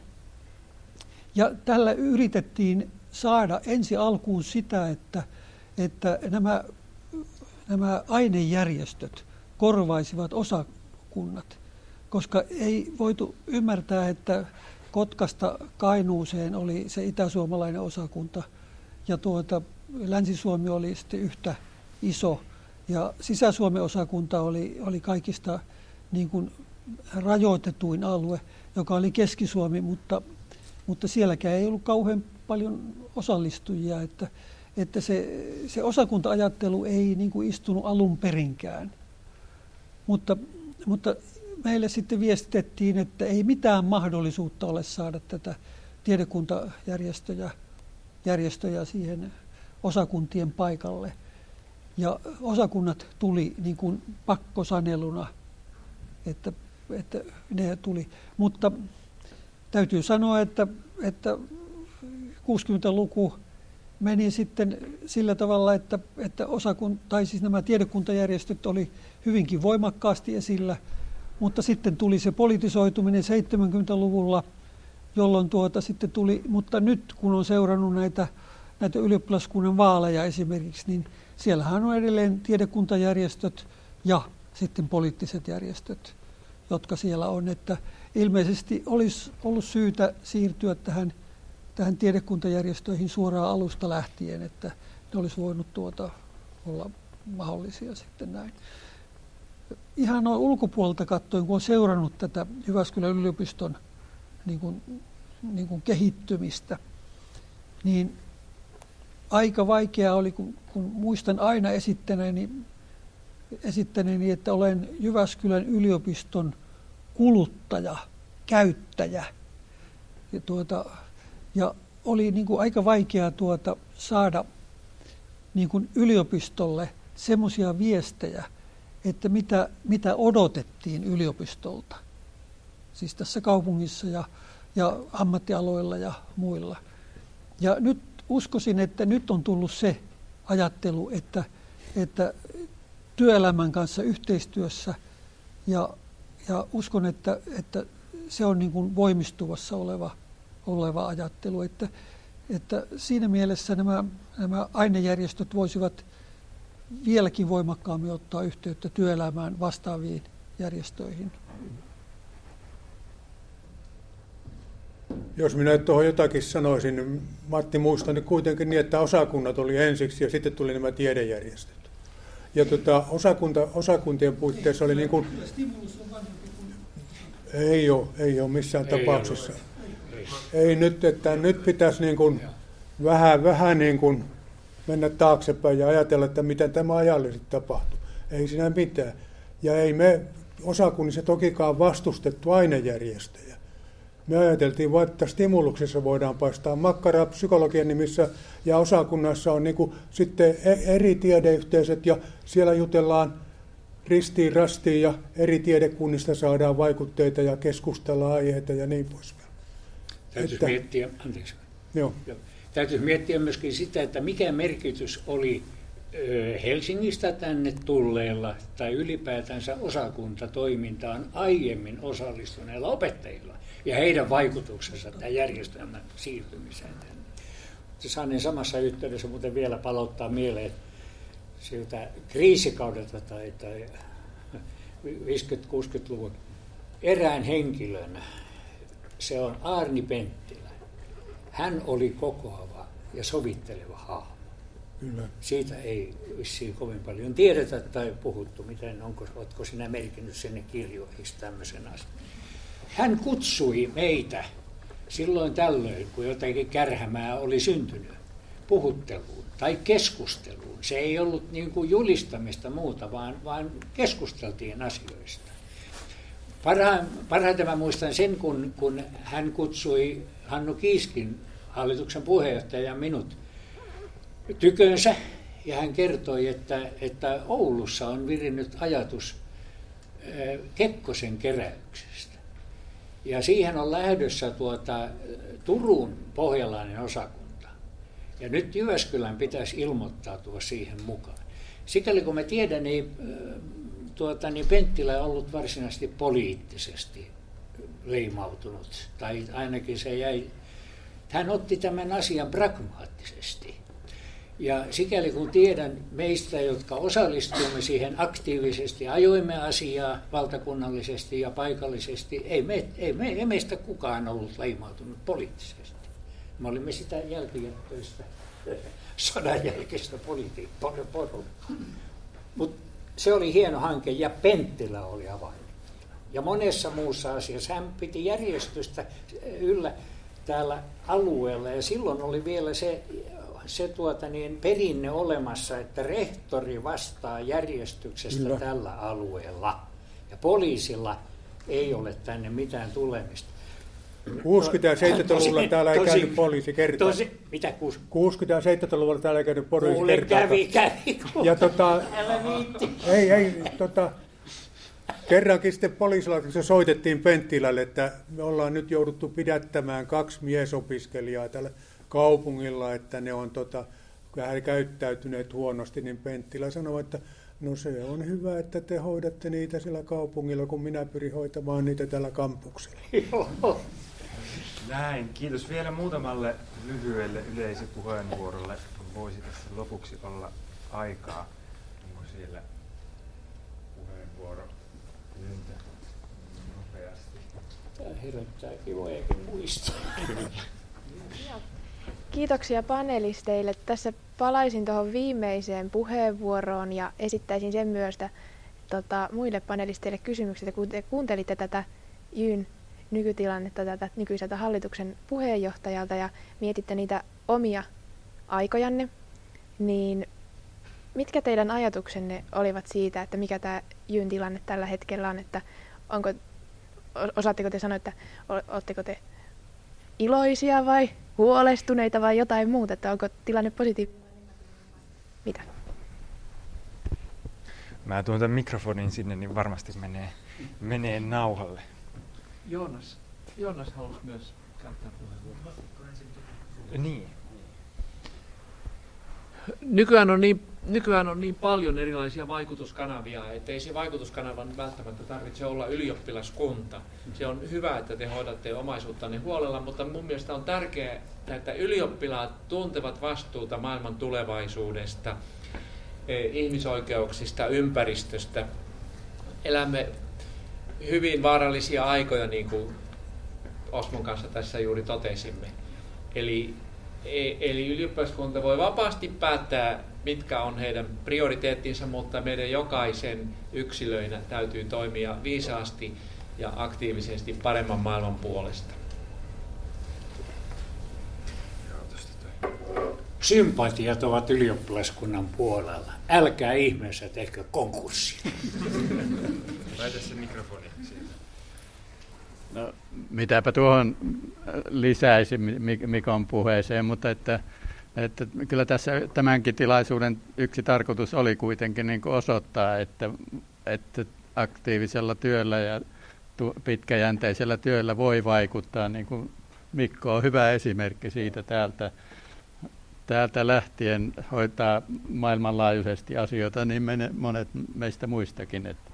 Ja tällä yritettiin saada ensi alkuun sitä, että, että nämä nämä ainejärjestöt korvaisivat osakunnat, koska ei voitu ymmärtää, että Kotkasta Kainuuseen oli se itäsuomalainen osakunta ja tuota, Länsi-Suomi oli sitten yhtä iso ja Sisä-Suomen osakunta oli, oli kaikista niin kuin rajoitetuin alue, joka oli Keski-Suomi, mutta, mutta sielläkään ei ollut kauhean paljon osallistujia, että että se, se osakunta-ajattelu ei niin kuin istunut alun perinkään. Mutta, mutta meille sitten viestitettiin, että ei mitään mahdollisuutta ole saada tätä tiedekuntajärjestöjä järjestöjä siihen osakuntien paikalle. Ja osakunnat tuli niin kuin pakkosaneluna, että, että ne tuli. Mutta täytyy sanoa, että, että kuusikymmentäluku meni sitten sillä tavalla, että, että osakun, tai siis nämä tiedekuntajärjestöt oli hyvinkin voimakkaasti esillä, mutta sitten tuli se politisoituminen seitsemänkymmentäluvulla, jolloin tuota sitten tuli, mutta nyt kun on seurannut näitä, näitä ylioppilaskunnan vaaleja esimerkiksi, niin siellähän on edelleen tiedekuntajärjestöt ja sitten poliittiset järjestöt, jotka siellä on, että ilmeisesti olisi ollut syytä siirtyä tähän tähän tiedekuntajärjestöihin suoraan alusta lähtien, että ne olisi voinut tuota olla mahdollisia sitten näin. Ihan noin ulkopuolelta katsoen, kun on seurannut tätä Jyväskylän yliopiston niin kuin, niin kuin kehittymistä, niin aika vaikeaa oli, kun, kun muistan aina esittäneeni, esittäneeni, että olen Jyväskylän yliopiston kuluttaja, käyttäjä. Ja tuota, Ja oli niin kuin aika vaikeaa tuota saada niin kuin yliopistolle semmoisia viestejä, että mitä, mitä odotettiin yliopistolta. Siis tässä kaupungissa ja, ja ammattialoilla ja muilla. Ja nyt uskoisin, että nyt on tullut se ajattelu, että, että työelämän kanssa yhteistyössä ja, ja uskon, että, että se on niin kuin voimistuvassa oleva oleva ajattelu, että, että siinä mielessä nämä, nämä ainejärjestöt voisivat vieläkin voimakkaammin ottaa yhteyttä työelämään vastaaviin järjestöihin. Jos minä tuohon jotakin sanoisin, niin Matti muistaa nyt kuitenkin niin, että osakunnat oli ensiksi ja sitten tuli nämä tiedejärjestöt. Ja tota, osakunta, osakuntien puitteissa oli niin kuin... Ei ole, ei ole missään ei tapauksessa. Ole. Ei. ei nyt, että nyt pitäisi niin kuin vähän, vähän niin kuin mennä taaksepäin ja ajatella, että miten tämä ajallisesti tapahtuu. Ei siinä mitään. Ja ei me osakunnissa tokikaan vastustettu ainejärjestöjä. Me ajateltiin vain, että stimuluksessa voidaan paistaa makkaraa psykologian nimissä ja osakunnassa on niin kuin sitten eri tiedeyhteisöt ja siellä jutellaan ristiin rastiin ja eri tiedekunnista saadaan vaikutteita ja keskustellaan aiheita ja niin poispäin. Täytyisi että, miettiä, anteeksi. Joo. Täytyisi miettiä myöskin sitä, että mikä merkitys oli Helsingistä tänne tulleilla tai ylipäätänsä osakuntatoimintaan aiemmin osallistuneilla opettajilla ja heidän vaikutuksensa tämän järjestelmän siirtymiseen. Saaneen samassa yhteydessä muuten vielä palauttaa mieleen siltä kriisikaudelta tai, tai viisikymmentä-kuusikymmentäluvun erään henkilön, se on Aarni Penttilä. Hän oli kokoava ja sovitteleva hahmo. Kyllä. Siitä ei vissiin kovin paljon tiedetä tai puhuttu, miten, onko, oletko sinä merkinnyt sinne kirjoihin tämmöisen asian. Hän kutsui meitä silloin tällöin, kun jotakin kärhämää oli syntynyt, puhutteluun tai keskusteluun. Se ei ollut niin kuin julistamista muuta, vaan, vaan keskusteltiin asioista. Parha, parhaiten mä muistan sen, kun, kun hän kutsui Hannu Kiiskin, hallituksen puheenjohtaja, ja minut tykönsä, ja hän kertoi, että, että Oulussa on virinnyt ajatus Kekkosen keräyksestä. Ja siihen on lähdössä tuota, Turun pohjalainen osakunta. Ja nyt Jyväskylän pitäisi ilmoittautua siihen mukaan. Sikäli kun me tiedän, niin, tuota, niin Penttilä on ollut varsinaisesti poliittisesti leimautunut. Tai ainakin se jäi. Hän otti tämän asian pragmaattisesti. Ja sikäli kun tiedän meistä, jotka osallistuimme siihen aktiivisesti, ajoimme asiaa valtakunnallisesti ja paikallisesti, ei, me, ei, me, ei meistä kukaan ollut leimautunut poliittisesti. Me olimme sitä jälkijättöistä, sodan jälkeistä politiikkaa. Mutta se oli hieno hanke ja Penttilä oli avain. Ja monessa muussa asiassa hän piti järjestystä yllä täällä alueella ja silloin oli vielä se... se tuota niin, perinne olemassa, että rehtori vastaa järjestyksestä Kyllä. tällä alueella. Ja poliisilla ei ole tänne mitään tulemista. kuusikymmentä- ja seitsemänkymmentäluvulla täällä ei käynyt poliisi kertaa. Tosi, mitä kuusikymmentä- ja seitsemänkymmentäluvulla täällä ei käynyt poliisi Mulle kertaa. kävi, kävi. Ja tota, ei, ei, tota, kerrankin sitten poliisilaitoksessa soitettiin Penttilälle, että me ollaan nyt jouduttu pidättämään kaksi miesopiskelijaa täällä kaupungilla, että ne on tota, vähän käyttäytyneet huonosti, niin Penttilä sanoi, että no se on hyvä, että te hoidatte niitä siellä kaupungilla, kun minä pyrin hoitamaan niitä täällä kampuksella. Näin. Kiitos vielä muutamalle lyhyelle yleisöpuheenvuorolle. Voisi tässä lopuksi olla aikaa. Onko siellä puheenvuoro pyyntö nopeasti? Tämä herättää kivojakin muistaa. Kiitoksia panelisteille. Tässä palaisin tuohon viimeiseen puheenvuoroon ja esittäisin sen myös tota, muille panelisteille kysymykset, kun te kuuntelitte tätä Jyn nykytilannetta tätä nykyiseltä hallituksen puheenjohtajalta ja mietitte niitä omia aikojanne, niin mitkä teidän ajatuksenne olivat siitä, että mikä tämä Jyn tilanne tällä hetkellä on, että onko, osaatteko te sanoa, että oletteko te iloisia vai huolestuneita vai jotain muuta, että onko tilanne positiivinen? Mitä? Mä tuon tämän mikrofonin sinne, niin varmasti menee, menee nauhalle. Joonas, Joonas halusi myös käyttää puheenvuoron. Niin. Nykyään on niin nykyään on niin paljon erilaisia vaikutuskanavia, että ei se vaikutuskanavan välttämättä tarvitse olla ylioppilaskunta. Se on hyvä, että te hoidatte omaisuuttanne huolella, mutta mun mielestä on tärkeää, että ylioppilaat tuntevat vastuuta maailman tulevaisuudesta, ihmisoikeuksista, ympäristöstä. Elämme hyvin vaarallisia aikoja, niin kuin Osmon kanssa tässä juuri totesimme. Eli, eli ylioppilaskunta voi vapaasti päättää, mitkä on heidän prioriteettinsa, mutta meidän jokaisen yksilöinä täytyy toimia viisaasti ja aktiivisesti paremman maailman puolesta. Sympatiat ovat ylioppilaskunnan puolella. Älkää ihmeessä tehkö konkurssia. Laita se mikrofoni siitä. No, mitäpä tuohon lisäisi Mikon puheeseen, mutta että, että kyllä tässä tämänkin tilaisuuden yksi tarkoitus oli kuitenkin niin kuin osoittaa, että, että aktiivisella työllä ja pitkäjänteisellä työllä voi vaikuttaa. Niin kuin Mikko on hyvä esimerkki siitä täältä. Täältä lähtien hoitaa maailmanlaajuisesti asioita, niin monet meistä muistakin. Että.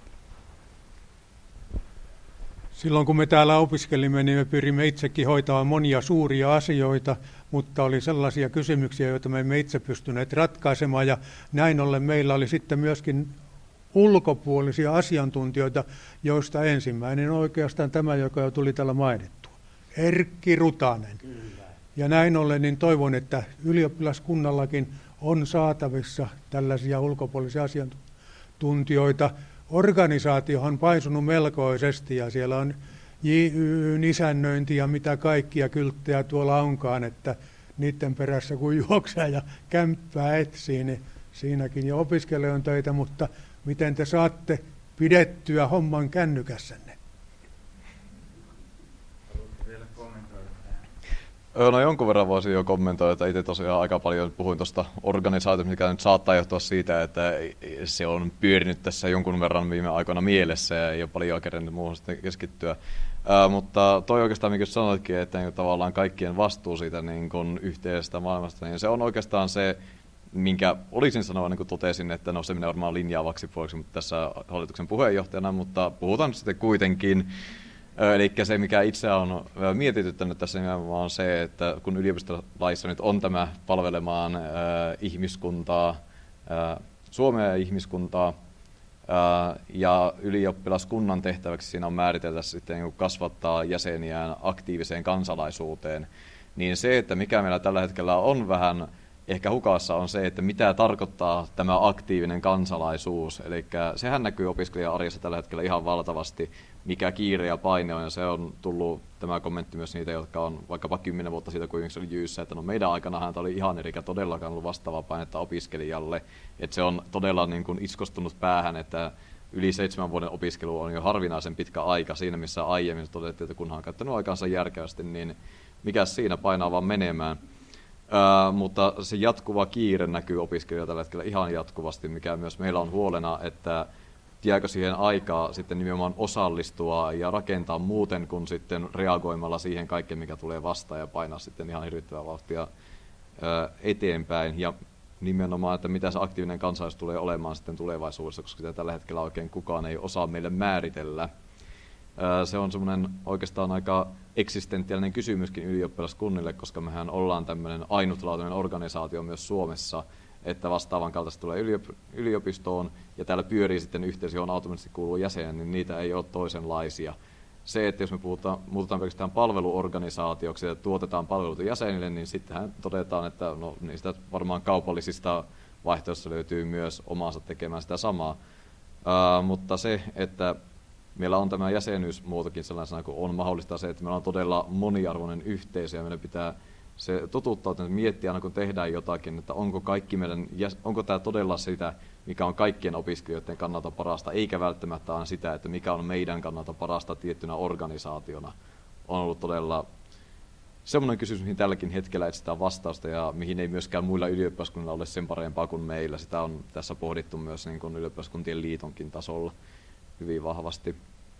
Silloin kun me täällä opiskelimme, niin me pyrimme itsekin hoitamaan monia suuria asioita, mutta oli sellaisia kysymyksiä, joita me emme itse pystyneet ratkaisemaan. Ja näin ollen meillä oli sitten myöskin ulkopuolisia asiantuntijoita, joista ensimmäinen on oikeastaan tämä, joka jo tuli täällä mainittua. Erkki Rutanen. Kyllä. Ja näin ollen niin toivon, että ylioppilaskunnallakin on saatavissa tällaisia ulkopuolisia asiantuntijoita. Organisaatio on paisunut melkoisesti ja siellä on J Y:n isännöinti ja mitä kaikkia kylttejä tuolla onkaan, että niiden perässä kun juoksee ja kämppää etsii, niin siinäkin jo opiskelijoiden töitä, mutta miten te saatte pidettyä homman kännykässänne? No jonkun verran voisin jo kommentoida, että itse tosiaan aika paljon puhuin tuosta organisaatiosta, mikä nyt saattaa johtua siitä, että se on pyörinyt tässä jonkun verran viime aikoina mielessä ja ei ole paljon kerennyt muuhun sitten keskittyä. Ää, mutta toi oikeastaan, mikä sanoitkin, että niin tavallaan kaikkien vastuu siitä niin kun yhteisestä maailmasta, niin se on oikeastaan se, minkä olisin sanoa, niin kuin totesin, että no se menee varmaan linjaavaksi puoliksi mutta tässä hallituksen puheenjohtajana, mutta puhutaan sitten kuitenkin. Eli se, mikä itse on mietityttänyt tässä nimenomaan on se, että kun yliopistolaissa nyt on tämä palvelemaan äh, ihmiskuntaa, äh, Suomea ja ihmiskuntaa, äh, ja ylioppilaskunnan tehtäväksi siinä on määriteltä sitten niin kasvattaa jäseniään aktiiviseen kansalaisuuteen, niin se, että mikä meillä tällä hetkellä on vähän ehkä hukassa on se, että mitä tarkoittaa tämä aktiivinen kansalaisuus. Eli sehän näkyy opiskelija-arjessa tällä hetkellä ihan valtavasti, mikä kiire ja paine on. Ja se on tullut tämä kommentti myös niitä, jotka on vaikkapa kymmenen vuotta siitä, kun se oli Jyyssä, että no meidän aikanahan tämä oli ihan eri, eikä todellakaan ollut vastaavaa painetta opiskelijalle. Että se on todella niin kuin iskostunut päähän, että yli seitsemän vuoden opiskelu on jo harvinaisen pitkä aika siinä, missä aiemmin todettiin, että kunhan on käyttänyt aikansa järkevästi, niin mikä siinä painaa vaan menemään. Uh, mutta se jatkuva kiire näkyy opiskelijoilla tällä hetkellä ihan jatkuvasti, mikä myös meillä on huolena, että jääkö siihen aikaa sitten nimenomaan osallistua ja rakentaa muuten kuin sitten reagoimalla siihen kaikkeen, mikä tulee vastaan ja painaa sitten ihan hirvittävää vauhtia uh, eteenpäin. Ja nimenomaan, että mitä se aktiivinen kansalaisuus tulee olemaan sitten tulevaisuudessa, koska sitä tällä hetkellä oikein kukaan ei osaa meille määritellä. Se on semmoinen oikeastaan aika eksistentiaalinen kysymyskin ylioppilaskunnille, koska mehän ollaan tämmöinen ainutlaatuinen organisaatio myös Suomessa, että vastaavan kaltaista tulee yliopistoon ja täällä pyörii sitten yhteisö, johon automaattisesti kuuluu jäseniä, niin niitä ei ole toisenlaisia. Se, että jos me puhutaan, muutetaan pelkästään palveluorganisaatioksi ja tuotetaan palveluita jäsenille, niin sittenhän todetaan, että no, niistä varmaan kaupallisista vaihtoehdoista löytyy myös omansa tekemään sitä samaa. Uh, mutta se, että meillä on tämä jäsenyysmuotokin sellaisena, kun on mahdollista se, että meillä on todella moniarvoinen yhteisö ja meidän pitää se totuttaa, että miettiä aina kun tehdään jotakin, että onko, kaikki meidän, onko tämä todella sitä, mikä on kaikkien opiskelijoiden kannalta parasta, eikä välttämättä aina sitä, että mikä on meidän kannalta parasta tiettynä organisaationa. On ollut todella semmoinen kysymys, mihin tälläkin hetkellä etsitään vastausta ja mihin ei myöskään muilla ylioppilaskunnilla ole sen parempaa kuin meillä. Sitä on tässä pohdittu myös niin kuin ylioppilaskuntien liitonkin tasolla hyvin vahvasti.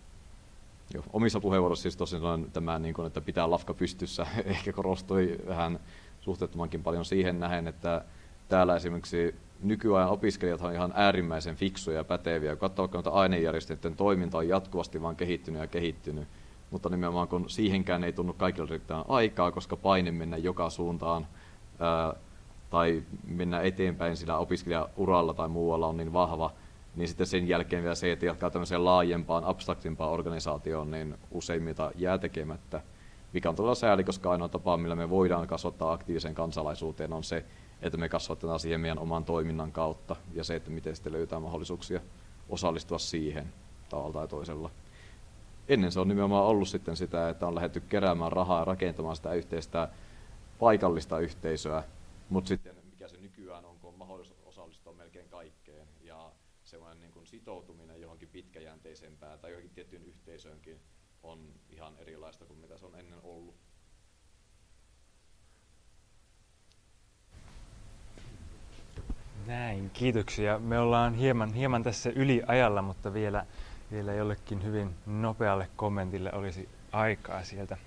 Joo, omissa puheenvuoroissa siis tosiaan tämä, niin kuin, että pitää lafka pystyssä, ehkä korostui vähän suhteettomankin paljon siihen nähen, että täällä esimerkiksi nykyajan opiskelijat on ihan äärimmäisen fiksuja ja päteviä. Kun katsoo vaikka ainejärjestöjen toiminta on jatkuvasti vaan kehittynyt ja kehittynyt, mutta nimenomaan kun siihenkään ei tunnu kaikilla riittävän aikaa, koska paine mennä joka suuntaan ää, tai mennä eteenpäin sillä opiskelijauralla tai muualla on niin vahva, niin sitten sen jälkeen vielä se, että jatkaa tämmöiseen laajempaan, abstraktimpaan organisaatioon, niin useimmita jää tekemättä. Mikä on todella sääli, koska ainoa tapa, millä me voidaan kasvattaa aktiivisen kansalaisuuteen, on se, että me kasvatetaan siihen meidän oman toiminnan kautta ja se, että miten sitten löytää mahdollisuuksia osallistua siihen tavalla tai toisella. Ennen se on nimenomaan ollut sitten sitä, että on lähdetty keräämään rahaa ja rakentamaan sitä yhteistä paikallista yhteisöä, mutta sitten mikä se nykyään on, kun on mahdollisuus osallistua melkein kaikkeen ja semmoinen niin kuin sitoutuminen johonkin pitkäjänteisempään tai johonkin tiettyyn yhteisöönkin on ihan erilaista kuin mitä se on ennen ollut. Näin, kiitoksia. Me ollaan hieman, hieman tässä yliajalla, mutta vielä, vielä jollekin hyvin nopealle kommentille olisi aikaa sieltä.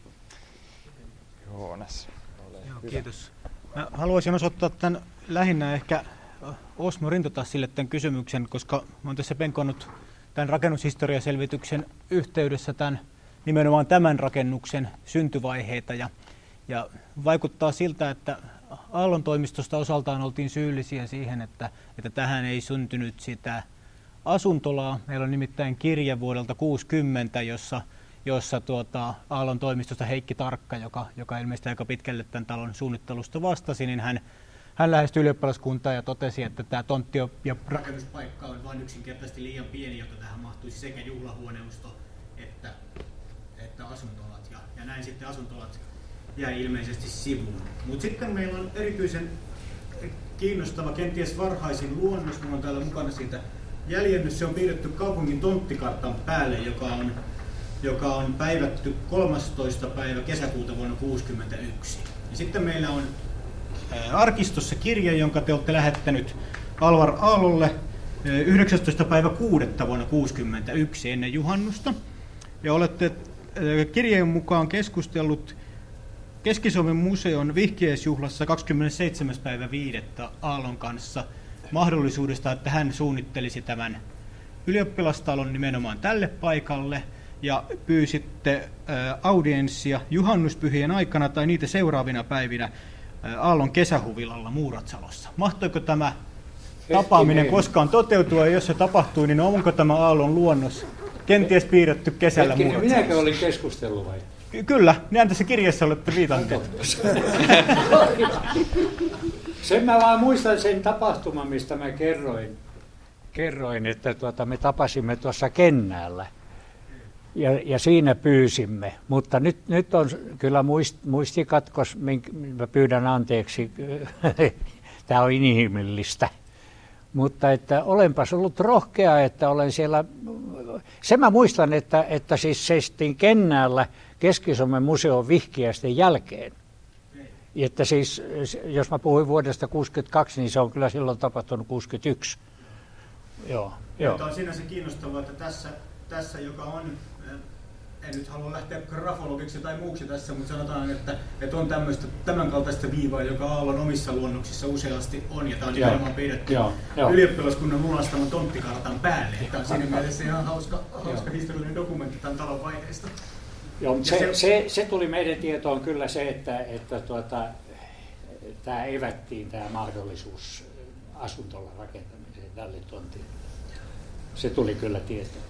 Joonas, ole Joo, hyvä. kiitos. Mä haluaisin osoittaa tämän lähinnä ehkä Osmo Rintotassille tämän kysymyksen, koska mä oon tässä penkonnut tämän rakennushistoriaselvityksen yhteydessä tämän, nimenomaan tämän rakennuksen syntyvaiheita ja, ja vaikuttaa siltä, että Aallon toimistosta osaltaan oltiin syyllisiä siihen, että, että tähän ei syntynyt sitä asuntolaa. Meillä on nimittäin kirje vuodelta kuusikymmentä, jossa, jossa tuota, Aallon toimistosta Heikki Tarkka, joka, joka ilmeisesti aika pitkälle tämän talon suunnittelusta vastasi, niin hän, hän lähestyi ylioppilaskuntaa ja totesi, että tämä tontti ja rakennuspaikka on vain yksinkertaisesti liian pieni, jotta tähän mahtuisi sekä juhlahuoneusto että, että asuntolat. Ja, ja näin sitten asuntolat jäi ilmeisesti sivuun. Mutta sitten meillä on erityisen kiinnostava, kenties varhaisin luonnos. Minulla on täällä mukana siitä jäljennys. Se on piirretty kaupungin tonttikartan päälle, joka on, joka on päivätty kolmastoista päivä kesäkuuta vuonna tuhatyhdeksänsataakuusikymmentäyksi. Ja sitten meillä on arkistossa kirje, jonka te olette lähettänyt Alvar Aallolle yhdeksästoista päivä kuudetta vuonna tuhatyhdeksänsataakuusikymmentäyksi ennen juhannusta. Ja olette kirjeen mukaan keskustellut Keski-Suomen museon vihkiäisjuhlassa kahdeskymmenesseitsemäs päivä viidettä Aallon kanssa mahdollisuudesta, että hän suunnittelisi tämän ylioppilastalon nimenomaan tälle paikalle ja pyysitte audienssia juhannuspyhien aikana tai niitä seuraavina päivinä Aallon kesähuvilalla Muuratsalossa. Mahtoiko tämä tapaaminen koskaan toteutua, ja jos se tapahtui, niin onko tämä Aallon luonnos kenties piirretty kesällä Muuratsalossa? Minäkö olin keskustellut vai? Kyllä, näin tässä kirjassa olette viitanneet. Sen mä vaan muistan sen tapahtuman, mistä mä kerroin, kerroin että tuota, me tapasimme tuossa Kennäällä ja, ja siinä pyysimme. Mutta nyt, nyt on kyllä muist, muistikatkos, mä pyydän anteeksi, tämä on inhimillistä. Mutta että olenpas ollut rohkea, että olen siellä, sen mä muistan, että, että siis seistiin Kennäällä Keski-Suomen museon vihkiäisten jälkeen. Että siis, jos mä puhuin vuodesta tuhatyhdeksänsataakuusikymmentäkaksi, niin se on kyllä silloin tapahtunut kuusikymmentäyksi. Joo, joo. Tämä on sinänsä kiinnostavaa, että tässä, tässä joka on, en nyt halua lähteä grafologiksi tai muuksi tässä, mutta sanotaan, että, että on tämmöistä, tämän kaltaista viivaa, joka Aallon omissa luonnoksissa useasti on, ja tämä on nimenomaan piirretty ylioppilaskunnan lunastaman tonttikartan päälle. Tämä on siinä mielessä ihan hauska, hauska historiallinen dokumentti tämän talon vaiheesta. Joo, se, se, se, se tuli meidän tietoon kyllä se, että, että tuota, tämä evättiin tämä mahdollisuus asuntolla rakentamiseen tälle tontille. Se tuli kyllä tietoon.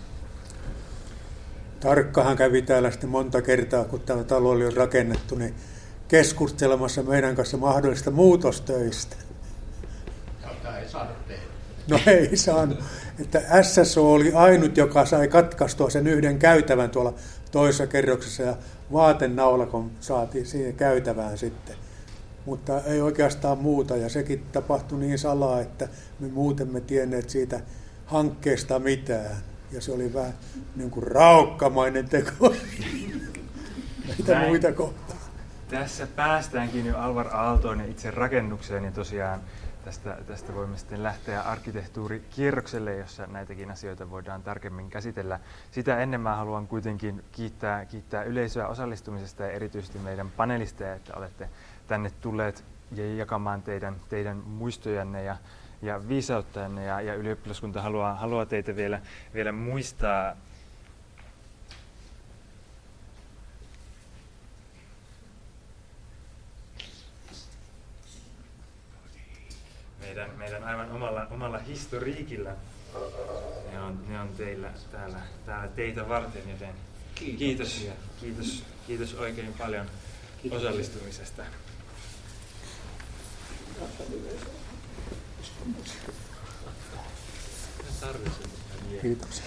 Tarkkahan kävi täällä sitten monta kertaa, kun tämä talo oli rakennettu, niin keskustelemassa meidän kanssa mahdollista muutostöistä. Jota ei saanut tehdä. No ei saanut. Että S S O oli ainut, joka sai katkaistua sen yhden käytävän tuolla toisessa kerroksessa ja vaatenaulakon saatiin siihen käytävään sitten. Mutta ei oikeastaan muuta ja sekin tapahtui niin salaa, että me muuten me tienneet siitä hankkeesta mitään. Ja se oli vähän niin kuin raukkamainen teko. Mitä Näin. muita kohtaa? Tässä päästäänkin jo Alvar Aaltoon ja itse rakennukseen, ja tosiaan tästä, tästä voimme sitten lähteä arkkitehtuurikierrokselle, jossa näitäkin asioita voidaan tarkemmin käsitellä. Sitä ennen mä haluan kuitenkin kiittää, kiittää yleisöä osallistumisesta ja erityisesti meidän panelisteja, että olette tänne tulleet ja jakamaan teidän, teidän muistojanne ja, ja viisauttanne ja, ja ylioppilaskunta haluaa, haluaa teitä vielä, vielä muistaa. Meidän, meidän aivan omalla, omalla historiikilla. Ne on, ne on teillä täällä, täällä teitä varten, joten kiitos, kiitos, kiitos oikein paljon kiitos osallistumisesta. Kiitoksia.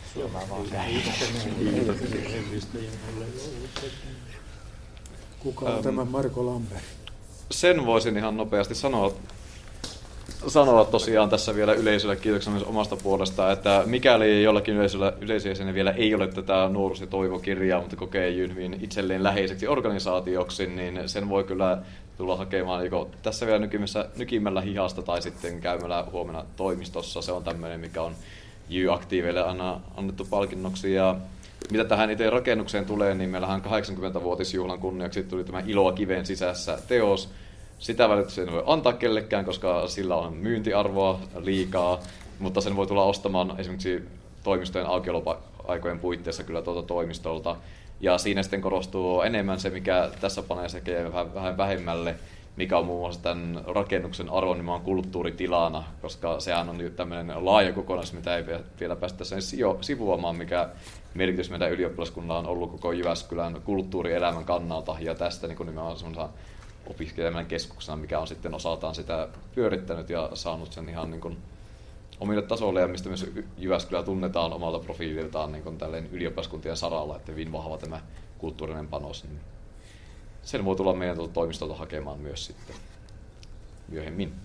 Kuka on tämä Marko Lambert? Sen voisin ihan nopeasti sanoa, sanoa tosiaan tässä vielä yleisölle kiitoksena myös omasta puolesta, että mikäli jollakin yleisöllä, yleisöjäsenellä vielä ei ole tätä Nuoruus- ja toivokirjaa, mutta kokee Jyn hyvin itselleen läheiseksi organisaatioksi, niin sen voi kyllä tulla hakemaan joko tässä vielä nykimässä, nykimällä hihasta tai sitten käymällä huomenna toimistossa. Se on tämmöinen, mikä on Jy-aktiiveille aina annettu palkinnoksi. Ja mitä tähän itse rakennukseen tulee, niin meillähän kahdeksankymmentävuotisjuhlan kunniaksi tuli tämä Iloa kiven sisässä teos. Sitä välttämättä ei voi antaa kellekään, koska sillä on myyntiarvoa liikaa, mutta sen voi tulla ostamaan esimerkiksi toimistojen aukioloaikojen puitteissa kyllä tuolta toimistolta. Ja siinä sitten korostuu enemmän se, mikä tässä panee sekä vähän vähemmälle, mikä on muun muassa tämän rakennuksen arvon nimenomaan kulttuuritilana, koska sehän on nyt tämmöinen laaja kokonaisuus, mitä ei vielä päästä sen sivuamaan, mikä merkitys meidän ylioppilaskunnalla on ollut koko Jyväskylän kulttuurielämän kannalta, ja tästä niin nimenomaan semmoisena opiskelijan keskuksena, mikä on sitten osaltaan sitä pyörittänyt ja saanut sen ihan niin kuin omille tasoille, ja mistä myös Jyväskylä tunnetaan omalta profiililtaan niin kuin tälleen ylioppilaskuntien saralla, että hyvin vahva tämä kulttuurinen panos. Niin sen voi tulla meidän toimistolta hakemaan myös sitten myöhemmin.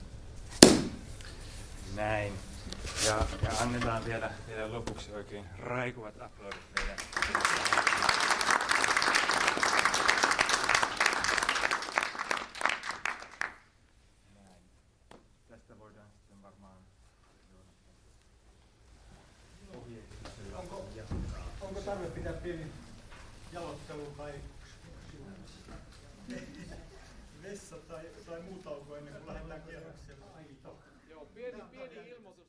Näin. Ja, ja annetaan vielä, vielä lopuksi oikein raikuvat aplodit meidän. Tästä voidaan sitten varmaan Onko, onko tarve pitää pieni jalottelu tai vessa tai, tai muu tauko ennen kuin lähdetään kierrokselle? Joo, pieni, pieni ilmoitus.